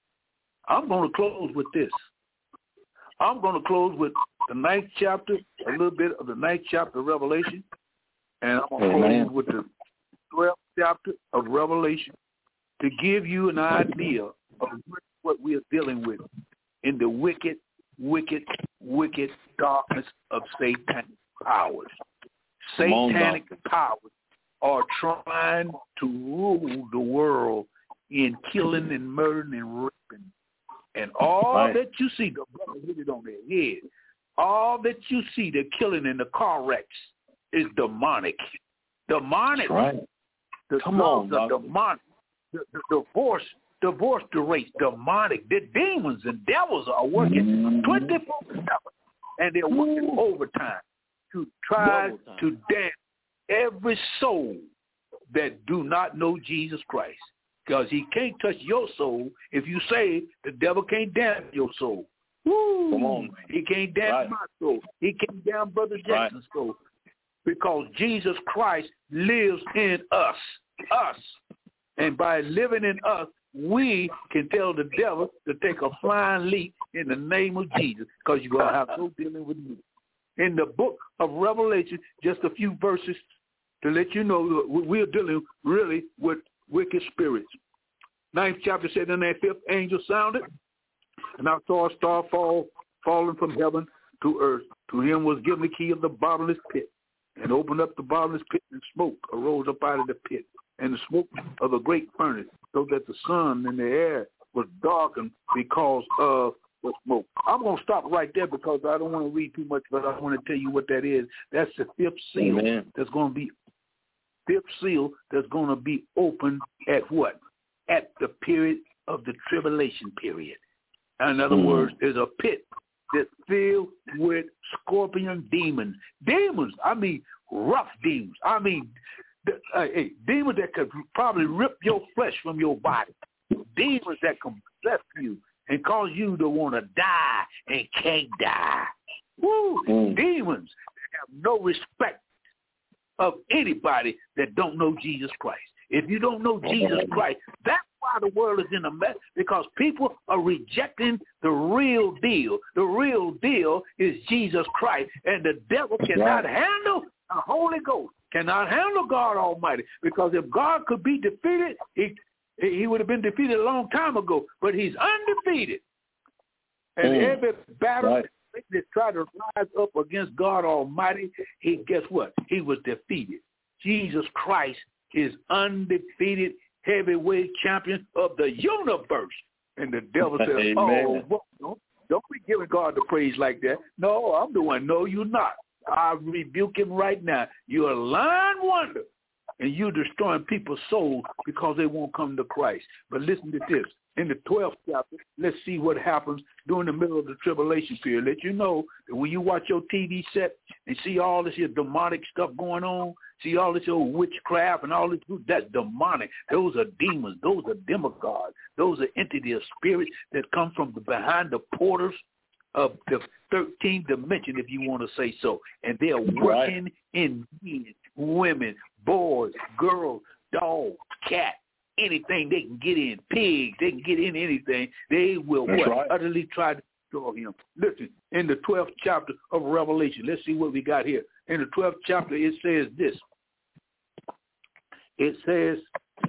[SPEAKER 1] I'm going to close with this. I'm going to close with the ninth chapter, a little bit of the ninth chapter of Revelation, and I'm going to close with the twelfth chapter of Revelation to give you an idea of what we are dealing with in the wicked, wicked, wicked darkness of satanic powers. Satanic powers are trying to rule the world in killing and murdering and raping. And all right. that you see, the brother hit it on their head, all that you see, the killing and the car wrecks is demonic. Demonic.
[SPEAKER 2] Right.
[SPEAKER 1] The
[SPEAKER 2] Come on,
[SPEAKER 1] are demonic. The, the divorce, divorce the race, demonic. The demons and devils are working twenty-four seven, and they're working Ooh. overtime to try to damn every soul that do not know Jesus Christ. Because he can't touch your soul. If you say the devil can't damn your soul. Woo.
[SPEAKER 2] Come on, man.
[SPEAKER 1] He can't damn right. my soul. He can't damn Brother Jackson's right. soul. Because Jesus Christ lives in us. Us. And by living in us, we can tell the devil to take a flying leap in the name of Jesus. Because you're going to have no dealing with me. In the book of Revelation, just a few verses to let you know we're dealing really with wicked spirits. Ninth chapter said, and that fifth angel sounded, and I saw a star fall, falling from heaven to earth. To him was given the key of the bottomless pit, and opened up the bottomless pit, and smoke arose up out of the pit, and the smoke of a great furnace, so that the sun and the air was darkened because of the smoke. I'm going to stop right there because I don't want to read too much, but I want to tell you what that is. That's the fifth seal Amen. that's going to be fifth seal that's going to be open at what? At the period of the tribulation period. In other mm. words, there's a pit that's filled with scorpion demons. Demons, I mean rough demons. I mean uh, hey, demons that could probably rip your flesh from your body. Demons that can possess you and cause you to want to die and can't die. Woo! Mm. Demons that have no respect of anybody that don't know Jesus Christ. If you don't know Jesus Christ, that's why the world is in a mess, because people are rejecting the real deal. The real deal is Jesus Christ, and the devil cannot right. handle the Holy Ghost, cannot handle God Almighty, because if God could be defeated, he, he would have been defeated a long time ago, but he's undefeated. And mm. every battle right. that tried to rise up against God Almighty, he guess what? He was defeated. Jesus Christ is undefeated heavyweight champion of the universe. And the devil says, oh, well, don't, don't be giving God the praise like that. No, I'm the one. No, you're not. I rebuke him right now. You're a lying wonder, and you're destroying people's souls because they won't come to Christ. But listen to this. In the twelfth chapter, let's see what happens during the middle of the tribulation period. Let you know that when you watch your T V set and see all this here demonic stuff going on, see all this old witchcraft and all this, that's demonic. Those are demons. Those are demigods. Those are entities, spirits that come from the, behind the portals of the thirteenth dimension, if you want to say so. And they are working right. in men, women, boys, girls, dogs, cats. Anything they can get in, pigs, they can get in anything, they will what? Right. Utterly try to destroy him. Listen, in the twelfth chapter of Revelation, let's see what we got here. In the twelfth chapter, it says this. It says,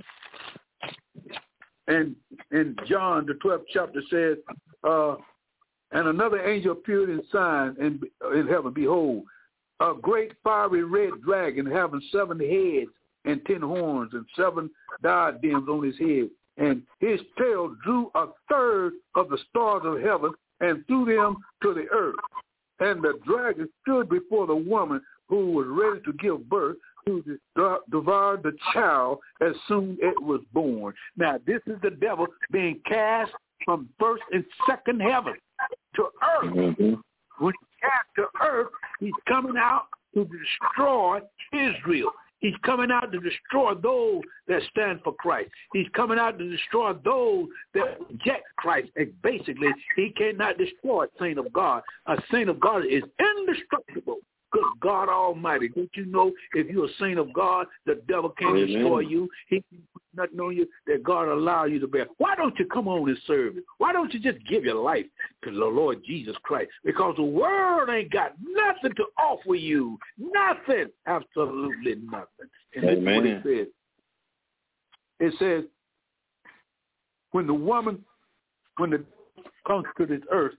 [SPEAKER 1] and in John, the twelfth chapter says, uh, and another angel appeared in sign in, in heaven, behold, a great fiery red dragon having seven heads and ten horns and seven diadems on his head. And his tail drew a third of the stars of heaven and threw them to the earth. And the dragon stood before the woman who was ready to give birth, to devour the child as soon as it was born. Now, this is the devil being cast from first and second heaven to earth. Mm-hmm. When cast to earth, he's coming out to destroy Israel. He's coming out to destroy those that stand for Christ. He's coming out to destroy those that reject Christ. And basically, he cannot destroy a saint of God. A saint of God is indestructible. Good God Almighty. Don't you know if you're a saint of God, the devil can't Amen. Destroy you. He can put nothing on you that God allow you to bear. Why don't you come on and serve him? Why don't you just give your life to the Lord Jesus Christ? Because the world ain't got nothing to offer you. Nothing. Absolutely nothing. And this is what it says. It says, when the woman, when the comes to this earth,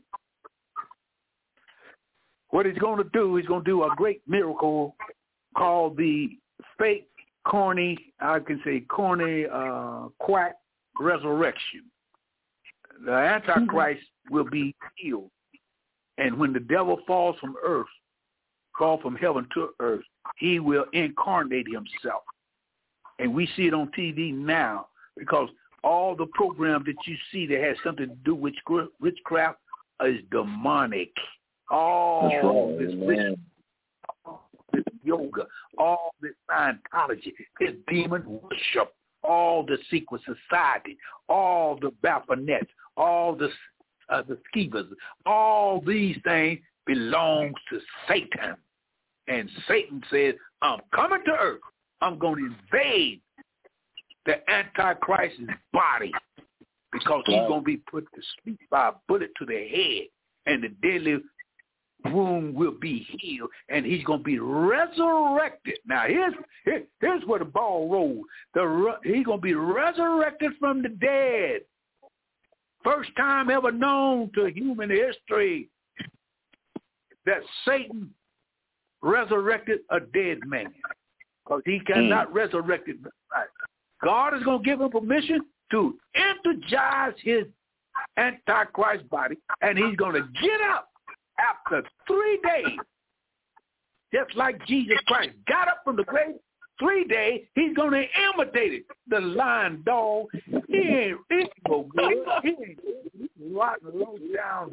[SPEAKER 1] what he's going to do, he's going to do a great miracle called the fake, corny, I can say corny, uh, quack resurrection. The Antichrist will be healed. And when the devil falls from earth, fall from heaven to earth, he will incarnate himself. And we see it on T V now because all the programs that you see that has something to do with witchcraft is demonic. All right, this, this yoga, all this Scientology, this demon worship, all the secret society, all the Baphomet, all the uh, the Skivas, all these things belongs to Satan. And Satan says, I'm coming to earth. I'm going to invade the Antichrist's body because he's going to be put to sleep by a bullet to the head, and the deadly wound will be healed, and he's going to be resurrected. Now, here's here, here's where the ball rolls. The, he's going to be resurrected from the dead. First time ever known to human history that Satan resurrected a dead man, because he cannot mm. resurrect it. God is going to give him permission to energize his Antichrist body, and he's going to get up after three days, just like Jesus Christ got up from the grave. Three days, he's going to imitate it. The lion dog, he ain't, he ain't no good. He ain't rotten low down,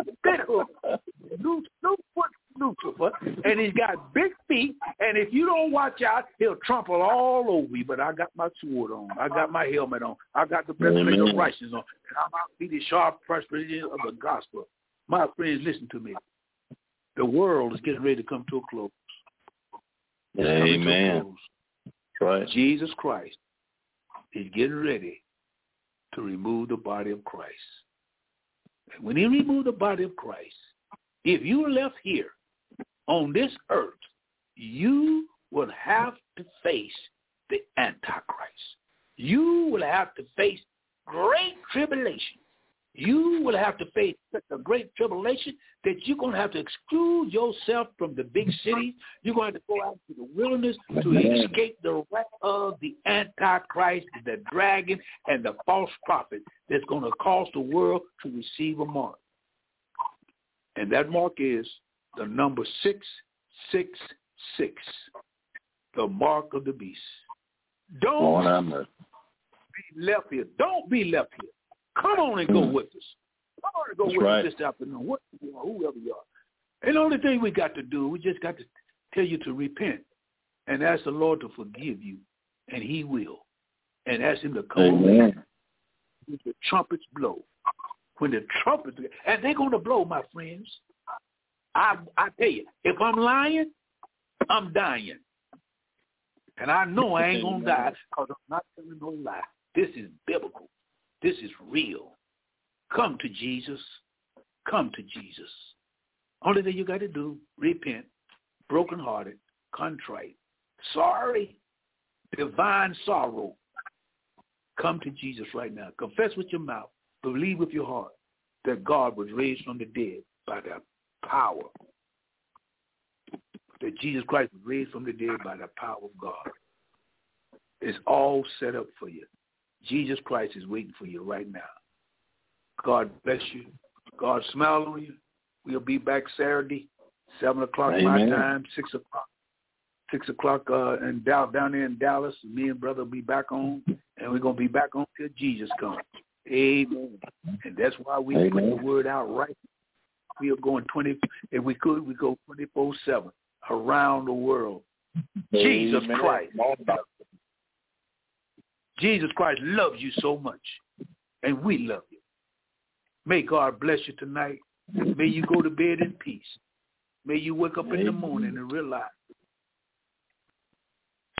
[SPEAKER 1] Lucifer, and he's got big feet, and if you don't watch out, he'll trample all over you. But I got my sword on. I got my helmet on. I got the breastplate of righteousness on. And I'm out to be the sharp perspiration of the gospel. My friends, listen to me. The world is getting ready to come to a close. It's
[SPEAKER 2] Amen.
[SPEAKER 1] Close. Right. Jesus Christ is getting ready to remove the body of Christ. And when he removed the body of Christ, if you were left here on this earth, you will have to face the Antichrist. You will have to face great tribulation. You will have to face such a great tribulation that you're going to have to exclude yourself from the big cities. You're going to go out to the wilderness to escape the wrath of the Antichrist, the dragon, and the false prophet that's going to cause the world to receive a mark. And that mark is the number six six six, the mark of the beast. Don't be left here. Don't be left here. Come on and go mm. with us. Come on and go That's with right. us this afternoon, what, whoever you are. And the only thing we got to do, we just got to tell you to repent and ask the Lord to forgive you, and he will. And ask him to come Amen. On when the trumpets blow. When the trumpets, and they're going to blow, my friends. I, I tell you, if I'm lying, I'm dying. And I know I ain't going to die because I'm not telling no lie. This is biblical. This is real. Come to Jesus. Come to Jesus. Only thing you got to do, repent, brokenhearted, contrite, sorry, divine sorrow. Come to Jesus right now. Confess with your mouth. Believe with your heart that God was raised from the dead by the power. That Jesus Christ was raised from the dead by the power of God. It's all set up for you. Jesus Christ is waiting for you right now. God bless you. God smile on you. We'll be back Saturday, seven o'clock Amen. My time, six o'clock. Six o'clock uh, in Dallas, down there in Dallas. Me and brother will be back on, and we're gonna be back on till Jesus comes. Amen. And that's why we Amen. Put the word out right. We are going twenty. If we could, we go twenty-four seven around the world. Jesus
[SPEAKER 2] Amen.
[SPEAKER 1] Christ. Jesus Christ loves you so much, and we love you. May God bless you tonight. May you go to bed in peace. May you wake up in the morning and realize